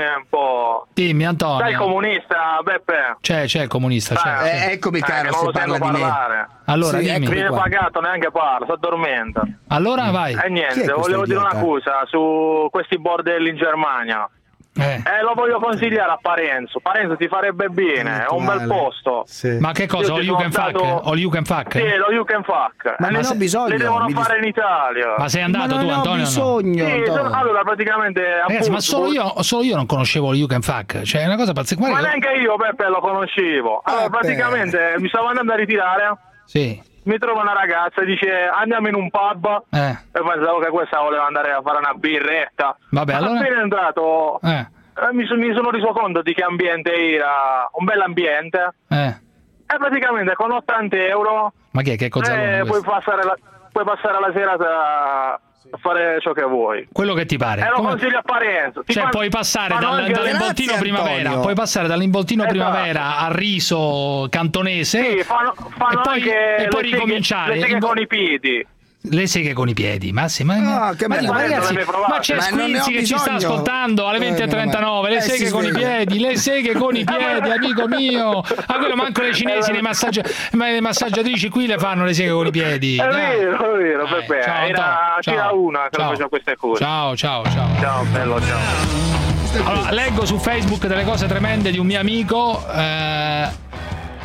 tempo? Dimmi, Antonio. Sei comunista, Beppe? C'è, c'è il comunista, c'è. Eh, c'è. Eccomi, caro, eh, se non parla di parlare. me. Allora, sì, dimmi. Viene qua. pagato, neanche parla, si addormenta. Allora, vai. E eh, niente, volevo dire una cosa su questi bordelli in Germania. Eh. eh, lo voglio consigliare a Parenzo. Parenzo ti farebbe bene, è un bel posto. Sì. Ma che cosa? All you can fuck? All you can fuck? Sì, lo you can fuck. Ma non ho bisogno. Le devono mi fare dis- in Italia. Ma sei andato ma tu, non Antonio? Ho bisogno. No? Sì, sono, allora praticamente. Ragazzi, appunto, ma solo io, solo io non conoscevo il You Can Fuck. Cioè, è una cosa pazzesca. Ma neanche io, Peppe, lo conoscevo. Allora, ah, praticamente mi stavo andando a ritirare. Sì. Mi trova una ragazza e dice andiamo in un pub. Eh. E pensavo che questa voleva andare a fare una birretta. Vabbè, ma allora. appena entrato. Eh. Mi, so, mi sono reso conto di che ambiente era, un bel ambiente, eh. e praticamente con ottanta euro ma che è che eh, puoi, passare la, puoi passare la serata a fare ciò che vuoi, quello che ti pare. E lo Come... consiglio a Parenzo. Ti cioè fan... puoi passare dal, anche... dall'involtino Grazie, primavera Antonio. puoi passare dall'involtino esatto. primavera al riso cantonese sì, fanno, fanno e poi, anche e poi le ricominciare seghe, le seghe in... con i piedi. Le seghe con i piedi, ma sì, ma, no, che ma, ma ragazzi, ma c'è Squinzi che ci sta ascoltando alle venti e trentanove, le eh, seghe con i piedi, le seghe con i piedi, amico mio. A quello manco le cinesi, le, massaggia, le massaggiatrici qui le fanno le seghe con i piedi. È vero, è vero, Dai, Peppe, ciao, era, ciao, c'era una che ciao, faceva queste cose. Ciao, ciao, ciao. Ciao, bello, ciao. Allora, leggo su Facebook delle cose tremende di un mio amico. Eh,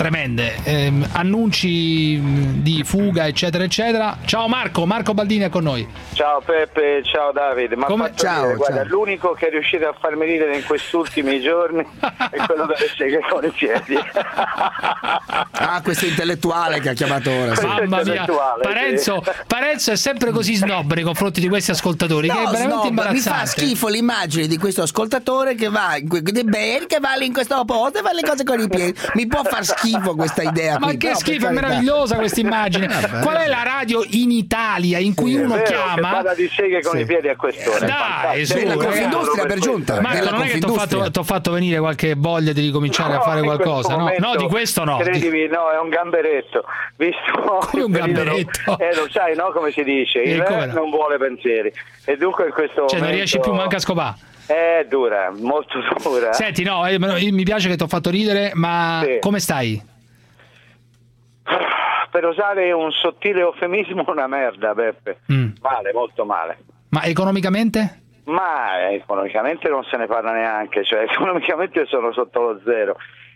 tremende, eh, annunci di fuga eccetera eccetera. Ciao Marco, Marco Baldini è con noi. Ciao Peppe, ciao Davide. Ma Come... ciao, ridere. Guarda, ciao. L'unico che è riuscito a farmi ridere in questi ultimi giorni è quello delle seghe con i piedi. Ah, questo intellettuale che ha chiamato ora. Sì. Mamma mia, Parenzo, sì. Parenzo è sempre così snob nei confronti di questi ascoltatori, No, che è veramente snob, imbarazzante. mi fa schifo l'immagine di questo ascoltatore che va in que- di Bear, che va lì in questo posto e fa le cose con i piedi. Mi può far schifo questa idea Ma qui, che però, schifo, è per carità. meravigliosa questa immagine. Vabbè. Qual è la radio in Italia in cui Sì, è uno vero, chiama? che parla di seghe con Sì. i piedi a quest'ora. Dai, su, Della ragazzi. Confindustria per giunta. Marco, Della non è che ti ho Confindustria. fatto, t'ho fatto venire qualche voglia di ricominciare No, a fare in questo qualcosa, no? momento, No, di questo no. Credimi, no, è un gamberetto. Visto Come un il periodo- gamberetto? Eh, lo sai, no? Come si dice? Eh, Il come re no? non vuole pensieri. E dunque in questo Cioè, momento... non riesci più manca a scopare. È dura, molto dura. Senti, no, eh, mi piace che ti ho fatto ridere, ma Sì. come stai? Per usare un sottile eufemismo, una merda, Beppe. Mm. Male, molto male. Ma economicamente? Ma eh, economicamente non se ne parla neanche, cioè economicamente sono sotto lo zero.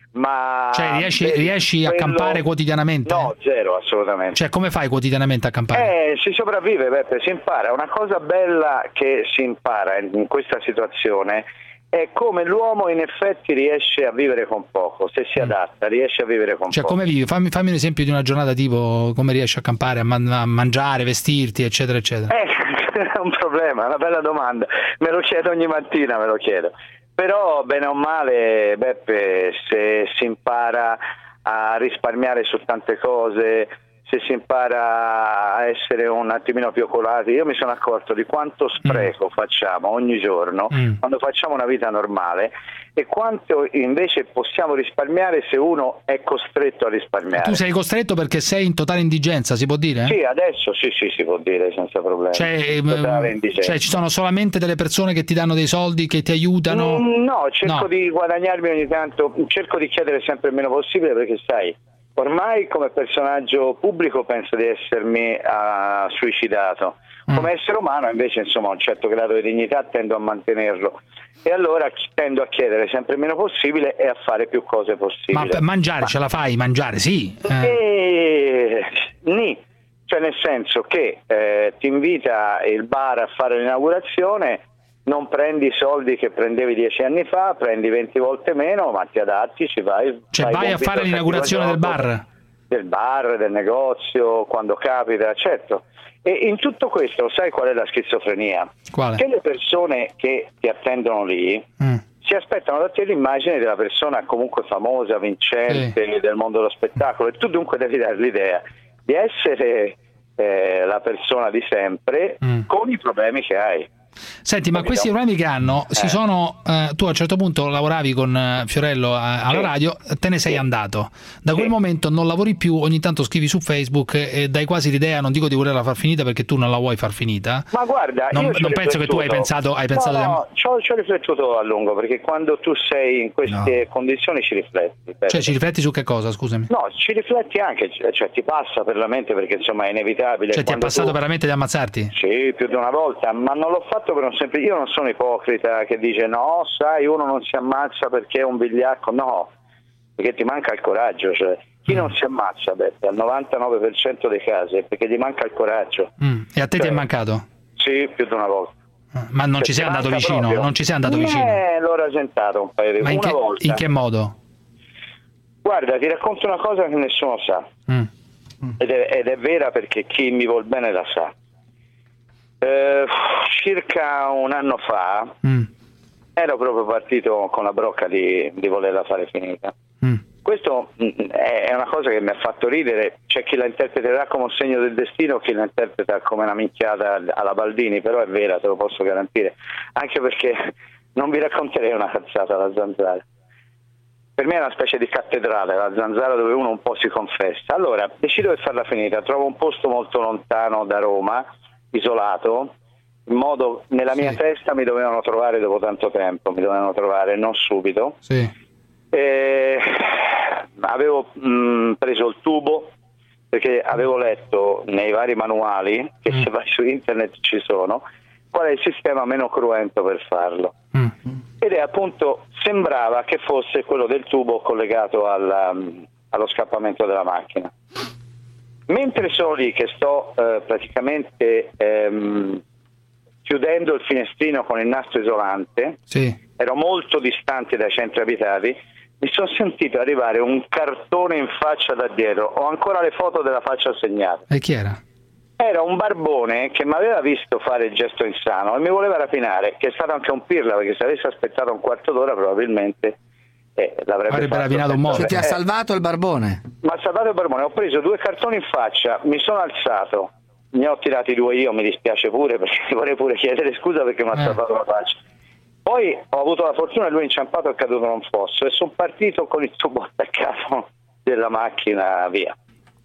Ma Cioè, riesci, beh, riesci a quello- campare quotidianamente? No, zero, assolutamente. Cioè, come fai quotidianamente a campare? Eh, si sopravvive, Beppe, si impara. Una cosa bella che si impara in in questa situazione è come l'uomo in effetti riesce a vivere con poco, se si adatta, riesce a vivere con Cioè, poco. come vivi? Fammi, fammi un esempio di una giornata tipo come riesci a campare, a, man- a mangiare, vestirti, eccetera, eccetera. Eh, è un problema, è una bella domanda. Me lo chiedo ogni mattina, me lo chiedo. Però, bene o male, Beppe, se si impara a risparmiare su tante cose, se si impara a essere un attimino più oculati, io mi sono accorto di quanto spreco mm. facciamo ogni giorno mm. quando facciamo una vita normale e quanto invece possiamo risparmiare se uno è costretto a risparmiare. Tu sei costretto perché sei in totale indigenza, si può dire? Sì, adesso sì, sì, si può dire senza problemi. Cioè, Totale ehm, indigenza. cioè ci sono solamente delle persone che ti danno dei soldi, che ti aiutano? Mm, no, cerco No. di guadagnarmi ogni tanto, cerco di chiedere sempre il meno possibile perché sai, ormai come personaggio pubblico penso di essermi uh, suicidato. Come mm. essere umano invece insomma un certo grado di dignità tendo a mantenerlo e allora tendo a chiedere sempre il meno possibile e a fare più cose possibili. Ma per mangiare Ma... ce la fai? Mangiare sì. Eh. E... Nì. Cioè nel senso che eh, ti invita il bar a fare l'inaugurazione, non prendi i soldi che prendevi dieci anni fa, prendi venti volte meno, ma ti adatti, ci vai. Cioè vai a fare l'inaugurazione del bar? Del bar, del negozio, quando capita, certo. E in tutto questo sai qual è la schizofrenia? Quale? Che le persone che ti attendono lì mm. si aspettano da te l'immagine della persona comunque famosa, vincente, sì. del mondo dello spettacolo, e tu dunque devi dare l'idea di essere eh, la persona di sempre mm. con i problemi che hai. Senti, ma questi problemi che hanno si eh. sono eh, tu a un certo punto lavoravi con eh, Fiorello a, alla sì. radio, te ne sei sì. andato da quel sì. momento, non lavori più, ogni tanto scrivi su Facebook e dai quasi l'idea, non dico di volerla far finita perché tu non la vuoi far finita, ma guarda, non, io ci ho non penso che tu hai pensato hai pensato no, di... no, ci ho, ci ho riflettuto a lungo perché quando tu sei in queste no. condizioni ci rifletti, cioè ci rifletti su che cosa, scusami? No, ci rifletti anche, cioè ti passa per la mente perché insomma è inevitabile. Cioè ti è passato tu... per la mente di ammazzarti? Sì, più di una volta, ma non l'ho fatto per un semplice, io non sono ipocrita che dice no, sai, uno non si ammazza perché è un vigliacco, no, perché ti manca il coraggio, cioè chi mm. non si ammazza, Beppe, al novantanove per cento dei casi è perché ti manca il coraggio. Mm. E a te cioè, ti è mancato? Sì, più di una volta. Ma non cioè, ci sei andato vicino? Proprio. Non ci sei andato eh, vicino? L'ho rasentato un paio di Ma in una che, volta. in che modo? Guarda, ti racconto una cosa che nessuno sa mm. ed, è, ed è vera perché chi mi vuol bene la sa. Eh, circa un anno fa mm. ero proprio partito con la brocca di, di volerla fare finita. Mm. Questo mh, è una cosa che mi ha fatto ridere, c'è chi la interpreterà come un segno del destino, chi la interpreta come una minchiata alla Baldini, però è vera, te lo posso garantire, anche perché non vi racconterei una cazzata la Zanzara. Per me è una specie di cattedrale, la Zanzara, dove uno un po' si confessa. Allora, decido di farla finita, trovo un posto molto lontano da Roma, isolato, in modo, nella mia sì. testa mi dovevano trovare dopo tanto tempo, mi dovevano trovare non subito. Sì. E avevo mh, preso il tubo perché avevo letto nei vari manuali, che mm. se vai su internet ci sono, qual è il sistema meno cruento per farlo. Mm. Ed è appunto, sembrava che fosse quello del tubo collegato alla, allo scappamento della macchina. Mentre sono lì che sto eh, praticamente ehm, chiudendo il finestrino con il nastro isolante, sì. ero molto distante dai centri abitati, mi sono sentito arrivare un cartone in faccia da dietro, ho ancora le foto della faccia segnata. E chi era? Era un barbone che mi aveva visto fare il gesto insano e mi voleva rapinare, che è stato anche un pirla, perché se avessi aspettato un quarto d'ora probabilmente eh, l'avrebbe Avrebbe fatto. rapinato un morto. Cioè, ti ha Eh, salvato il barbone? mi ha salvato il barbone, ho preso due cartoni in faccia, mi sono alzato, ne ho tirati due io, mi dispiace pure perché vorrei pure chiedere scusa perché mi ha Eh. salvato la faccia. Poi ho avuto la fortuna che lui è inciampato e è caduto in un fosso e sono partito con il tubo attaccato della macchina via.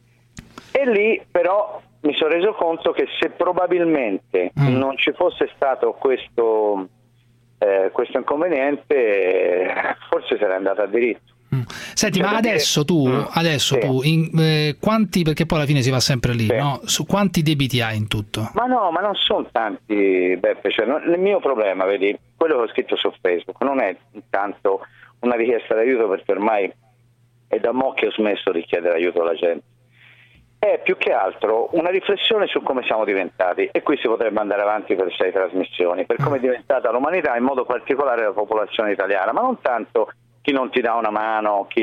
E lì però mi sono reso conto che se probabilmente mm. non ci fosse stato questo, eh, questo inconveniente, eh, forse sarei andato a diritto. Mm. Senti, Cioè, ma adesso tu, mm. adesso sì. tu in, eh, quanti, perché poi alla fine si va sempre lì, sì. no? Su quanti debiti hai in tutto? Ma no, ma non sono tanti, Beppe, cioè, non, il mio problema, vedi, quello che ho scritto su Facebook, non è intanto una richiesta d'aiuto, perché ormai è da mo' che ho smesso di chiedere aiuto alla gente. È più che altro una riflessione su come siamo diventati, e qui si potrebbe andare avanti per sei trasmissioni, per come è diventata l'umanità, in modo particolare la popolazione italiana, ma non tanto chi non ti dà una mano, chi...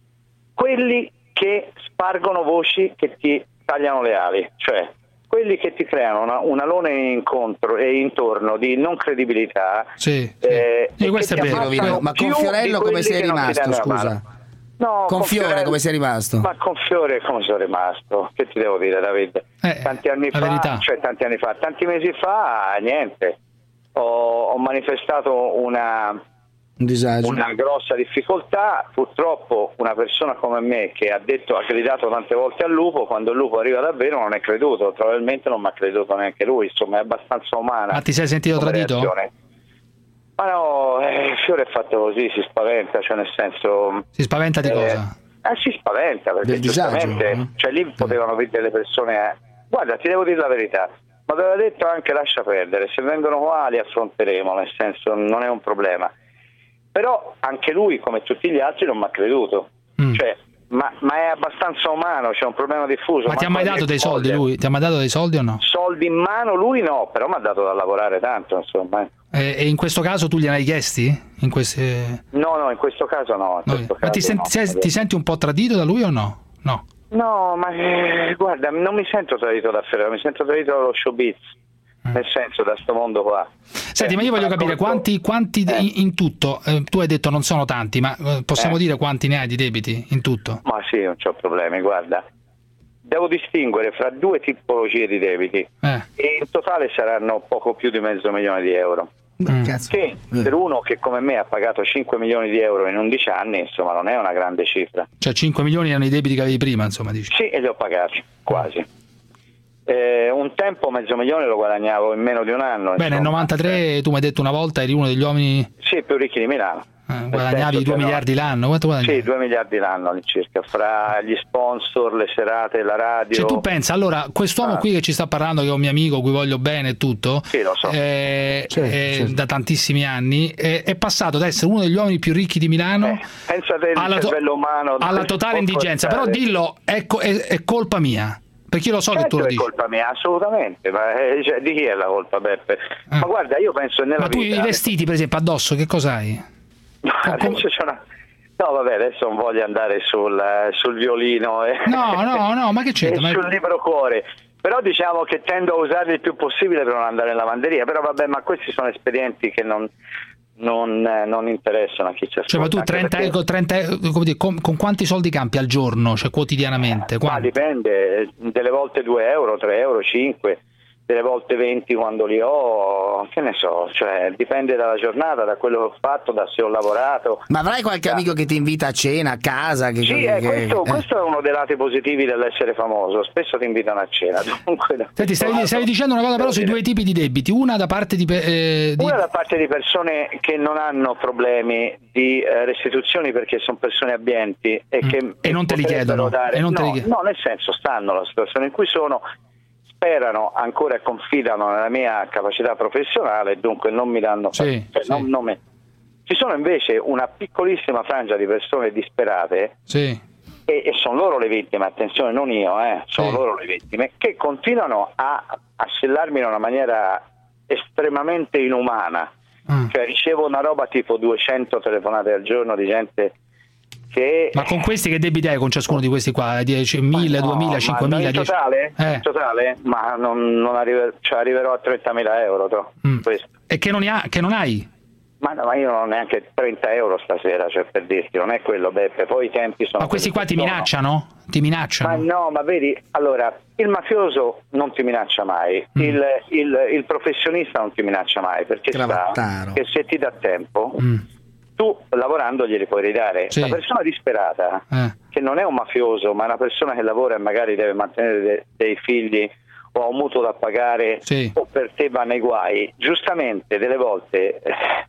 quelli che spargono voci che ti tagliano le ali, cioè quelli che ti creano una, un alone incontro e intorno di non credibilità. Sì, sì. Eh, e questo è vero. Ma con Fiorello come sei rimasto, scusa? No, con, con Fiore Fiorello, come sei rimasto? Ma con Fiore come sono rimasto? Che ti devo dire, Davide? Eh, tanti anni fa, verità. cioè tanti anni fa, tanti mesi fa, niente. Ho, ho manifestato una, un disagio. una grossa difficoltà. Purtroppo una persona come me, che ha detto, ha gridato tante volte al lupo, quando il lupo arriva davvero non è creduto, probabilmente non mi ha creduto neanche lui, insomma è abbastanza umana. Ma ti sei sentito tradito? Reazione. Ma no, eh, Fiore è fatto così, si spaventa, cioè nel senso... Si spaventa di eh, cosa? Eh, si spaventa, perché Del giustamente, disagio, cioè lì potevano vedere le persone... Eh. Guarda, ti devo dire la verità, ma aveva detto anche lascia perdere, se vengono qua li affronteremo, nel senso non è un problema. Però anche lui, come tutti gli altri, non mi ha creduto. Mm. Cioè, ma, ma è abbastanza umano, c'è un problema diffuso. Ma ti ha mai dato dei soldi lui? Ti ha mai dato dei soldi o no? Soldi in mano lui no, però mi ha dato da lavorare tanto, insomma. E, e in questo caso tu gliene hai chiesti? In queste... No, no, in questo caso no. In no. questo Ma caso ti, senti, no. sei, ti senti un po' tradito da lui o no? No. No, ma eh, guarda, non mi sento tradito da Ferrero, mi sento tradito dallo showbiz, mm. nel senso da sto mondo qua. Senti, eh, ma io voglio capire quanti, quanti eh. in, in tutto, eh, tu hai detto non sono tanti, ma eh, possiamo eh. dire quanti ne hai di debiti in tutto? Ma sì, non c'ho problemi, guarda. Devo distinguere fra due tipologie di debiti eh. e in totale saranno poco più di mezzo milione di euro. Mm. Che per uno che come me ha pagato cinque milioni di euro in undici anni, insomma, non è una grande cifra. Cioè cinque milioni erano i debiti che avevi prima, insomma, dici? Sì, e li ho pagati, quasi. Eh, un tempo mezzo milione lo guadagnavo in meno di un anno. Beh, insomma. nel novantatré tu mi hai detto una volta eri uno degli uomini... Sì, più ricchi di Milano. Eh, guadagnavi due miliardi no. l'anno? Quanto guadagnavi? Sì, due miliardi l'anno all'incirca, fra gli sponsor, le serate, la radio. Cioè tu pensa, allora, quest'uomo ah. qui che ci sta parlando, che è un mio amico, cui voglio bene e tutto, sì, lo so. eh, certo, eh, certo. da tantissimi anni, eh, è passato ad essere uno degli uomini più ricchi di Milano, eh, pensate alla, to- umano, alla totale indigenza. Però dillo, è, co- è, è colpa mia. Perché io lo so certo che tu lo dici. È colpa mia, assolutamente, ma eh, cioè, di chi è la colpa, Beppe? Eh. Ma guarda, io penso nella Ma tu vita... i vestiti, per esempio, addosso, che cosa hai? No, adesso c'è una... no, vabbè, adesso non voglio andare sul, sul violino e... No, no, no, ma che c'è? e Ma... sul libro cuore. Però diciamo che tendo a usarli il più possibile per non andare in lavanderia, però vabbè, ma questi sono espedienti che non... Non, eh, non interessano a chi ci ascolta. Cioè, ma tu trenta, perché... trenta, come dire, con, con quanti soldi campi al giorno, cioè quotidianamente? Ma dipende, delle volte due euro, tre euro, cinque, delle volte venti quando li ho, che ne so, cioè dipende dalla giornata, da quello che ho fatto, da se ho lavorato. Ma avrai qualche da... amico che ti invita a cena, a casa? Che, sì, che, eh, questo, eh. questo è uno dei lati positivi dell'essere famoso, spesso ti invitano a cena. Dunque, Senti, stavi, stavi dicendo una cosa però sui due tipi di debiti, una da parte di, eh, di... una da parte di persone che non hanno problemi di eh, restituzioni perché sono persone abbienti e mm. che e non te li chiedono dare... e non no, te li chiedono. no, nel senso stanno la situazione in cui sono, sperano ancora e confidano nella mia capacità professionale e dunque non mi danno sì, cioè, sì. non, non mi... Ci sono invece una piccolissima frangia di persone disperate sì. e, e sono loro le vittime, attenzione, non io, eh, sono sì. loro le vittime, che continuano a assellarmi in una maniera estremamente inumana. Mm. Cioè ricevo una roba tipo duecento telefonate al giorno di gente che... Ma con questi che debiti hai con ciascuno di questi qua? diecimila, no, duemila, cinquemila? In totale? Eh. In totale? Ma non, non arriver, cioè arriverò a trentamila euro. Mm. E che non, ha, che non hai? Ma, no, ma io non ho neanche trenta euro stasera, cioè per dirti, non è quello, Beppe, poi i tempi sono... Ma questi qua ti sono. minacciano? Ti minacciano? Ma no, ma vedi, allora, il mafioso non ti minaccia mai, mm. il, il, il professionista non ti minaccia mai, perché sa che se ti dà tempo, mm. tu lavorando glieli puoi ridare. Sì. La persona disperata, eh. che non è un mafioso, ma è una persona che lavora e magari deve mantenere de- dei figli o ha un mutuo da pagare, sì. o per te va nei guai, giustamente delle volte... Eh,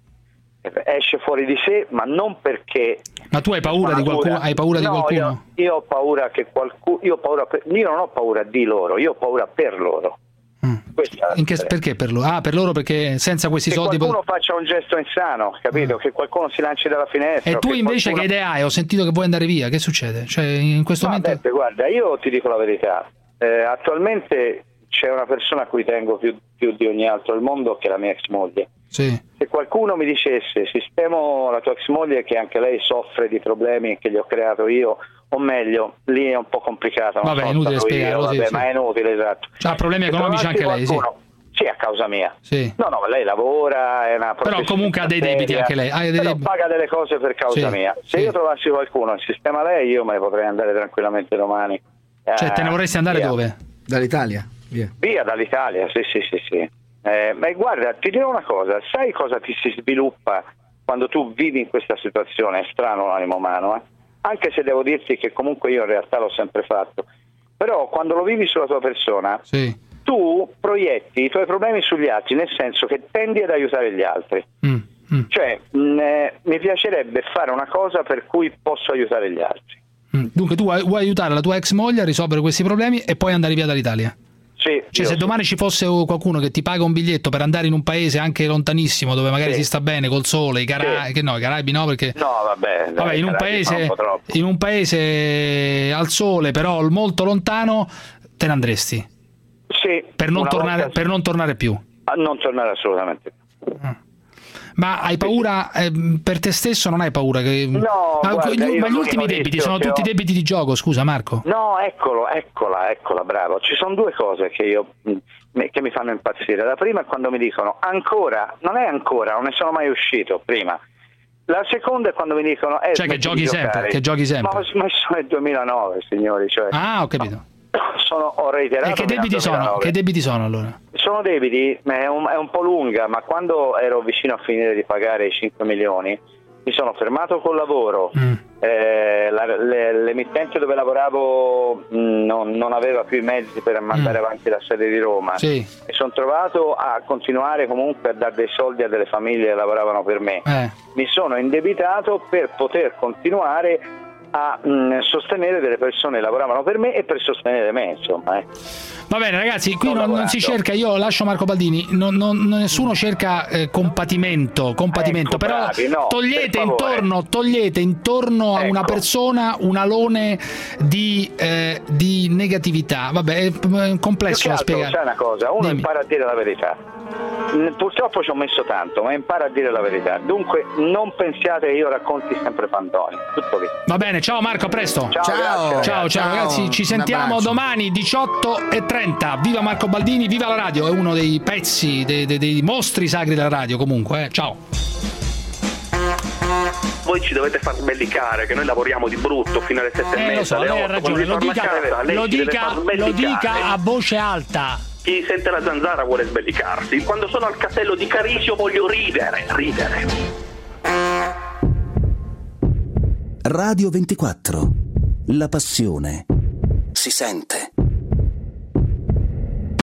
esce fuori di sé, ma non perché... Ma tu hai paura, paura. di qualcuno? Hai paura no, di qualcuno? Io, io ho paura che qualcuno... Io, ho paura per, io non ho paura di loro, io ho paura per loro. Mm. In che, perché per loro? Ah, per loro perché senza questi che soldi... Che qualcuno pot- faccia un gesto insano, capito? Mm. Che qualcuno si lanci dalla finestra. E tu che invece qualcuno... che idea hai? Ho sentito che vuoi andare via, che succede? Cioè in questo no, momento... Beppe, guarda, io ti dico la verità. Eh, attualmente c'è una persona a cui tengo più, più di ogni altro al mondo, che è la mia ex moglie. Sì. Se qualcuno mi dicesse sistemo la tua ex moglie che anche lei soffre di problemi che gli ho creato io, o meglio, lì è un po' complicato. Vabbè, è inutile spiegarlo, vabbè, sì, ma sì. è inutile, esatto. Ha problemi economici anche lei, sì. Sì, a causa mia. Sì. No, no, ma lei lavora, è una però comunque ha dei debiti anche lei. Ah, dei però debiti. paga delle cose per causa sì, mia. Se sì. io trovassi qualcuno, il sistema lei, io me ne potrei andare tranquillamente domani. Cioè, eh, te ne vorresti andare via. dove? Dall'Italia? Via. Via dall'Italia, sì, sì, sì, sì. Eh, ma guarda, ti dirò una cosa, sai cosa ti si sviluppa quando tu vivi in questa situazione? È strano l'animo umano, eh? Anche se devo dirti che comunque io in realtà l'ho sempre fatto, però quando lo vivi sulla tua persona, sì. tu proietti i tuoi problemi sugli altri, nel senso che tendi ad aiutare gli altri. Mm, mm. Cioè, mh, eh, mi piacerebbe fare una cosa per cui posso aiutare gli altri. Mm. Dunque tu vuoi aiutare la tua ex moglie a risolvere questi problemi e poi andare via dall'Italia? Sì, cioè se domani ci fosse qualcuno che ti paga un biglietto per andare in un paese anche lontanissimo dove magari sì. si sta bene col sole, i Caraibi, sì. che no, i Caraibi no perché no vabbè, dai, vabbè in un paese un in un paese al sole però molto lontano te ne andresti? Sì. Per non tornare volta... per non tornare più? A non tornare assolutamente più. Ah. Ma hai paura eh, per te stesso? Non hai paura che no, ma, guarda, gli, ma gli ultimi debiti sono tutti ho... debiti di gioco, scusa Marco? No, eccolo, eccola, eccola, bravo. Ci sono due cose che io che mi fanno impazzire. La prima è quando mi dicono ancora, non è ancora, non ne sono mai uscito prima. La seconda è quando mi dicono eh, cioè che giochi sempre, che giochi sempre. Ma, ma sono nel duemilanove, signori, cioè. Ah, ho capito. No. Sono, ho reiterato. E che debiti sono? Che debiti sono allora? Sono debiti, è un, è un po' lunga, ma quando ero vicino a finire di pagare i cinque milioni mi sono fermato col lavoro, mm. eh, la, le, l'emittente dove lavoravo mh, non, non aveva più i mezzi per mandare mm. avanti la sede di Roma, sì. e sono trovato a continuare comunque a dare dei soldi a delle famiglie che lavoravano per me. Eh. Mi sono indebitato per poter continuare a mh, sostenere delle persone che lavoravano per me e per sostenere me, insomma. Eh. Va bene ragazzi, qui non, non si cerca, io lascio Marco Baldini, non, non, nessuno cerca eh, compatimento, compatimento ecco, però bravi, no, togliete, intorno, togliete intorno ecco. a una persona un alone di, eh, di negatività. Vabbè, è complesso da spiegare. Sai una cosa, uno Dimmi. impara a dire la verità. Purtroppo ci ho messo tanto, ma impara a dire la verità. Dunque non pensiate che io racconti sempre fantoni. Tutto lì. Va bene, ciao Marco, a presto. Ciao, ciao, grazie, ciao, ciao ragazzi, ci sentiamo domani diciotto e trenta. Viva Marco Baldini, viva la radio, è uno dei pezzi, dei, dei, dei mostri sacri della radio comunque, eh. Ciao. Voi ci dovete far sbellicare che noi lavoriamo di brutto fino alle sette eh, e mezza, lo so, alle lei ha otto, ragione, lo dica, casa, lei lo, dica, lo dica a voce alta. Chi sente la zanzara vuole sbellicarsi. Quando sono al castello di Carisio voglio ridere, ridere. Radio ventiquattro. La passione si sente.